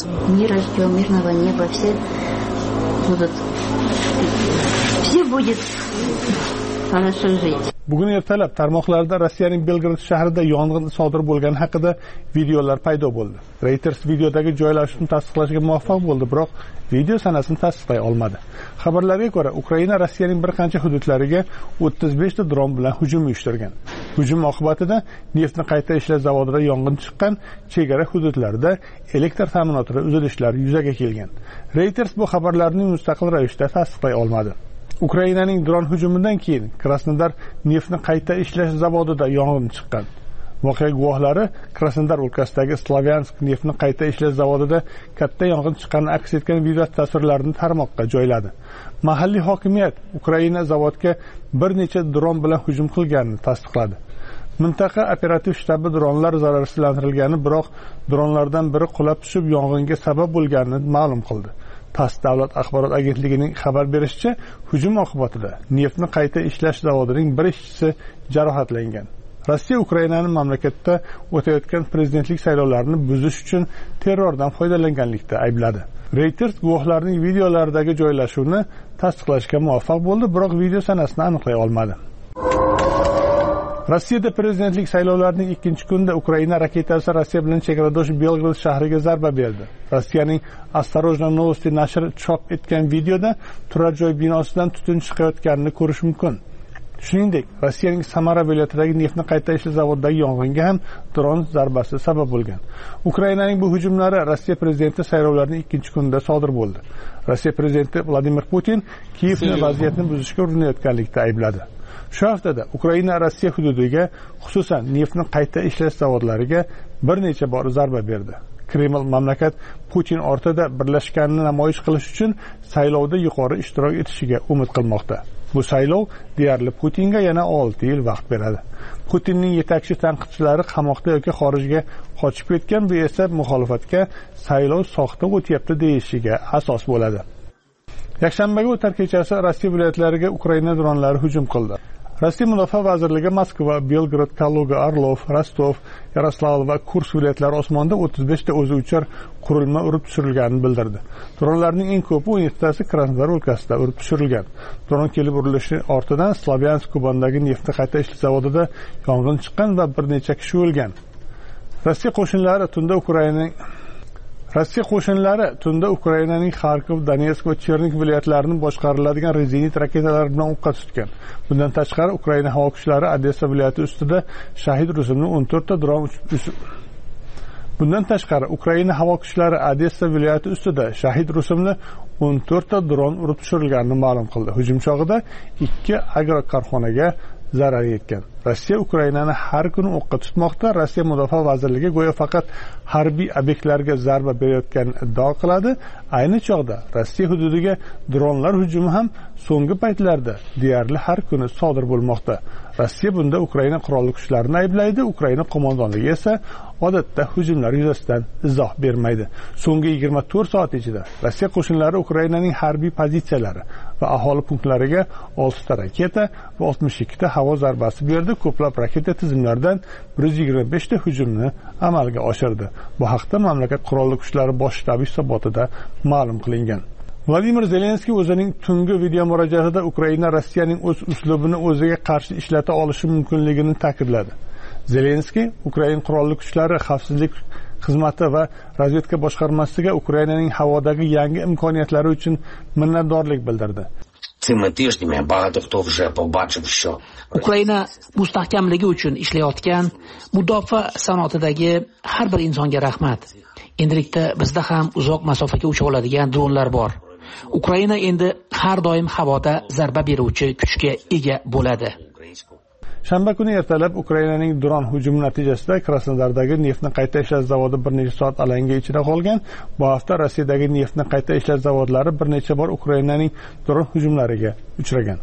Bugun ertalab tarmoqlarda Rossiyaning Belgrad shahrida yong'in sodir bo'lgani haqida videolar paydo bo'ldi. Reuters videodagi joylashishni tasdiqlashga muvaffaq bo'ldi, biroq video sanasini tasdiqlay olmadi. Xabarlarga ko'ra, Ukraina Rossiyaning bir qancha hududlariga 35 ta dron bilan hujum uyushtirgan. Hujum oqibatida neftni qayta ishlash zavodida yong'in chiqqan, chegara hududlarida elektr ta'minotida uzilishlar yuzaga kelgan. Reuters bu xabarlarni mustaqil ravishda tasdiqlay olmadi. Ukrainaning dron hujumidan keyin Krasnodar neftni qayta ishlash zavodida yong'in chiqqan. Voqea guvohlari Krasnodar o'lkasidagi Slavyansk neftni qayta ishlash zavodida katta yong'in chiqqanini aks etgan video tasvirlarini tarmoqqa joyladi. Mahalliy hokimiyat Ukraina zavodga bir necha dron bilan hujum qilganini tasdiqladi. Mintaqa operativ shtabi dronlar zararsizlantirilgani, biroq dronlardan biri qulab tushib yong'inga sabab bo'lganini ma'lum qildi. TASS davlat axborot agentligining xabar berishicha, hujum oqibatida neftni qayta ishlash zavodining bir ishchisi jarohatlangan. Rossiya Ukrainaning mamlakatda o'tayotgan prezidentlik saylovlarini buzish uchun terrordan foydalanganlikda aybladi. Reuters guvohlarning videolaridagi joylashuvni tasdiqlashga muvaffaq bo'ldi, biroq video sanasini aniqlay olmadi. Rossiyada prezidentlik saylovlarining 2-kunida Ukraina raketasi Rossiya bilan chegaradosh Belgrad shahriga zarba berdi. Rossiyaning Ostorojna Novosti nashri chop etgan videoda turar joy binosidan tutun chiqayotganini ko'rish mumkin. Shuningdek, Rossiyaning Samara viloyatidagi neftni qayta ishlash zavodidagi yong'inga ham dron zarbasi sabab bo'lgan. Ukrainaning bu hujumlari Rossiya prezidenti saylovlarining 2-kunida sodir bo'ldi. Rossiya prezidenti Vladimir Putin Kiyevni vaziyatni buzishga urinayotganlikda aybladi. Shu haftada Ukraina Rossiya hududiga, xususan neftni qayta ishlash zavodlariga bir necha bor zarba berdi. Kreml mamlakat Putin ortida birlashganini namoyish qilish uchun saylovda yuqori ishtirok etishiga umid qilmoqda. Bu saylov deyarli Putinga yana 6 yil vaqt beradi. Putinning yetakchi tanqidchilari qamoqda yoki xorijga qochib ketgan, bu esa muxolifatga saylov soxta o'tyapti deyishiga asos bo'ladi. Yakshanbaga o'tar kechasi Rossiya viloyatlariga Ukraina dronlari hujum qildi. Rossiya Mudofaa vazirligi Moskva, Belgrad, Kaluga, Orlov, Rostov, Yaroslavl va Kursk viloyatlari osmonida 35 ta o'zi uchar qurilma urib tushirilganini bildirdi. Dronlarning eng ko'pi 17 tasi Krasnodar o'lkasida urib tushirilgan. Dron kelib urilishi ortidan Slavyansk Kubandagi neftni qayta ishlash zavodida yong'in chiqqan va bir necha kishi o'lgan. Rossiya tunda Ukrainaning Kharkov, Donetsk va Chernigiv viloyatlarini boshqariladigan rezinit raketalar bilan o'qqa tutgan. Bundan tashqari Ukraina havo kuchlari Odessa viloyati ustida Shahid rusumli 14 ta dron urib tushirilganini ma'lum qildi. Hujum chog'ida 2 agrokorxonaga zarar yetgan. Rossiya Ukrainani har kuni o'qqa tutmoqda. Rossiya Mudofaa vazirligi go'yo faqat harbiy obyektlarga zarba berayotganini iddao qiladi. Ayni chog'da Rossiya hududiga dronlar hujumi ham so'nggi paytlarda deyarli har kuni sodir bo'lmoqda. Rossiya bunda Ukraina qurolli kuchlarini ayblaydi. Ukraina qo'mondonligi esa odatda hujumlar yuzasidan izoh bermaydi. So'nggi 24 soat ichida Rossiya qo'shinlari Ukrainaning harbiy pozitsiyalari va aholi punktlariga 6 ta raketa va 62 ta havo zarbasi berdi. Ko'plab raketa tizimlaridan 125 ta hujumni amalga oshirdi. Bu haqda mamlakat qurolli kuchlari bosh shtabi hisobotida ma'lum qilingan. Vladimir Zelenskiy o'zining tungi video murojaatida Ukraina Rossiyaning o'z uslubini o'ziga qarshi ishlata olishi mumkinligini ta'kidladi. Zelenskiy Ukraina qurolli kuchlari xavfsizlik xizmati va razvedka boshqarmasiga Ukrainaning havodagi yangi imkoniyatlari uchun minnatdorlik bildirdi. Ukraina mustahkamligi uchun ishlayotgan mudofaa sanoatidagi har bir insonga rahmat. Endilikda bizda ham uzoq masofaga ucha oladigan dronlar bor. Ukraina endi har doim havoda zarba beruvchi kuchga ega bo'ladi. Shanba kuni ertalab Ukrainaning dron hujumi natijasida Krasnodardagi neftni qayta ishlash zavodi bir necha soat alanga ichida qolgan. Bu hafta Rossiyadagi neftni qayta ishlash zavodlari bir necha bor Ukrainaning dron hujumlariga uchragan.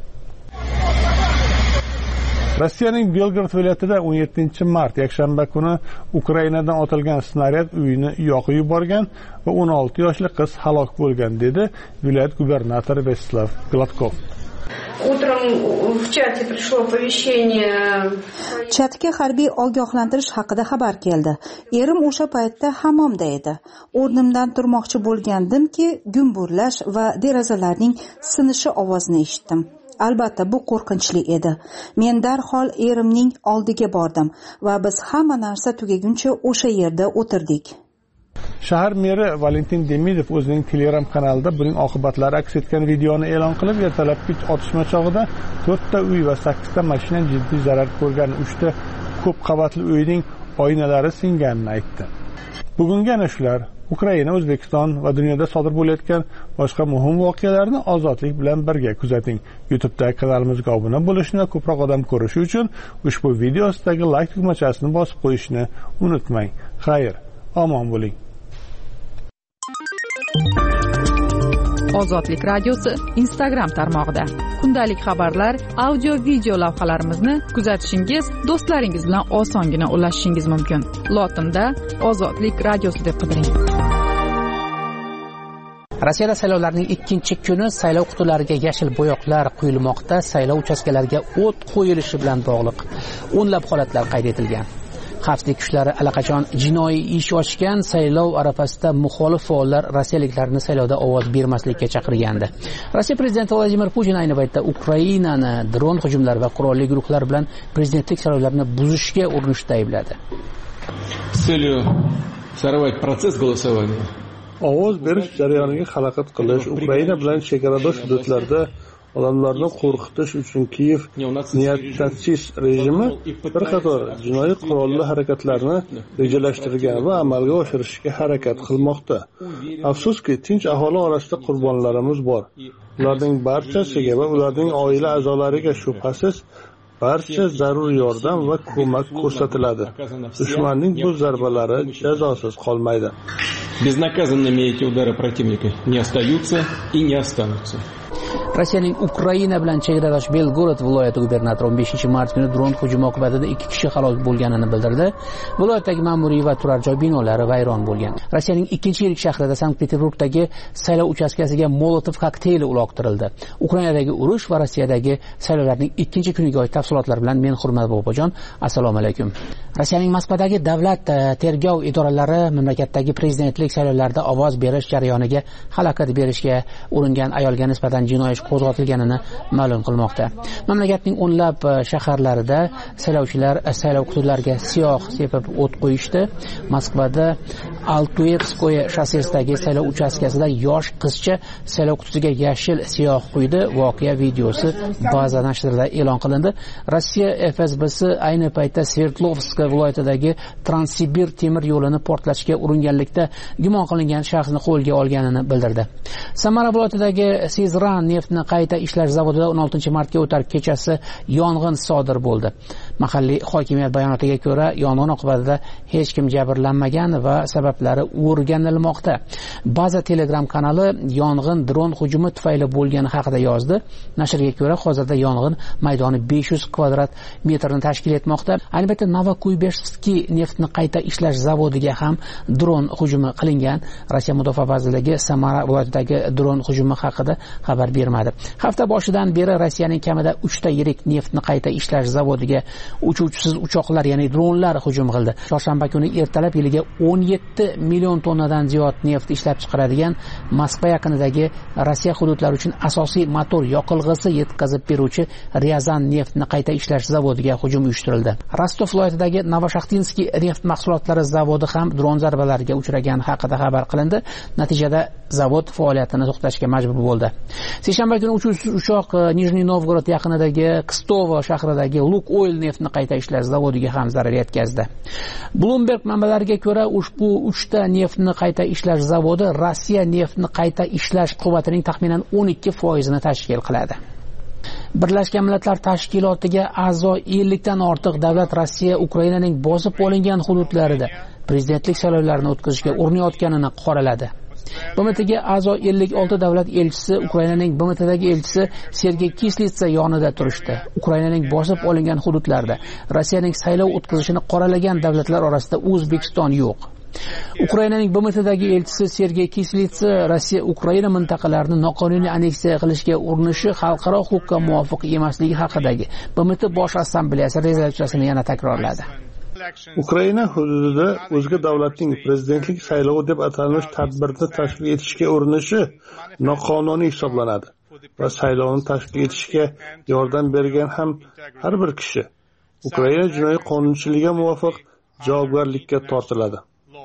Rossiyaning Belgrad viloyatida 17-mart yakshanba kuni Ukrainadan otilgan snaryad uyini yoqib yuborgan va 16 yoshli qiz halok bo'lgan, dedi viloyat gubernatori Vyacheslav Gladkov. Chatga harbiy ogohlantirish haqida xabar keldi. Erim o'sha paytda hammomda edi. O'rnimdan turmoqchi bo'lgandimki, gumburlash va derazalarning sinishi ovozini eshitdim. Albatta bu qo'rqinchli edi. Men darhol erimning oldiga bordim va biz hamma narsa tugaguncha o'sha yerda o'tirdik. Shahar meri Valentin Demidov o'zining Telegram kanalida buning oqibatlari aks etgan videoni e'lon qilib, ertalabki otishma chog'ida 4 ta uy va 8 ta mashina jiddiy zarar ko'rgan, 3 ta ko'p qavatli uyning oynalari singanini aytdi. Bugungi ana shular Ukraina, O'zbekiston va dunyoda sodir bo'layotgan boshqa muhim voqealarni ozodlik bilan birga kuzating. YouTube'dagi kanalimizga obuna bo'lishni va ko'proq odam ko'rishi uchun ushbu video ostidagi like tugmachasini bosib qo'yishni unutmang. Xayr, omon bo'ling. Ozodlik radiosi Instagram tarmog'ida. Kundalik xabarlar, audio video lavhalarimizni kuzatishingiz, do'stlaringiz bilan osongina ulashishingiz mumkin. Lotinda Ozodlik radiosi deb qidiring. Rossiyada saylovlarning 2-kuni saylov qutilariga yashil bo'yoqlar quyilmoqda. Saylov uchastkalariga o't qo'yilishi bilan bog'liq o'nlab holatlar qayd etilgan. Xavfsizlik kuchlari allaqachon jinoiy ish ochgan. Saylov arafasida muxolif faollar rossiyaliklarni saylovda ovoz bermaslikka chaqirgandi. Rossiya prezidenti Vladimir Putin ayni paytda Ukrainani dron hujumlari va qurolli guruhlar bilan prezidentlik saylovlarini buzishga urinishda aybladi. Ovoz berish jarayoniga xalaqit qilish, Ukraina bilan chegaradosh hududlarda odamlarni qo'rqitish uchun Kiyev niyatchisiz rejimi bir qator jinoiy qurolli harakatlarni rejalashtirgan va amalga oshirishga harakat qilmoqda. Afsuski, tinch aholi orasida qurbonlarimiz bor. Ularning barchasiga va ularning oila a'zolariga shubhasiz barcha zarur yordam va ko'mak ko'rsatiladi. Dushmanning bu zarbalari jazosiz qolmaydi. Безнаказанными эти удары противника не остаются и не останутся. Rossiyaning Ukraina bilan chegaradosh Belgorod viloyati gubernatori 15-mart kuni dron hujumi oqibatida 2 kishi halok bo'lganini bildirdi. Viloyatdagi ma'muriy va turar joy binolari vayron bo'lgan. Rossiyaning ikkinchi yirik shahrida Sankt-Peterburgdagi saylov uchastkasiga Molotov kokteyli uloqtirildi. Ukrainadagi urush va Rossiyadagi saylovlarning ikkinchi kuniga oid tafsilotlar bilan men Hurmat Bobojon. Assalomu alaykum. Rossiyaning Moskvadagi davlat tergov idoralari mamlakatdagi prezidentlik saylovlarida ovoz berish jarayoniga xalaqit berishga uringan ayolga nisbatan jinoiy ish qo'zg'atilganini ma'lum qilmoqda. Mamlakatning o'nlab shaharlarida saylovchilar saylov hududlariga siyoh sepib o't qo'yishdi. Moskvada Altuevskoye shossesidagi saylov uchastkasida yosh qizcha saylov qutisiga yashil siyoh quydi. Voqea videosi baza nashrida e'lon qilindi. Rossiya FSBsi ayni paytda Sverdlovsk viloyatidagi Transsibir temir yo'lini portlatishga uringanlikda gumon qilingan shaxsni qo'lga olganini bildirdi. Samara viloyatidagi Sizran neftni qayta ishlash zavodida 16-martga o'tar kechasi yong'in sodir bo'ldi. Mahalliy hokimiyat bayonotiga ko'ra, yong'in oqibatida hech kim jabrlanmagan va sabablari o'rganilmoqda. Baza Telegram kanali yong'in dron hujumi tufayli bo'lgani haqida yozdi. Nashrga ko'ra, hozirda yong'in maydoni 500 kvadrat metrni tashkil etmoqda. Ayni paytda Novokuyberskyi neftni qayta ishlash zavodiga ham dron hujumi qilingan. Rossiya mudofaa vazirligi Samara viloyatidagi dron hujumi haqida xabar bermadi. Hafta boshidan beri Rossiyaning kamida 3 ta yirik neftni qayta ishlash zavodiga uchuvchisiz uchoqlar, ya'ni dronlar hujum qildi. Chorshanba kuni ertalab yiliga 17 million tonnadan ziyod neft ishlab chiqaradigan Moskva yaqinidagi Rossiya hududlari uchun asosiy motor yoqilg'isi yetkazib beruvchi Ryazan neftni qayta ishlash zavodiga hujum uyushtirildi. Rostov viloyatidagi Novoshaxtinskiy neft mahsulotlari zavodi ham dron zarbalariga uchragani haqida xabar qilindi. Natijada zavod faoliyatini to'xtatishga majbur bo'ldi. Seshanba kuni uchuvchisiz uchoq Nijniy Novgorod yaqinidagi Kstovo shahridagi Lukoil neftni qayta ishlash zavodiga ham zarar yetkazdi. Bloomberg manbalariga ko'ra, ushbu 3 ta neftni qayta ishlash zavodi Rossiya neftni qayta ishlash quvvatining taxminan 12% tashkil qiladi. Birlashgan Millatlar Tashkilotiga a'zo 50 dan ortiq davlat Rossiya Ukrainaning bosib olingan hududlarida prezidentlik saylovlarini o'tkazishga urinayotganini qoraladi. BMTga a'zo 56 davlat elchisi Ukrainaning BMTdagi elchisi Sergey Kislitsa yonida turishdi. Ukrainaning bosib olingan hududlarda Rossiyaning saylov o'tkazishini qoralagan davlatlar orasida O'zbekiston yo'q. Ukrainaning BMTdagi elchisi Sergey Kislitsa Rossiya Ukraina mintaqalarini noqonuniy anneksiya qilishga urinishi xalqaro huquqqa muvofiq emasligi haqidagi BMT Bosh Assambleyasi rezolyutsiyasini yana takrorladi. Ukraina hududida o'zga davlatning prezidentlik saylovi deb atalmish tadbirni tashkil etishga urinishi noqonuniy hisoblanadi va saylovni tashkil etishga yordam bergan ham har bir kishi Ukraina jinoiy qonunchiligiga muvofiq javobgarlikka tortiladi.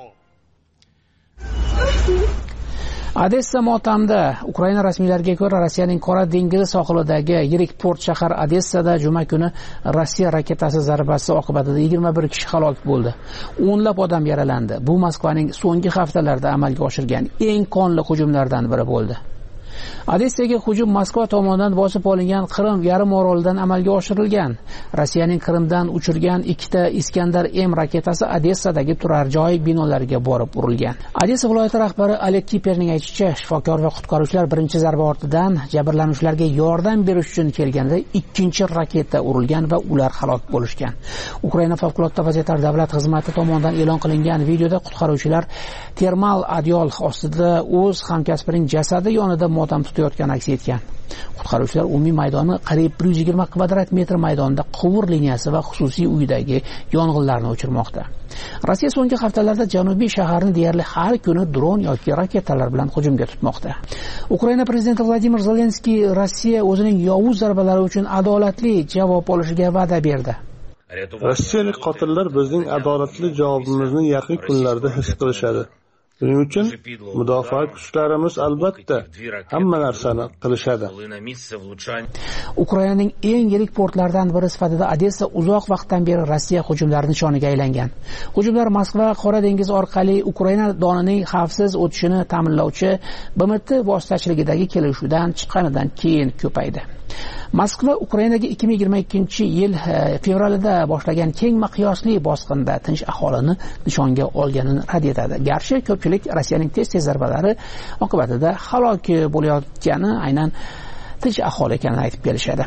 Odessa motamda Ukraina rasmiylariga ko'ra Rossiyaning Qora dengizi sohilidagi yirik port shahar Odessada juma kuni Rossiya raketasi zarbasi oqibatida 21 kishi halok bo'ldi. O'nlab odam yaralandi. Bu Moskvaning so'nggi haftalarda amalga oshirgan eng qonli hujumlardan biri bo'ldi. Odessaga hujum Moskva tomonidan bosib olingan Qrim yarim orolidan amalga oshirilgan. Rossiyaning Qrimdan uchirgan 2 ta Iskandar M raketasi Odessadagi turar joy binolariga borib urilgan. Odessa viloyati rahbari Oleg Kiperning aytishicha, shifokor va qutqaruvchilar birinchi zarba ortidan jabrlanuvchilarga yordam berish uchun kelganda ikkinchi raketa urilgan va ular halok bo'lishgan. Ukraina favqulodda vaziyatlar davlat xizmati tomonidan e'lon qilingan videoda qutqaruvchilar termal adyol ostida o'z hamkasbining jasadi yonida motam tutayotgan aks etgan. Qutqaruvchilar umumiy maydoni qariyb 120 kvadrat metr maydonda quvur liniyasi va xususiy uydagi yong'inlarni o'chirmoqda. Rossiya so'nggi haftalarda janubiy shaharni deyarli har kuni dron yoki raketalar bilan hujumga tutmoqda. Ukraina prezidenti Vladimir Zelenskiy Rossiya o'zining yovuz zarbalari uchun adolatli javob olishiga va'da berdi. Rossiyalik qotillar bizning adolatli javobimizni yaqin kunlarda his qilishadi. Shuning uchun mudofaa kuchlarimiz albatta hamma narsani qilishadi. Ukrainaning eng yirik portlaridan biri sifatida Odessa uzoq vaqtdan beri Rossiya hujumlari nishoniga aylangan. Hujumlar Moskva Qora dengiz orqali Ukraina donining xavfsiz o'tishini ta'minlovchi BMT vositachiligidagi kelishuvdan chiqqanidan keyin ko'paydi. Moskva Ukrainaga 2022-yil fevralida boshlangan keng miqyosli bosqinda tinch aholini nishonga olganini rad etadi. Garchi ko'pchilik Rossiyaning tez zarbalari oqibatida halok bo'layotgani aynan tinch aholi ekanini aytib kelishadi.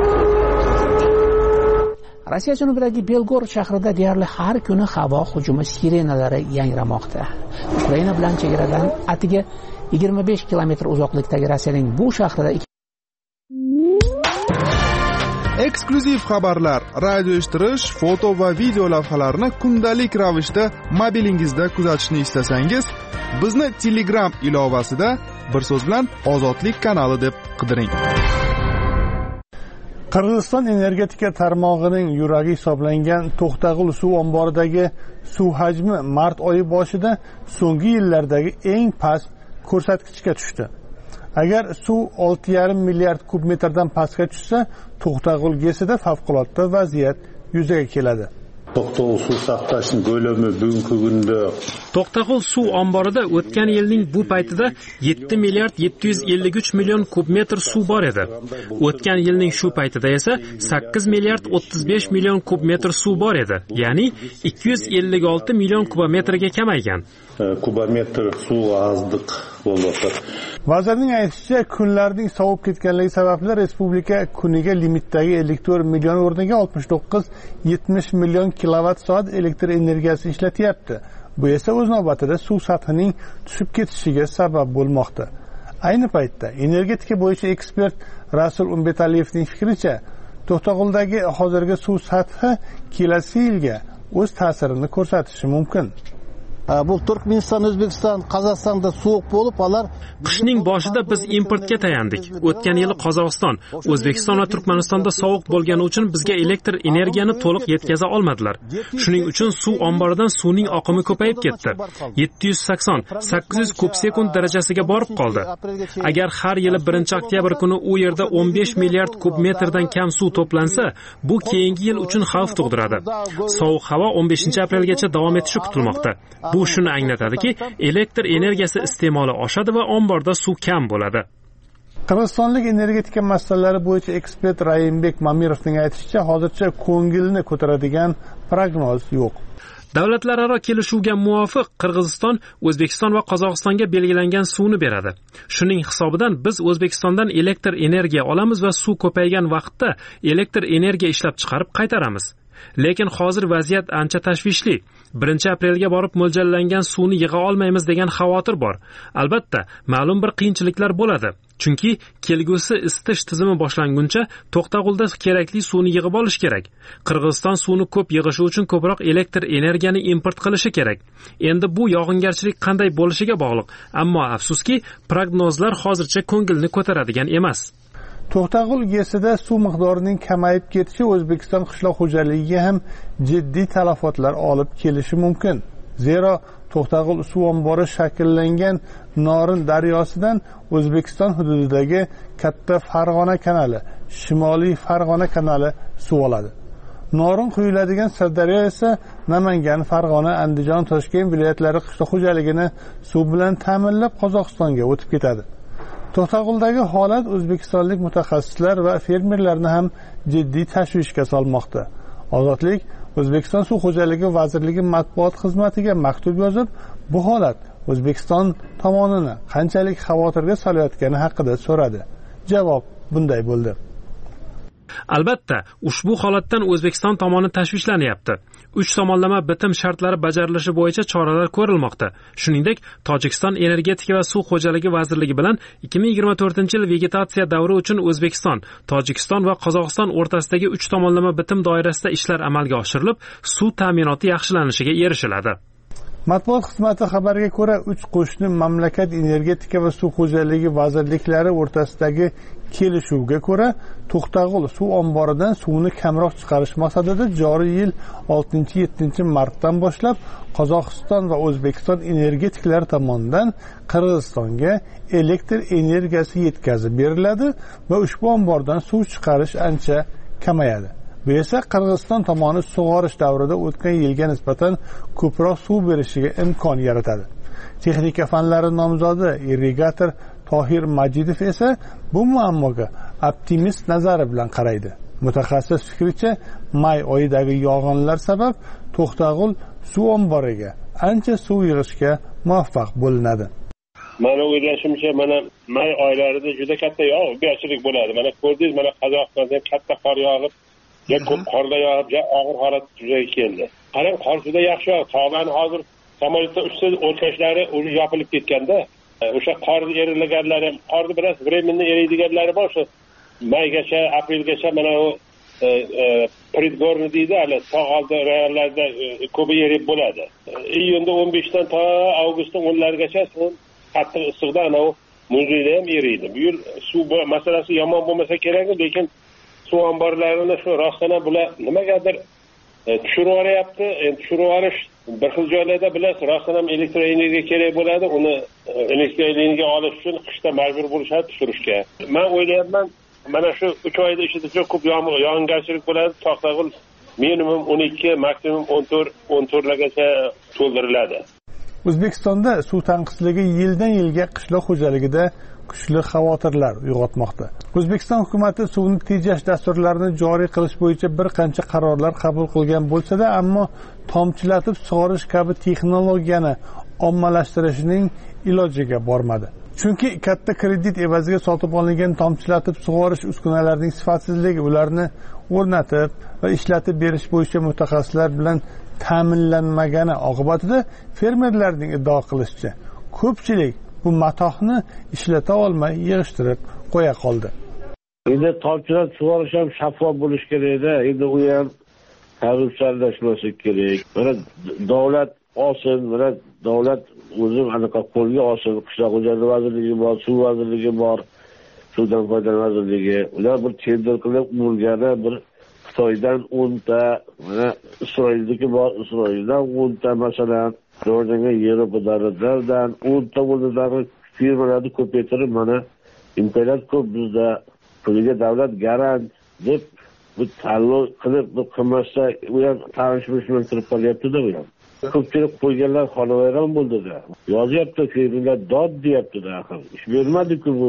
Rossiya janubidagi Belgorod shahrida deyarli har kuni havo hujumi sirenalari yangramoqda. Ukraina bilan chegaradan atiga 25 kilometr uzoqlikdagi Rossiyaning bu shahrida eksklyuziv xabarlar, radio eshittirish, foto va video lavhalarni kundalik ravishda mobilingizda kuzatishni istasangiz, bizni Telegram ilovasida bir so'z bilan Ozodlik kanali deb qidiring. Qirg'iziston energetika tarmog'ining yuragi hisoblangan To'xtag'ul suv omboridagi suv hajmi mart oyi boshida so'nggi yillardagi eng past ko'rsatkichga tushdi. Agar suv 6,5 milliard kub metrdan pastga tushsa, To'xtag'ul GESida favqulodda vaziyat yuzaga keladi. To'xtag'ul suv saqlashning ko'lami bugungi kunda To'xtag'ul suv omborida o'tgan yilning bu paytida 7 milliard 753 million kub metr suv bor edi. O'tgan yilning shu paytida esa 8 milliard 35 million kub metr suv bor edi. Ya'ni 256 million kubometrga kamaygan. Kubometr suv ozdiq bo'ldi. Vazirning aytishicha, kunlarning sovib ketganligi sababli respublika kuniga limitdagi 54 million o'rniga 69-70 million kilovatt soat elektr energiyasi ishlatyapti. Bu esa o'z navbatida suv sathining tushib ketishiga sabab bo'lmoqda. Ayni paytda energetika bo'yicha ekspert Rasul Umbetaliyevning fikricha, To'xtag'uldagi hozirgi suv sathi kelasi yilga o'z ta'sirini ko'rsatishi mumkin. Bu Turkmeniston, O'zbekiston, Qozog'istonda sovuq bo'lib, ular qishning boshida biz importga tayandik. O'tgan yili Qozog'iston, O'zbekiston va Turkmanistonda sovuq bo'lgani uchun bizga elektr energiyani to'liq yetkaza olmadilar. Shuning uchun suv omboridan suvning oqimi ko'payib ketdi. 780-800 kub sekund darajasiga borib qoldi. Agar har yili 1-oktyabr kuni u yerda 15 milliard kub metrdan kam suv to'plansa, bu keyingi yil uchun xavf tug'diradi. Sovuq havo 15-aprelgacha davom etishi kutilmoqda. Bu shuni anglatadiki, elektr energiyasi iste'moli oshadi va omborda suv kam bo'ladi. Qirg'izistonlik energetika masalalari bo'yicha ekspert Rayimbek Mamirovning aytishicha, hozircha ko'ngilni ko'taradigan prognoz yo'q. Davlatlararo kelishuvga muvofiq Qirg'iziston O'zbekiston va Qozog'istonga belgilangan suvni beradi. Shuning hisobidan biz O'zbekistondan elektr energiya olamiz va suv ko'paygan vaqtda elektr energiya ishlab chiqarib qaytaramiz. Lekin hozir vaziyat ancha tashvishli. 1-aprelga borib mo'ljallangan suvni yig'a olmaymiz degan xavotir bor. Albatta, ma'lum bir qiyinchiliklar bo'ladi. Chunki kelgusi isitish tizimi boshlanguncha To'xtag'ulda kerakli suvni yig'ib olish kerak. Qirg'iziston suvni ko'p yig'ishi uchun ko'proq elektr energiyani import qilishi kerak. Endi bu yog'ingarchilik qanday bo'lishiga bog'liq. Ammo afsuski, prognozlar hozircha ko'ngilni ko'taradigan emas. To'xtag'ul GESida suv miqdorining kamayib ketishi O'zbekiston qishloq xo'jaligiga ham jiddiy talafotlar olib kelishi mumkin. Zero To'xtag'ul suv ombori shakllangan Norin daryosidan O'zbekiston hududidagi katta Farg'ona kanali, Shimoliy Farg'ona kanali suv oladi. Norin quyiladigan Sirdaryo esa Namangan, Farg'ona, Andijon, Toshkent viloyatlari qishloq xo'jaligini suv bilan ta'minlab Qozog'istonga o'tib ketadi. To'xtag'uldagi holat o'zbekistonlik mutaxassislar va fermerlarni ham jiddiy tashvishga solmoqda. Ozodlik O'zbekiston suv xo'jaligi vazirligi matbuot xizmatiga maktub yozib, bu holat O'zbekiston tomonini qanchalik xavotirga solayotgani haqida so'radi. Javob bunday bo'ldi. Albatta, ushbu holatdan O'zbekiston tomoni tashvishlanyapti. 3 tomonlama bitim shartlari bajarilishi bo'yicha choralar ko'rilmoqda. Shuningdek, Tojikiston energetika va suv xo'jaligi vazirligi bilan 2024-yil vegetatsiya davri uchun O'zbekiston, Tojikiston va Qozog'iston o'rtasidagi 3 tomonlama bitim doirasida ishlar amalga oshirilib, suv ta'minoti yaxshilanishiga erishiladi. Matbuot xizmati xabariga ko'ra, 3 qo'shni mamlakat energetika va suv xo'jaligi vazirliklari o'rtasidagi kelishuvga ko'ra, To'xtag'ul suv omboridan suvni kamroq chiqarish maqsadida joriy yil 6-7 martdan boshlab Qozog'iston va O'zbekiston energetiklari tomonidan Qirg'izistonga elektr energiyasi yetkazib beriladi va ushbu ombordan suv chiqarish ancha kamayadi. Bu esa Qirg'iziston tomoni sug'orish davrida o'tgan yilga nisbatan ko'proq suv berishiga imkon yaratadi. Texnika fanlari nomzodi irrigator Tohir Majidov esa bu muammoga optimist nazari bilan qaraydi. Mutaxassis fikricha, may oyidagi yog'inlar sabab To'xtag'ul suv omboriga ancha suv yig'ishga muvaffaq bo'linadi. Mana o'ylashimcha, mana may oylarida juda katta yog'ingarchilik bo'ladi. Mana ko'rdingiz, mana Qozog'istonda katta qor yog'ib, ya ko'p qorlar yog'ib, ya og'ir holat yuzaga keldi. Qarang, qor juda yaxshi yog'di. Tog'larni hozir samolyotda uchsa o'tkazishlari o'zi yopilib ketganda, o'sha qorni erilaganlari, qorni biroz временно eriydiganlari bor. O'sha maygacha, aprelgacha mana u predgorni deydi, hali tog' oldi rayonlarda ko'pi erib bo'ladi. Iyunda 15dan to avgustning 10larigacha qattiq issiqda ana u muzlikda ham eriydi. Bu yil suv masalasi yomon bo'lmasa kerak, lekin suv omborlarini shu rostdan bular nimagadir tushirib yuboryapti. Endi tushirib yuborish bir xil joylarda bilasiz, rostdan ham elektr energiya kerak bo'ladi. Uni elektr energiya olish uchun qishda majbur bo'lishadi tushirishga. Men o'ylayapman, mana shu 3 oyda ichida juda ko'p yog'ingarchilik bo'ladi. To'xtag'ul minimum 12, maksimum 14 largacha to'ldiriladi. O'zbekistonda suv tanqisligi yildan yilga qishloq xo'jaligida kuchli xavotirlar uyg'otmoqda. O'zbekiston hukumatı suvni tejash dasturlarini joriy qilish bo'yicha bir qancha qarorlar qabul qilgan bo'lsa-da, ammo tomchilatib sug'orish kabi texnologiyani ommalashtirishning ilojiga bormadi. Chunki katta kredit evaziga sotib olingan tomchilatib sug'orish uskunalarining sifatsizligi, ularni o'rnatib va ishlatib berish bo'yicha mutaxassislar bilan ta'minlanmagani oqibatida fermerlarning iddao qilishicha, ko'pchilik bu matohni ishlata olmay yig'ishtirib qo'ya qoldi. Endi tomchilatib sug'orish ham shaffof bo'lish kerak-da. Endi u ham korrupsiyalashmasi kerak. Mana davlat olsin, mana davlat o'zi anaqa qo'lga olsin. Qishloq xo'jaligi vazirligi bor, suv vazirligi bor, suvdan foydalanish vazirligi. Ular bir tender qilib urgani bir Xitoydan 10 ta, mana Isroildagi bor, Isroildan 10 ta masalan, Jordanga Yevropadan 10 ta o'zlari firmalarni ko'paytirib, mana imkoniyat ko'p bizda, puliga davlat garant deb bu tanlov qilib, bu qilmasa, u ham tanishmish bilan kirib qolyapti-da bu ham. Ko'pchilik qo'yganlar xonavayron bo'ldi-da. Yozyapti, firmalar dod deyapti-da, axir. Ish bermadi-ku bu.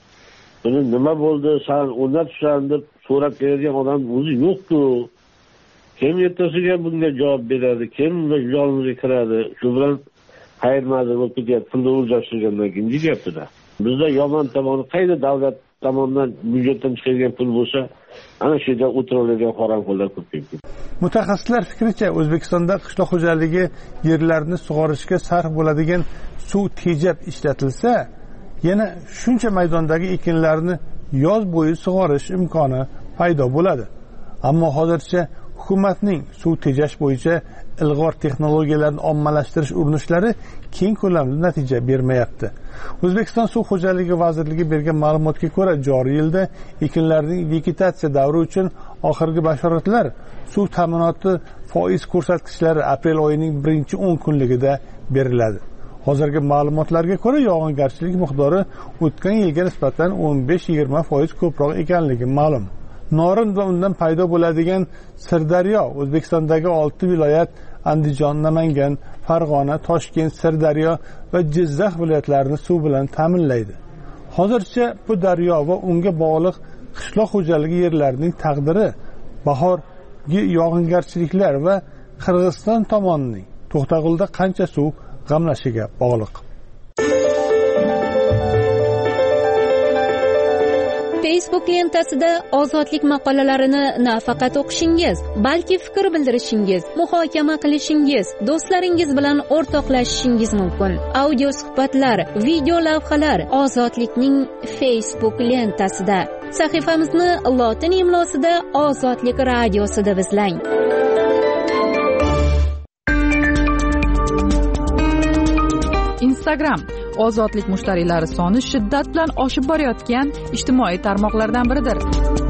Buni nima bo'ldi, san o'rnatishsan deb so'rab kelgan odam o'zi yo'q-ku. Kim ertasiga bunga javob beradi? Kim yolimizga kiradi? Shu bilan qayermadi bo'lib ketyapti, pulni o'lchashtirgandan keyin deyapti-da. Bizda yomon tomoni qayda davlat tomonidan byudjetdan chiqarilgan pul bo'lsa, ana shu yerda o'tirilgan qoramqullar ko'p ketdi. Mutaxassislar fikricha, O'zbekistonda qishloq xo'jaligi yerlarini sug'orishga sarf bo'ladigan suv tejab ishlatilsa, yana shuncha maydondagi ekinlarni yoz bo'yi sug'orish imkoni paydo bo'ladi. Ammo hozircha hukumatning suv tejash bo'yicha ilg'or texnologiyalarni ommalashtirish urinishlari keng ko'lamli natija bermayapti. O'zbekiston suv xo'jaligi vazirligi bergan ma'lumotga ko'ra, joriy yilda ekinlarning vegetatsiya davri uchun oxirgi bashoratlar suv ta'minoti foiz ko'rsatkichlari aprel oyining 1-10 kunligida beriladi. Hozirgi ma'lumotlarga ko'ra, yog'ingarchilik miqdori o'tgan yilga nisbatan 15-20% ko'proq ekanligi ma'lum. Norin va undan paydo bo'ladigan Sirdaryo O'zbekistondagi 6 viloyat Andijon, Namangan, Farg'ona, Toshkent, Sirdaryo va Jizzax viloyatlarini suv bilan ta'minlaydi. Hozircha bu daryo va unga bog'liq qishloq xo'jaligi yerlarining taqdiri bahorgi yog'ingarchiliklar va Qirg'iziston tomonining To'xtag'ulda qancha suv g'amlashiga bog'liq. Facebook lentasida ozodlik maqolalarini nafaqat o'qishingiz, balki fikr bildirishingiz, muhokama qilishingiz, do'stlaringiz bilan o'rtoqlashishingiz mumkin. Audio suhbatlar, video lavhalar Ozodlikning Facebook lentasida. Sahifamizni lotin imlosida Ozodlik radiosida izlang. Instagram ozodlik mushtariylari soni shiddat bilan oshib borayotgan ijtimoiy tarmoqlardan biridir.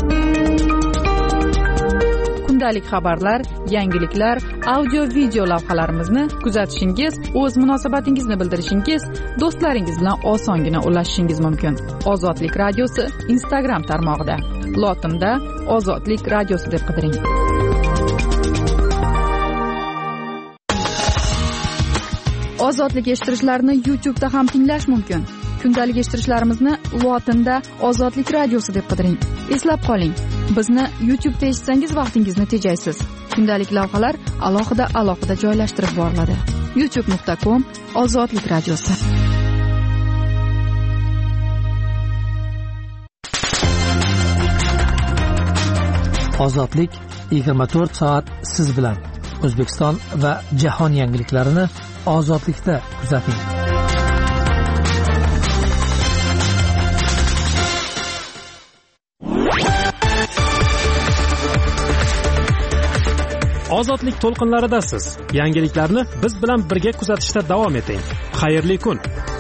Kundalik xabarlar, yangiliklar, audio video lavhalarimizni kuzatishingiz, o'z munosabatingizni bildirishingiz, do'stlaringiz bilan osongina ulashishingiz mumkin. Ozodlik radiosi Instagram tarmog'ida. Lotinda Ozodlik radiosi deb qidiring. Ozodlik eshittirishlarni YouTube'da ham tinglash mumkin. Kundalik eshittirishlarimizni lotinda Ozodlik radiosi deb qidiring. Eslab qoling, bizni YouTube'da eshitsangiz vaqtingizni tejaysiz. Kundalik lavhalar alohida joylashtirib boriladi. youtube.com Ozodlik radiosi. Ozodlik 24 soat siz bilan. O'zbekiston va jahon yangiliklarini ozodlikda kuzating. Ozodlik to'lqinlaridasiz. Yangiliklarni biz bilan birga kuzatishda davom eting. Xayrli kun.